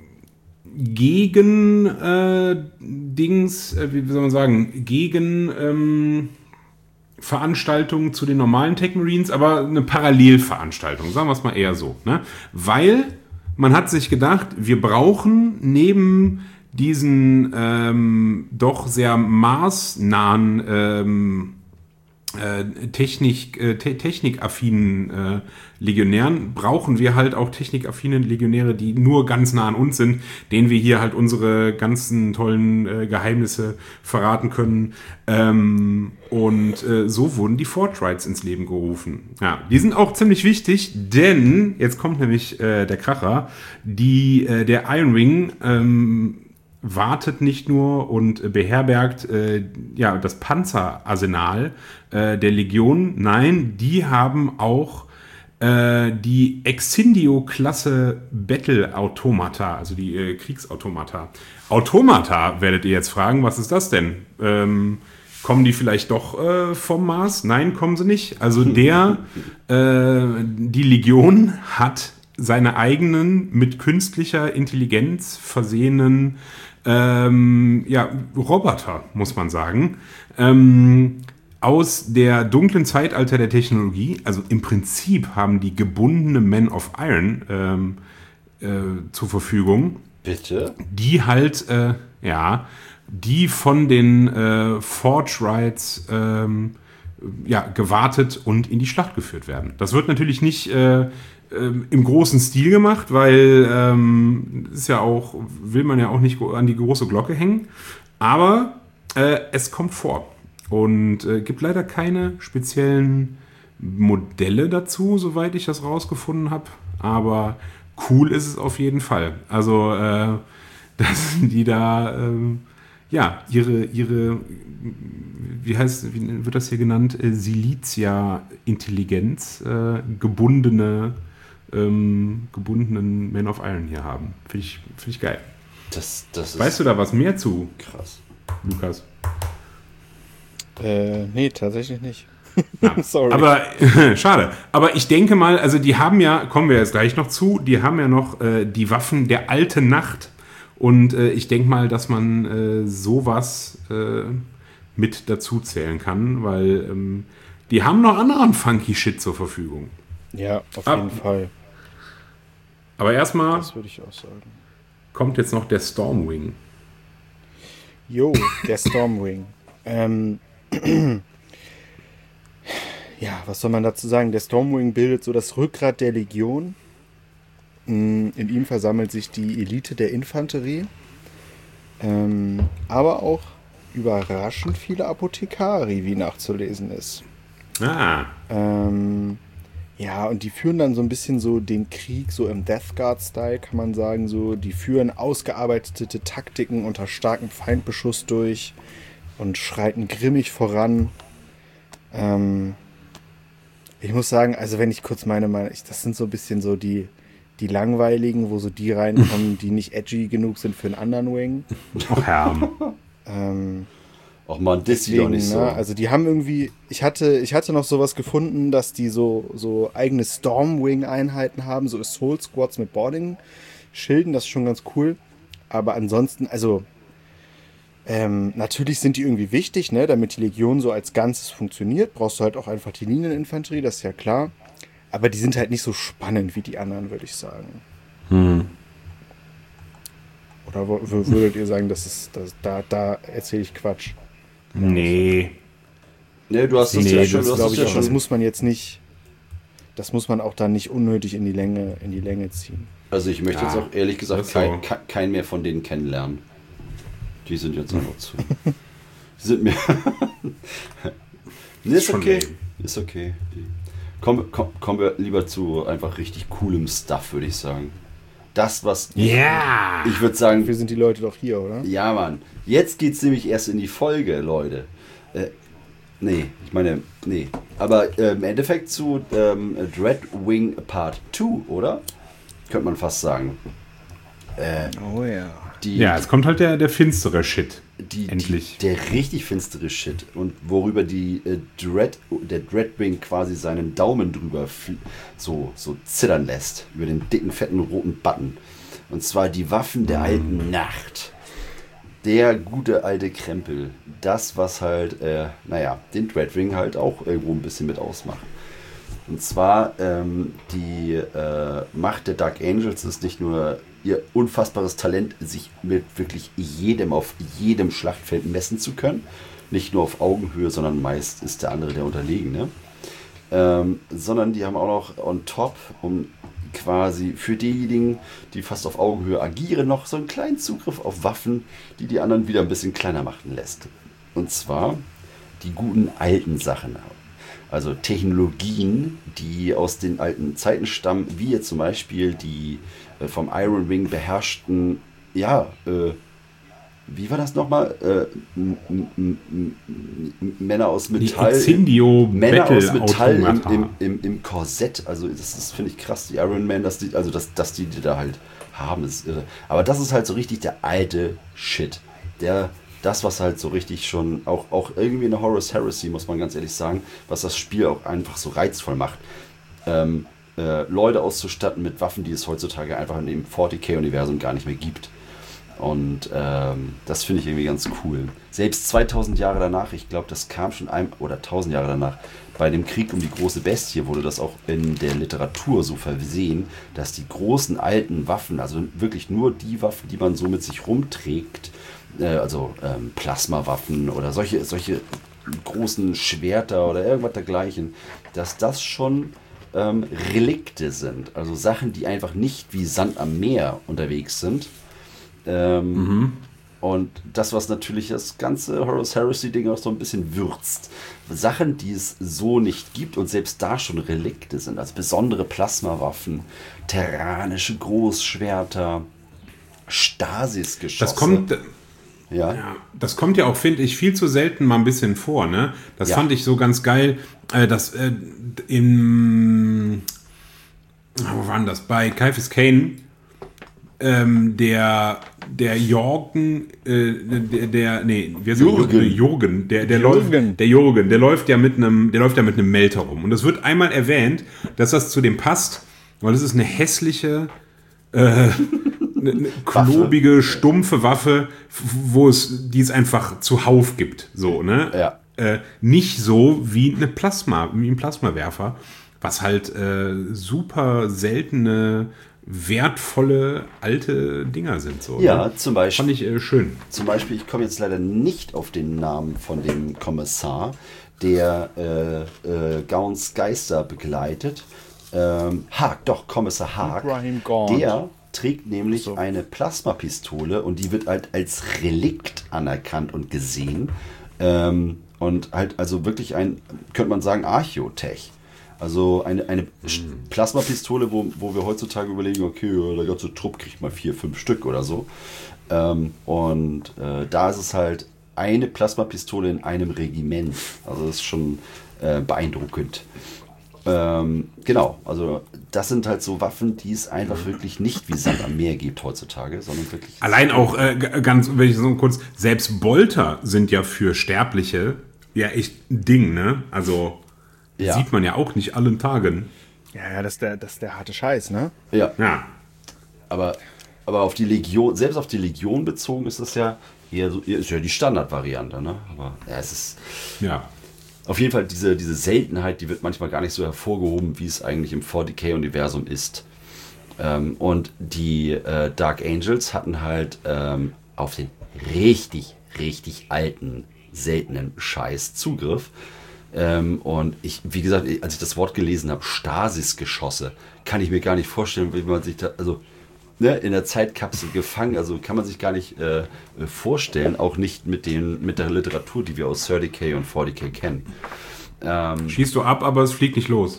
Gegen äh, Dings, äh, wie soll man sagen, Gegen ähm, Veranstaltung zu den normalen Tech Marines, aber eine Parallelveranstaltung, sagen wir es mal eher so. Ne? Weil man hat sich gedacht, wir brauchen neben diesen ähm, doch sehr maßnahen ähm, äh, Technik, äh, te- technikaffinen äh, Legionären, brauchen wir halt auch technikaffine Legionäre, die nur ganz nah an uns sind, denen wir hier halt unsere ganzen tollen äh, Geheimnisse verraten können. Ähm, und äh, so wurden die Fortrights ins Leben gerufen. Ja, die sind auch ziemlich wichtig, denn, jetzt kommt nämlich äh, der Kracher, die, äh, der Iron Wing ähm, wartet nicht nur und beherbergt äh, ja, das Panzerarsenal äh, der Legion. Nein, die haben auch äh, die Exindio-Klasse Battle-Automata, also die äh, Kriegsautomata. Automata, werdet ihr jetzt fragen, was ist das denn? Ähm, kommen die vielleicht doch äh, vom Mars? Nein, kommen sie nicht. Also der, äh, die Legion hat seine eigenen, mit künstlicher Intelligenz versehenen Ähm, ja, Roboter, muss man sagen, ähm, aus der dunklen Zeitalter der Technologie. Also im Prinzip haben die gebundene Men of Iron ähm, äh, zur Verfügung. Bitte? Die halt, äh, ja, die von den äh, Fortrights ähm, ja, gewartet und in die Schlacht geführt werden. Das wird natürlich nicht äh, im großen Stil gemacht, weil ähm, ist ja auch, will man ja auch nicht an die große Glocke hängen, aber äh, es kommt vor und äh, gibt leider keine speziellen Modelle dazu, soweit ich das rausgefunden habe, aber cool ist es auf jeden Fall. Also äh, dass die da äh, ja ihre ihre wie heißt wie wird das hier genannt, äh, Silizia-Intelligenz, äh, gebundene Ähm, gebundenen Men of Iron hier haben. Finde ich, find ich geil. Das, das ist weißt du da was mehr zu? Krass. Lukas? Äh, nee, tatsächlich nicht. Ja, sorry. Aber, schade. Aber ich denke mal, also die haben ja, kommen wir jetzt gleich noch zu, die haben ja noch äh, die Waffen der alten Nacht. Und äh, ich denke mal, dass man äh, sowas äh, mit dazu zählen kann, weil ähm, die haben noch anderen funky Shit zur Verfügung. Ja, auf Ab. jeden Fall. Aber erstmal Das würde ich auch sagen. kommt jetzt noch der Stormwing. Jo, der Stormwing. ähm, ja, was soll man dazu sagen? Der Stormwing bildet so das Rückgrat der Legion. In ihm versammelt sich die Elite der Infanterie. Ähm, aber auch überraschend viele Apothekari, wie nachzulesen ist. Ah. Ähm, ja, und die führen dann so ein bisschen so den Krieg, so im Death Guard-Style, kann man sagen. So, die führen ausgearbeitete Taktiken unter starkem Feindbeschuss durch und schreiten grimmig voran. Ähm, ich muss sagen, also wenn ich kurz meine, meine ich, das sind so ein bisschen so die, die langweiligen, wo so die reinkommen, die nicht edgy genug sind für einen anderen Wing. Ach ja. ähm, Auch mal ein Disney doch nicht so. Ne? Also die haben irgendwie, ich hatte, ich hatte noch sowas gefunden, dass die so, so eigene Stormwing-Einheiten haben, so Assault Squads mit Boarding-Schilden, das ist schon ganz cool. Aber ansonsten, also ähm, natürlich sind die irgendwie wichtig, ne? Damit die Legion so als Ganzes funktioniert, brauchst du halt auch einfach die Linieninfanterie, das ist ja klar. Aber die sind halt nicht so spannend wie die anderen, würde ich sagen. Hm. Oder w- w- würdet ihr sagen, das ist, das, da, da erzähle ich Quatsch? Nee. Nee, du hast das Nee, ja das schon. Du hast Glaube das ich ja auch, das schon. muss man jetzt nicht, das muss man auch dann nicht unnötig in die Länge, in die Länge ziehen. Also ich möchte Ja, jetzt auch ehrlich gesagt das ist so. kein, kein, keinen mehr von denen kennenlernen. Die sind jetzt einfach zu. Die sind mir. Nee, ist Schon okay. lame. Ist okay. Kommen, komm, kommen wir lieber zu einfach richtig coolem Stuff, würde ich sagen. Das, was. Ja! Ich würde sagen, Dafür sind die Leute doch hier, oder? ja, Mann. Jetzt geht's nämlich erst in die Folge, Leute. Äh, nee, ich meine, nee. Aber äh, im Endeffekt zu ähm, Dreadwing Part zwei, oder? Könnte man fast sagen. Äh, Oh ja. Die, ja, jetzt kommt halt der, der finstere Shit. Die, Endlich. Die, der richtig finstere Shit. Und worüber die äh, Dread, der Dreadwing quasi seinen Daumen drüber so, so zittern lässt. Über den dicken, fetten, roten Button. Und zwar die Waffen der alten Nacht. Der gute alte Krempel. Das, was halt, äh, naja, den Dreadwing halt auch irgendwo ein bisschen mit ausmacht. Und zwar ähm, die äh, Macht der Dark Angels ist nicht nur ihr unfassbares Talent, sich mit wirklich jedem auf jedem Schlachtfeld messen zu können. Nicht nur auf Augenhöhe, sondern meist ist der andere der Unterlegene. Ähm, sondern die haben auch noch on top, um quasi für diejenigen, die fast auf Augenhöhe agieren, noch so einen kleinen Zugriff auf Waffen, die die anderen wieder ein bisschen kleiner machen lässt. Und zwar die guten alten Sachen. Also Technologien, die aus den alten Zeiten stammen, wie jetzt zum Beispiel die äh, vom Iron Wing beherrschten, ja, äh, wie war das nochmal? Äh, m- m- m- m- Männer aus Metall. Die Exindio Männer aus Battle Metall im, Automata. im, im, im Korsett. Also das ist, finde ich, krass, die Iron Man, dass die, also dass, dass die, die da halt haben, ist irre. Aber das ist halt so richtig der alte Shit. Der, das, was halt so richtig schon, auch, auch irgendwie eine Horus Heresy, muss man ganz ehrlich sagen, was das Spiel auch einfach so reizvoll macht. Ähm, äh, Leute auszustatten mit Waffen, die es heutzutage einfach in dem forty K-Universum gar nicht mehr gibt. Und ähm, das finde ich irgendwie ganz cool. Selbst zweitausend Jahre danach, ich glaube, das kam schon ein, oder tausend Jahre danach, bei dem Krieg um die große Bestie wurde das auch in der Literatur so versehen, dass die großen alten Waffen, also wirklich nur die Waffen, die man so mit sich rumträgt, äh, also ähm, Plasmawaffen oder solche, solche großen Schwerter oder irgendwas dergleichen, dass das schon ähm, Relikte sind. Also Sachen, die einfach nicht wie Sand am Meer unterwegs sind. Ähm, mhm. Und das, was natürlich das ganze Horus Heresy-Ding auch so ein bisschen würzt. Sachen, die es so nicht gibt und selbst da schon Relikte sind. Also besondere Plasmawaffen, terranische Großschwerter, Stasis-Geschosse. Das kommt, ja. ja, das kommt ja auch, finde ich, viel zu selten mal ein bisschen vor. Ne? Das ja. fand ich so ganz geil, äh, dass äh, im, wo war denn das? Bei Kaifis Kane, ähm, der der Jorgen, äh, der, der, nee, wir sind Jürgen, Jürgen, der, der Jürgen. läuft, der Jürgen, der läuft ja mit einem, der läuft ja mit einem Melter rum. Und es wird einmal erwähnt, dass das zu dem passt, weil es ist eine hässliche, äh, eine, eine klobige, stumpfe Waffe, wo es, die es einfach zuhauf gibt, so, ne? Ja. Äh, nicht so wie eine Plasma, wie ein Plasmawerfer, was halt äh, super seltene, wertvolle alte Dinger sind. So, ja, ne? zum Beispiel. Fand ich äh, schön. Zum Beispiel, ich komme jetzt leider nicht auf den Namen von dem Kommissar, der äh, äh, Gauns Geister begleitet. Ähm, Haag, doch, Kommissar Haag. Der trägt nämlich so eine Plasmapistole und die wird halt als Relikt anerkannt und gesehen. Ähm, und halt also wirklich ein, könnte man sagen, Archäotech. Also eine, eine mhm. Plasmapistole, wo, wo wir heutzutage überlegen, okay, der ganze Trupp kriegt mal vier, fünf Stück oder so. Ähm, und äh, da ist es halt eine Plasmapistole in einem Regiment. Also das ist schon äh, beeindruckend. Ähm, genau, also das sind halt so Waffen, die es einfach wirklich nicht wie Sand am Meer gibt heutzutage, sondern wirklich... Allein auch, äh, ganz, wenn ich so kurz, selbst Bolter sind ja für Sterbliche ja echt ein Ding, ne? Also... Ja. Sieht man ja auch nicht allen Tagen. Ja, ja, das ist der, das ist der harte Scheiß, ne? Ja. ja. Aber, aber auf die Legion, selbst auf die Legion bezogen, ist das ja eher so, ist ja die Standardvariante, ne? Aber ja, es ist. Ja. Auf jeden Fall diese, diese Seltenheit, die wird manchmal gar nicht so hervorgehoben, wie es eigentlich im forty K-Universum ist. Ähm, und die äh, Dark Angels hatten halt ähm, auf den richtig, richtig alten, seltenen Scheiß Zugriff. Ähm, und ich, wie gesagt, als ich das Wort gelesen habe, Stasis-Geschosse, kann ich mir gar nicht vorstellen, wie man sich da, also ne, in der Zeitkapsel gefangen, also kann man sich gar nicht äh, vorstellen, auch nicht mit, den, mit der Literatur, die wir aus thirty K und forty K kennen. Ähm, Schießt du ab, aber es fliegt nicht los.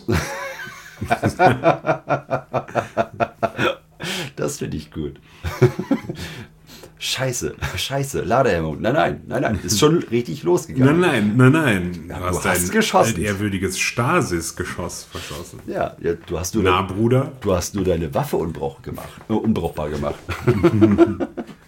Das finde ich gut. Scheiße, scheiße, Ladehemmung. Nein, nein, nein, nein, ist schon richtig losgegangen. Nein, nein, nein, nein. Ja, Du du hast, hast ein geschossen. altehrwürdiges Stasis-Geschoss verschossen. Ja, ja, du hast nur Na, dein, Bruder? du hast nur deine Waffe unbrauch gemacht, äh, unbrauchbar gemacht.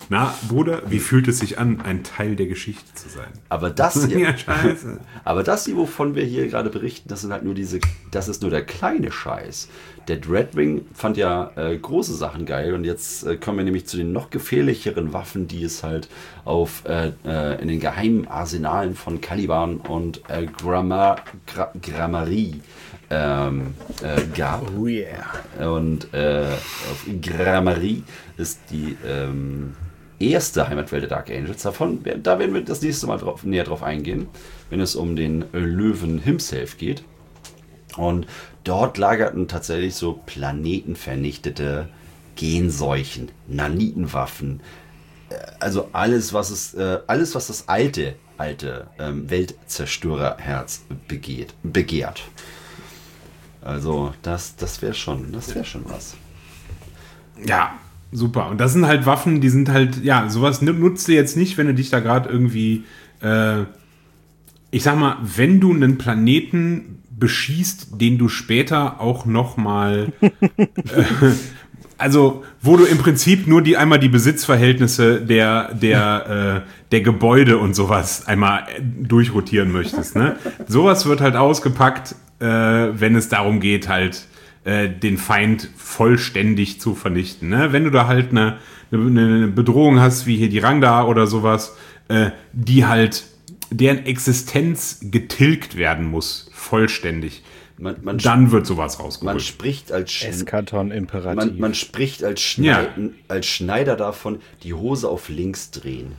Na, Bruder, wie fühlt es sich an, ein Teil der Geschichte zu sein? Aber das hier, ja, scheiße. aber das hier, wovon wir hier gerade berichten, das sind halt nur diese, das ist nur der kleine Scheiß. Der Dreadwing fand ja äh, große Sachen geil und jetzt äh, kommen wir nämlich zu den noch gefährlicheren Waffen, die es halt auf äh, äh, in den geheimen Arsenalen von Caliban und äh, Grammar, Gra Gramarye ähm, äh, gab. Oh yeah. Und äh, auf Gramarye ist die ähm, erste Heimatwelt der Dark Angels. Davon, da werden wir das nächste Mal drauf, näher drauf eingehen, wenn es um den Löwen himself geht. Und dort lagerten tatsächlich so planetenvernichtete Genseuchen, Nanitenwaffen, also alles, was es, äh, alles, was das alte, alte ähm, Weltzerstörerherz begeht, begehrt. Also das, das wäre schon, das wäre schon was. Ja, super. Und das sind halt Waffen, die sind halt, ja, sowas nutzt du jetzt nicht, wenn du dich da gerade irgendwie, äh, ich sag mal, wenn du einen Planeten beschießt, den du später auch nochmal, äh, also wo du im Prinzip nur die einmal die Besitzverhältnisse der, der, äh, der Gebäude und sowas einmal durchrotieren möchtest. Ne? Sowas wird halt ausgepackt, äh, wenn es darum geht, halt äh, den Feind vollständig zu vernichten. Ne? Wenn du da halt eine, eine Bedrohung hast, wie hier die Rangda oder sowas, äh, die halt deren Existenz getilgt werden muss, vollständig. Man, man Dann wird sowas rausgeholt. Man spricht als Sch Eskaton Imperativ. man, man spricht als, Schneid ja. als Schneider davon, die Hose auf links drehen.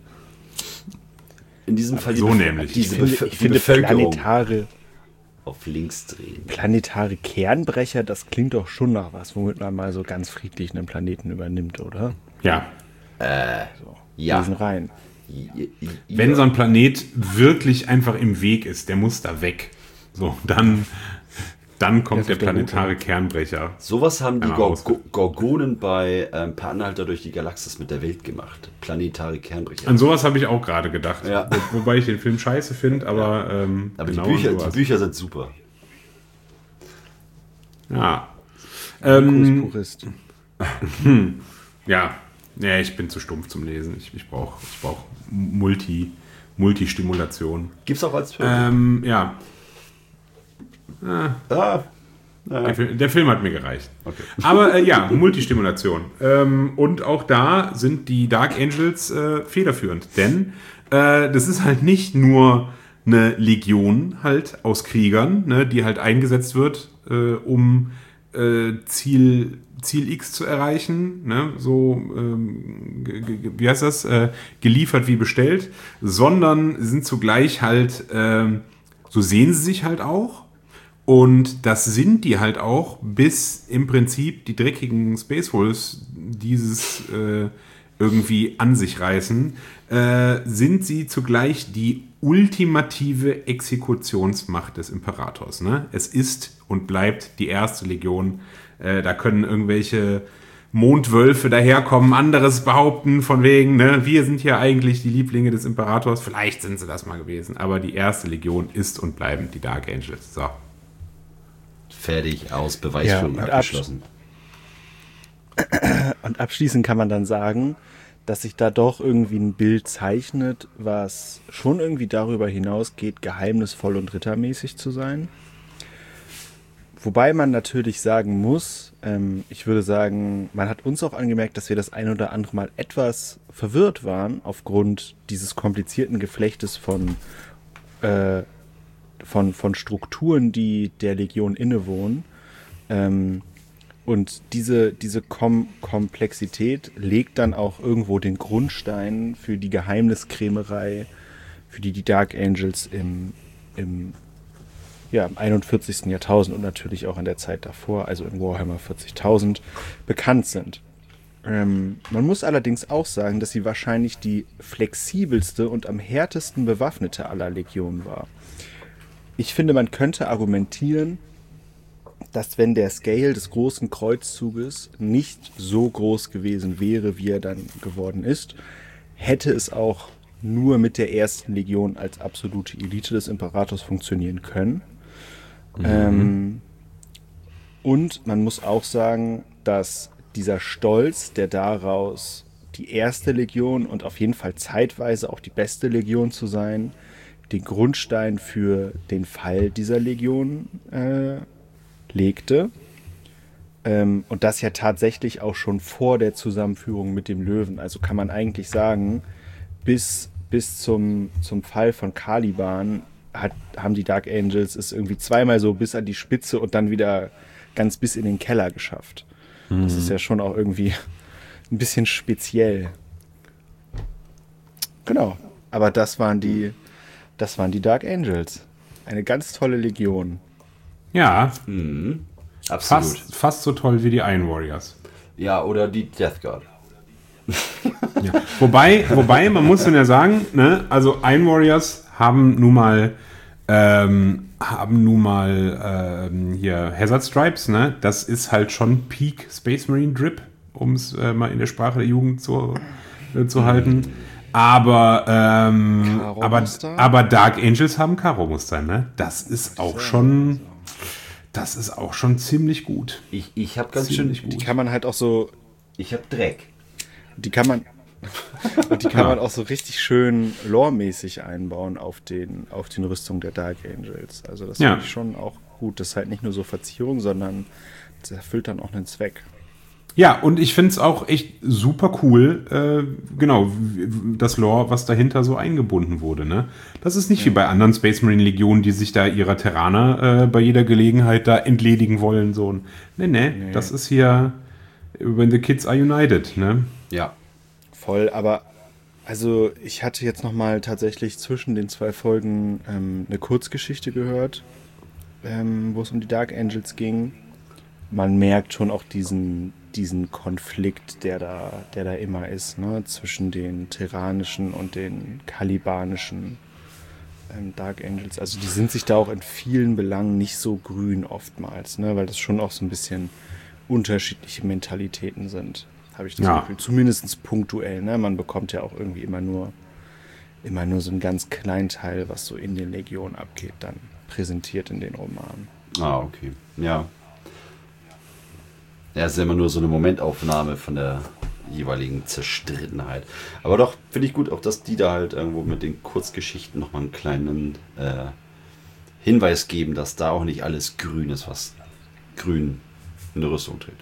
In diesem Fall so die, nämlich. Diese ich finde, Bef ich die finde Bevölkerung planetare, auf links drehen. planetare Kernbrecher, das klingt doch schon nach was, womit man mal so ganz friedlich einen Planeten übernimmt, oder? Ja. Äh, So, ja. diesen rein. Wenn so ein Planet wirklich einfach im Weg ist, der muss da weg. So, dann, dann kommt der planetare Kernbrecher. Sowas haben die Einmal Gor ausge- Gorgonen bei ähm, Per Anhalter durch die Galaxis mit der Welt gemacht. Planetare Kernbrecher. An sowas habe ich auch gerade gedacht. Ja. Wo, wobei ich den Film scheiße finde, aber, ähm, Aber genau die, Bücher, sowas. die Bücher sind super. Ja. Ähm, Ähm, Purist. ja. Ja, ich bin zu stumpf zum Lesen. Ich, ich brauche ich brauch Multi, Multistimulation. Gibt's auch als Film. Ähm, ja. Ah, ah, der, Film, der Film hat mir gereicht. okay. Aber äh, ja, Multistimulation. Ähm, und auch da sind die Dark Angels äh, federführend. Denn äh, das ist halt nicht nur eine Legion halt aus Kriegern, ne, die halt eingesetzt wird, äh, um äh, Ziel, Ziel X zu erreichen. Ne, so, ähm, ge- ge- wie heißt das? Äh, geliefert wie bestellt. Sondern sind zugleich halt, ähm, so sehen sie sich halt auch. Und das sind die halt auch, bis im Prinzip die dreckigen Space Wolves dieses äh, irgendwie an sich reißen, äh, sind sie zugleich die ultimative Exekutionsmacht des Imperators. Ne? Es ist und bleibt die erste Legion. Äh, da können irgendwelche Mondwölfe daherkommen, anderes behaupten von wegen, ne, wir sind hier eigentlich die Lieblinge des Imperators. Vielleicht sind sie das mal gewesen, aber die erste Legion ist und bleiben die Dark Angels. So. Fertig, aus, Beweisführung Ja, und abgeschlossen. Und abschließend kann man dann sagen, dass sich da doch irgendwie ein Bild zeichnet, was schon irgendwie darüber hinausgeht, geheimnisvoll und rittermäßig zu sein. Wobei man natürlich sagen muss, ähm, ich würde sagen, man hat uns auch angemerkt, dass wir das ein oder andere Mal etwas verwirrt waren aufgrund dieses komplizierten Geflechtes von, äh, von, von Strukturen, die der Legion innewohnen. Ähm, und diese, diese Kom- Komplexität legt dann auch irgendwo den Grundstein für die Geheimniskrämerei, für die die Dark Angels im, im ja, im einundvierzigsten Jahrtausend und natürlich auch in der Zeit davor, also in Warhammer vierzigtausend, bekannt sind. Ähm, man muss allerdings auch sagen, dass sie wahrscheinlich die flexibelste und am härtesten bewaffnete aller Legionen war. Ich finde, man könnte argumentieren, dass wenn der Scale des großen Kreuzzuges nicht so groß gewesen wäre, wie er dann geworden ist, hätte es auch nur mit der ersten Legion als absolute Elite des Imperators funktionieren können. Mhm. Ähm, und man muss auch sagen, dass dieser Stolz, der daraus die erste Legion und auf jeden Fall zeitweise auch die beste Legion zu sein, den Grundstein für den Fall dieser Legion äh, legte. Ähm, und das ja tatsächlich auch schon vor der Zusammenführung mit dem Löwen. Also kann man eigentlich sagen, bis, bis zum, zum Fall von Caliban hat, haben die Dark Angels es irgendwie zweimal so bis an die Spitze und dann wieder ganz bis in den Keller geschafft. Mhm. Das ist ja schon auch irgendwie ein bisschen speziell. Genau. Aber das waren die, das waren die Dark Angels. Eine ganz tolle Legion. Ja. Mhm. Absolut. Fast, fast so toll wie die Iron Warriors. Ja, oder die Death Guard. Ja. Wobei, wobei, man muss dann ja sagen, ne, also Iron Warriors haben nun mal ähm, haben nun mal ähm, hier Hazard Stripes, ne? Das ist halt schon Peak Space Marine Drip, um es äh, mal in der Sprache der Jugend zu, äh, zu halten. Aber, ähm, aber, aber Dark Angels haben Karo-Muster, ne? Das ist auch schon, das ist auch schon ziemlich gut. Ich, ich habe ganz ziemlich schön, die kann man halt auch so, ich habe Dreck. Die kann man, und die kann ja. man auch so richtig schön lore-mäßig einbauen auf den, auf den Rüstungen der Dark Angels. Also das ja. finde ich schon auch gut. Das ist halt nicht nur so Verzierung, sondern das erfüllt dann auch einen Zweck. Ja, und ich finde es auch echt super cool, äh, genau, das Lore, was dahinter so eingebunden wurde. Ne? Das ist nicht ja. wie bei anderen Space Marine Legionen, die sich da ihrer Terraner äh, bei jeder Gelegenheit da entledigen wollen. So. Nee, nee, nee, das ist hier When the Kids are United. Ne? Ja. Voll, aber also ich hatte jetzt nochmal tatsächlich zwischen den zwei Folgen ähm, eine Kurzgeschichte gehört, ähm, wo es um die Dark Angels ging. Man merkt schon auch diesen, diesen Konflikt, der da, der da immer ist, ne, zwischen den terranischen und den kalibanischen ähm, Dark Angels. Also die sind sich da auch in vielen Belangen nicht so grün oftmals, ne, weil das schon auch so ein bisschen unterschiedliche Mentalitäten sind, habe ich das ja. Gefühl. Zumindest punktuell, ne? Man bekommt ja auch irgendwie immer nur, immer nur so einen ganz kleinen Teil, was so in den Legionen abgeht, dann präsentiert in den Romanen. Ah, okay. Ja. Ja, es ist ja immer nur so eine Momentaufnahme von der jeweiligen Zerstrittenheit. Aber doch, finde ich gut, auch dass die da halt irgendwo mit den Kurzgeschichten nochmal einen kleinen äh, Hinweis geben, dass da auch nicht alles grün ist, was grün in der Rüstung trägt.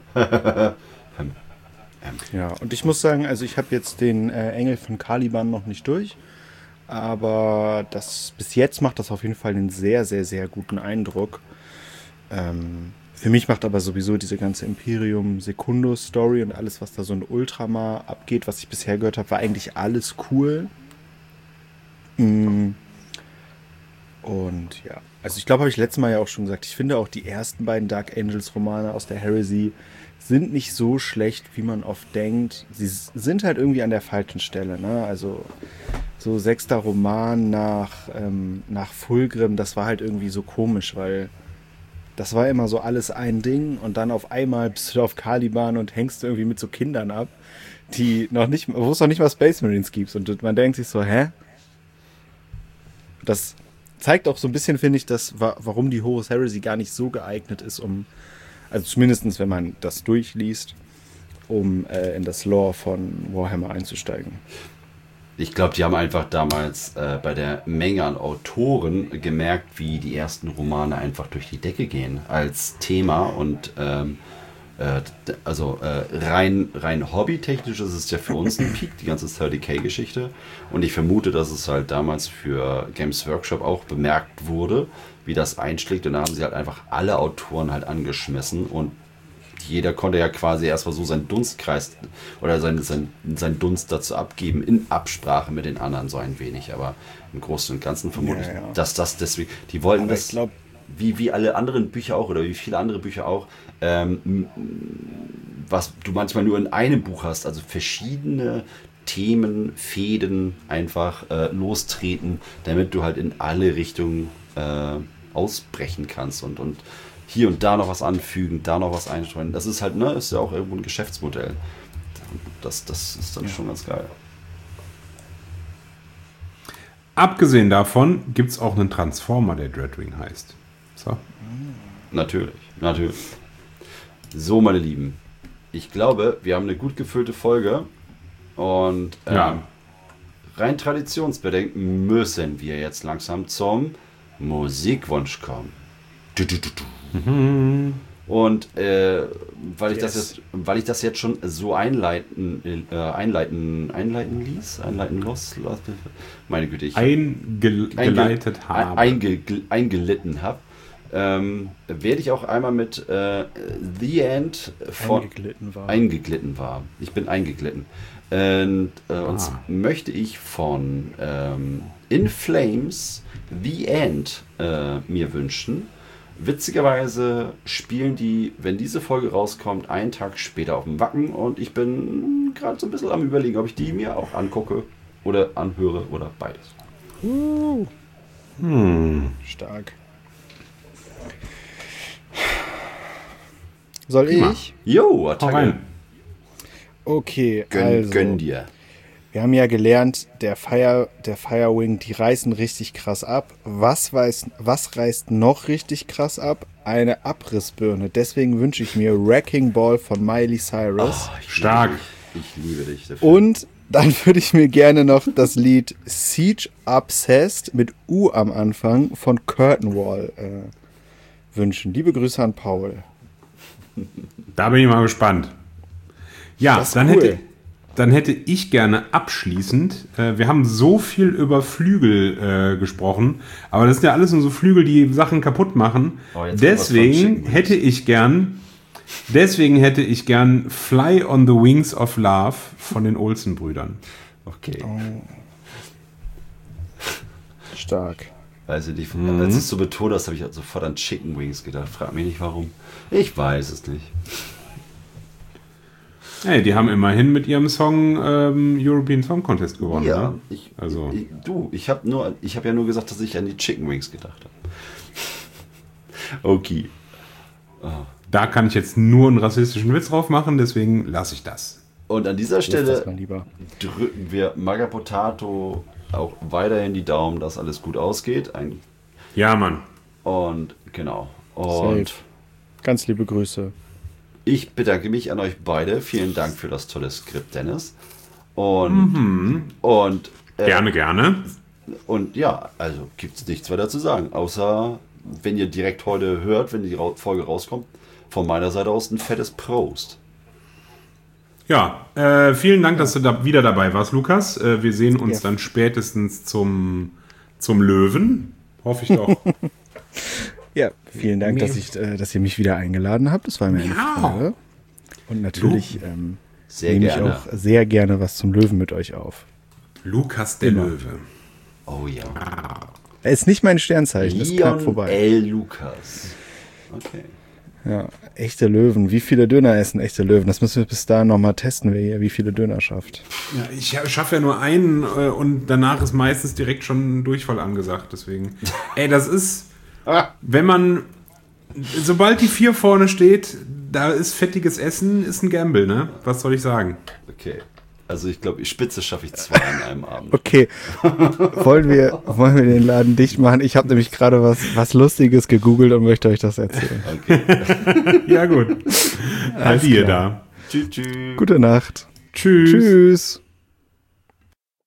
Ja, und ich muss sagen, also ich habe jetzt den äh, Engel von Caliban noch nicht durch, aber das bis jetzt macht das auf jeden Fall einen sehr, sehr, sehr guten Eindruck. Ähm, für mich macht aber sowieso diese ganze Imperium Secundus Story und alles, was da so in Ultramar abgeht, was ich bisher gehört habe, war eigentlich alles cool. Mm. Und ja, also ich glaube, habe ich letztes Mal ja auch schon gesagt, ich finde auch die ersten beiden Dark Angels Romane aus der Heresy sind nicht so schlecht, wie man oft denkt. Sie sind halt irgendwie an der falschen Stelle, ne? Also so sechster Roman nach, ähm, nach Fulgrim, das war halt irgendwie so komisch, weil das war immer so alles ein Ding und dann auf einmal bist du auf Caliban und hängst du irgendwie mit so Kindern ab, die noch nicht, wo es noch nicht mal Space Marines gibt. Und man denkt sich so, hä? Das zeigt auch so ein bisschen, finde ich, dass, warum die Horus Heresy gar nicht so geeignet ist, um, also zumindest wenn man das durchliest, um äh, in das Lore von Warhammer einzusteigen. Ich glaube, die haben einfach damals äh, bei der Menge an Autoren gemerkt, wie die ersten Romane einfach durch die Decke gehen als Thema und ähm, äh, also äh, rein, rein hobbytechnisch ist es ja für uns ein Peak, die ganze thirty K-Geschichte, und ich vermute, dass es halt damals für Games Workshop auch bemerkt wurde, wie das einschlägt, und da haben sie halt einfach alle Autoren halt angeschmissen und jeder konnte ja quasi erstmal so seinen Dunstkreis oder sein, sein, sein Dunst dazu abgeben, in Absprache mit den anderen so ein wenig, aber im Großen und Ganzen vermute ich, ja, ja. dass das deswegen, die wollten aber das, glaub, wie, wie alle anderen Bücher auch oder wie viele andere Bücher auch, ähm, was du manchmal nur in einem Buch hast, also verschiedene Themen, Fäden einfach äh, lostreten, damit du halt in alle Richtungen äh, ausbrechen kannst und, und hier und da noch was anfügen, da noch was einstreuen. Das ist halt, ne, ist ja auch irgendwo ein Geschäftsmodell. Das, das ist dann ja. schon ganz geil. Abgesehen davon gibt es auch einen Transformer, der Dreadwing heißt. So. Natürlich, natürlich. So, meine Lieben, ich glaube, wir haben eine gut gefüllte Folge. Und ähm, Ja. rein traditionsbedingt müssen wir jetzt langsam zum Musikwunsch kommen. Du, du, du, du. Und äh, weil ich das Yes. jetzt, weil ich das jetzt schon so einleiten, äh, einleiten, einleiten ließ, einleiten los, los meine Güte, ich Eingeleitet einge- habe. Einge, eingelitten habe, ähm, werde ich auch einmal mit äh, The End von Eingeglitten war. eingeglitten war. Ich bin eingeglitten. Und, äh, und Ah. möchte ich von ähm, In Flames The End äh, mir wünschen. Witzigerweise spielen die, wenn diese Folge rauskommt, einen Tag später auf dem Wacken und ich bin gerade so ein bisschen am Überlegen, ob ich die mir auch angucke oder anhöre oder beides. Uh, Hm. stark. Soll Prima. ich? Jo, Hau Attacke. rein. Okay, Gönn, also. gönn dir. Wir haben ja gelernt, der Fire, der Firewing, die reißen richtig krass ab. Was, weiß, was reißt noch richtig krass ab? Eine Abrissbirne. Deswegen wünsche ich mir Wrecking Ball von Miley Cyrus. Oh, ich Stark. Liebe dich. Ich liebe dich dafür. Und dann würde ich mir gerne noch das Lied Siege Obsessed mit U am Anfang von Curtain Wall äh, wünschen. Liebe Grüße an Paul. Da bin ich mal gespannt. Ja, Das ist dann, cool. hätte, dann hätte ich gerne abschließend, äh, wir haben so viel über Flügel äh, gesprochen, aber das sind ja alles nur so Flügel, die Sachen kaputt machen. Oh, jetzt kommt was von deswegen Chicken hätte ich gern, deswegen hätte ich gern Fly on the Wings of Love von den Olsen-Brüdern. Okay. Stark. Also die, als du es so betont hast, habe ich halt sofort an Chicken Wings gedacht. Frag mich nicht warum. Ich weiß es nicht. Hey, die haben immerhin mit ihrem Song ähm, European Song Contest gewonnen. Ja, Ne? ich, Also. ich, du, ich habe nur, ich habe ja nur gesagt, dass ich an die Chicken Wings gedacht habe. Okay. Da kann ich jetzt nur einen rassistischen Witz drauf machen, deswegen lasse ich das. Und an dieser Lass das mal Stelle lieber. drücken wir Magapotato auch weiterhin die Daumen, dass alles gut ausgeht. Ein, Ja, Mann. und genau. Und Safe. Ganz liebe Grüße. ich bedanke mich an euch beide. Vielen Dank für das tolle Skript, Dennis. Und, Mhm. und äh, Gerne, gerne. Und ja, also gibt es nichts weiter zu sagen, außer wenn ihr direkt heute hört, wenn die Ra- Folge rauskommt, von meiner Seite aus ein fettes Prost. Ja, äh, vielen Dank, dass du da wieder dabei warst, Lukas. Äh, wir sehen uns Ja. dann spätestens zum, zum Löwen. Hoffe ich doch. Ja, vielen Dank, dass, ich, äh, dass ihr mich wieder eingeladen habt. Das war mir eine Ja. Freude. Und natürlich ähm, Sehr nehme ich gerne. auch sehr gerne was zum Löwen mit euch auf. Lukas der Immer. Löwe. Oh ja. Er ist nicht mein Sternzeichen, ist knapp Leon vorbei. L. Lukas. Okay. Ja, echte Löwen. Wie viele Döner essen echte Löwen? Das müssen wir bis dahin nochmal testen, wer hier wie viele Döner schafft. Ja, ich schaffe ja nur einen äh, und danach ist meistens direkt schon ein Durchfall angesagt. Deswegen, ey, das ist, wenn man, sobald die vier vorne steht, da ist fettiges Essen, ist ein Gamble, ne? Was soll ich sagen? Okay. Also ich glaube, Spitze schaffe ich zwei an einem Abend. Okay, wollen wir, wollen wir den Laden dicht machen? Ich habe nämlich gerade was, was Lustiges gegoogelt und möchte euch das erzählen. Okay. Ja, gut. Adieu klar. da. Tschüss, tschüss. Gute Nacht. Tschüss. Tschüss.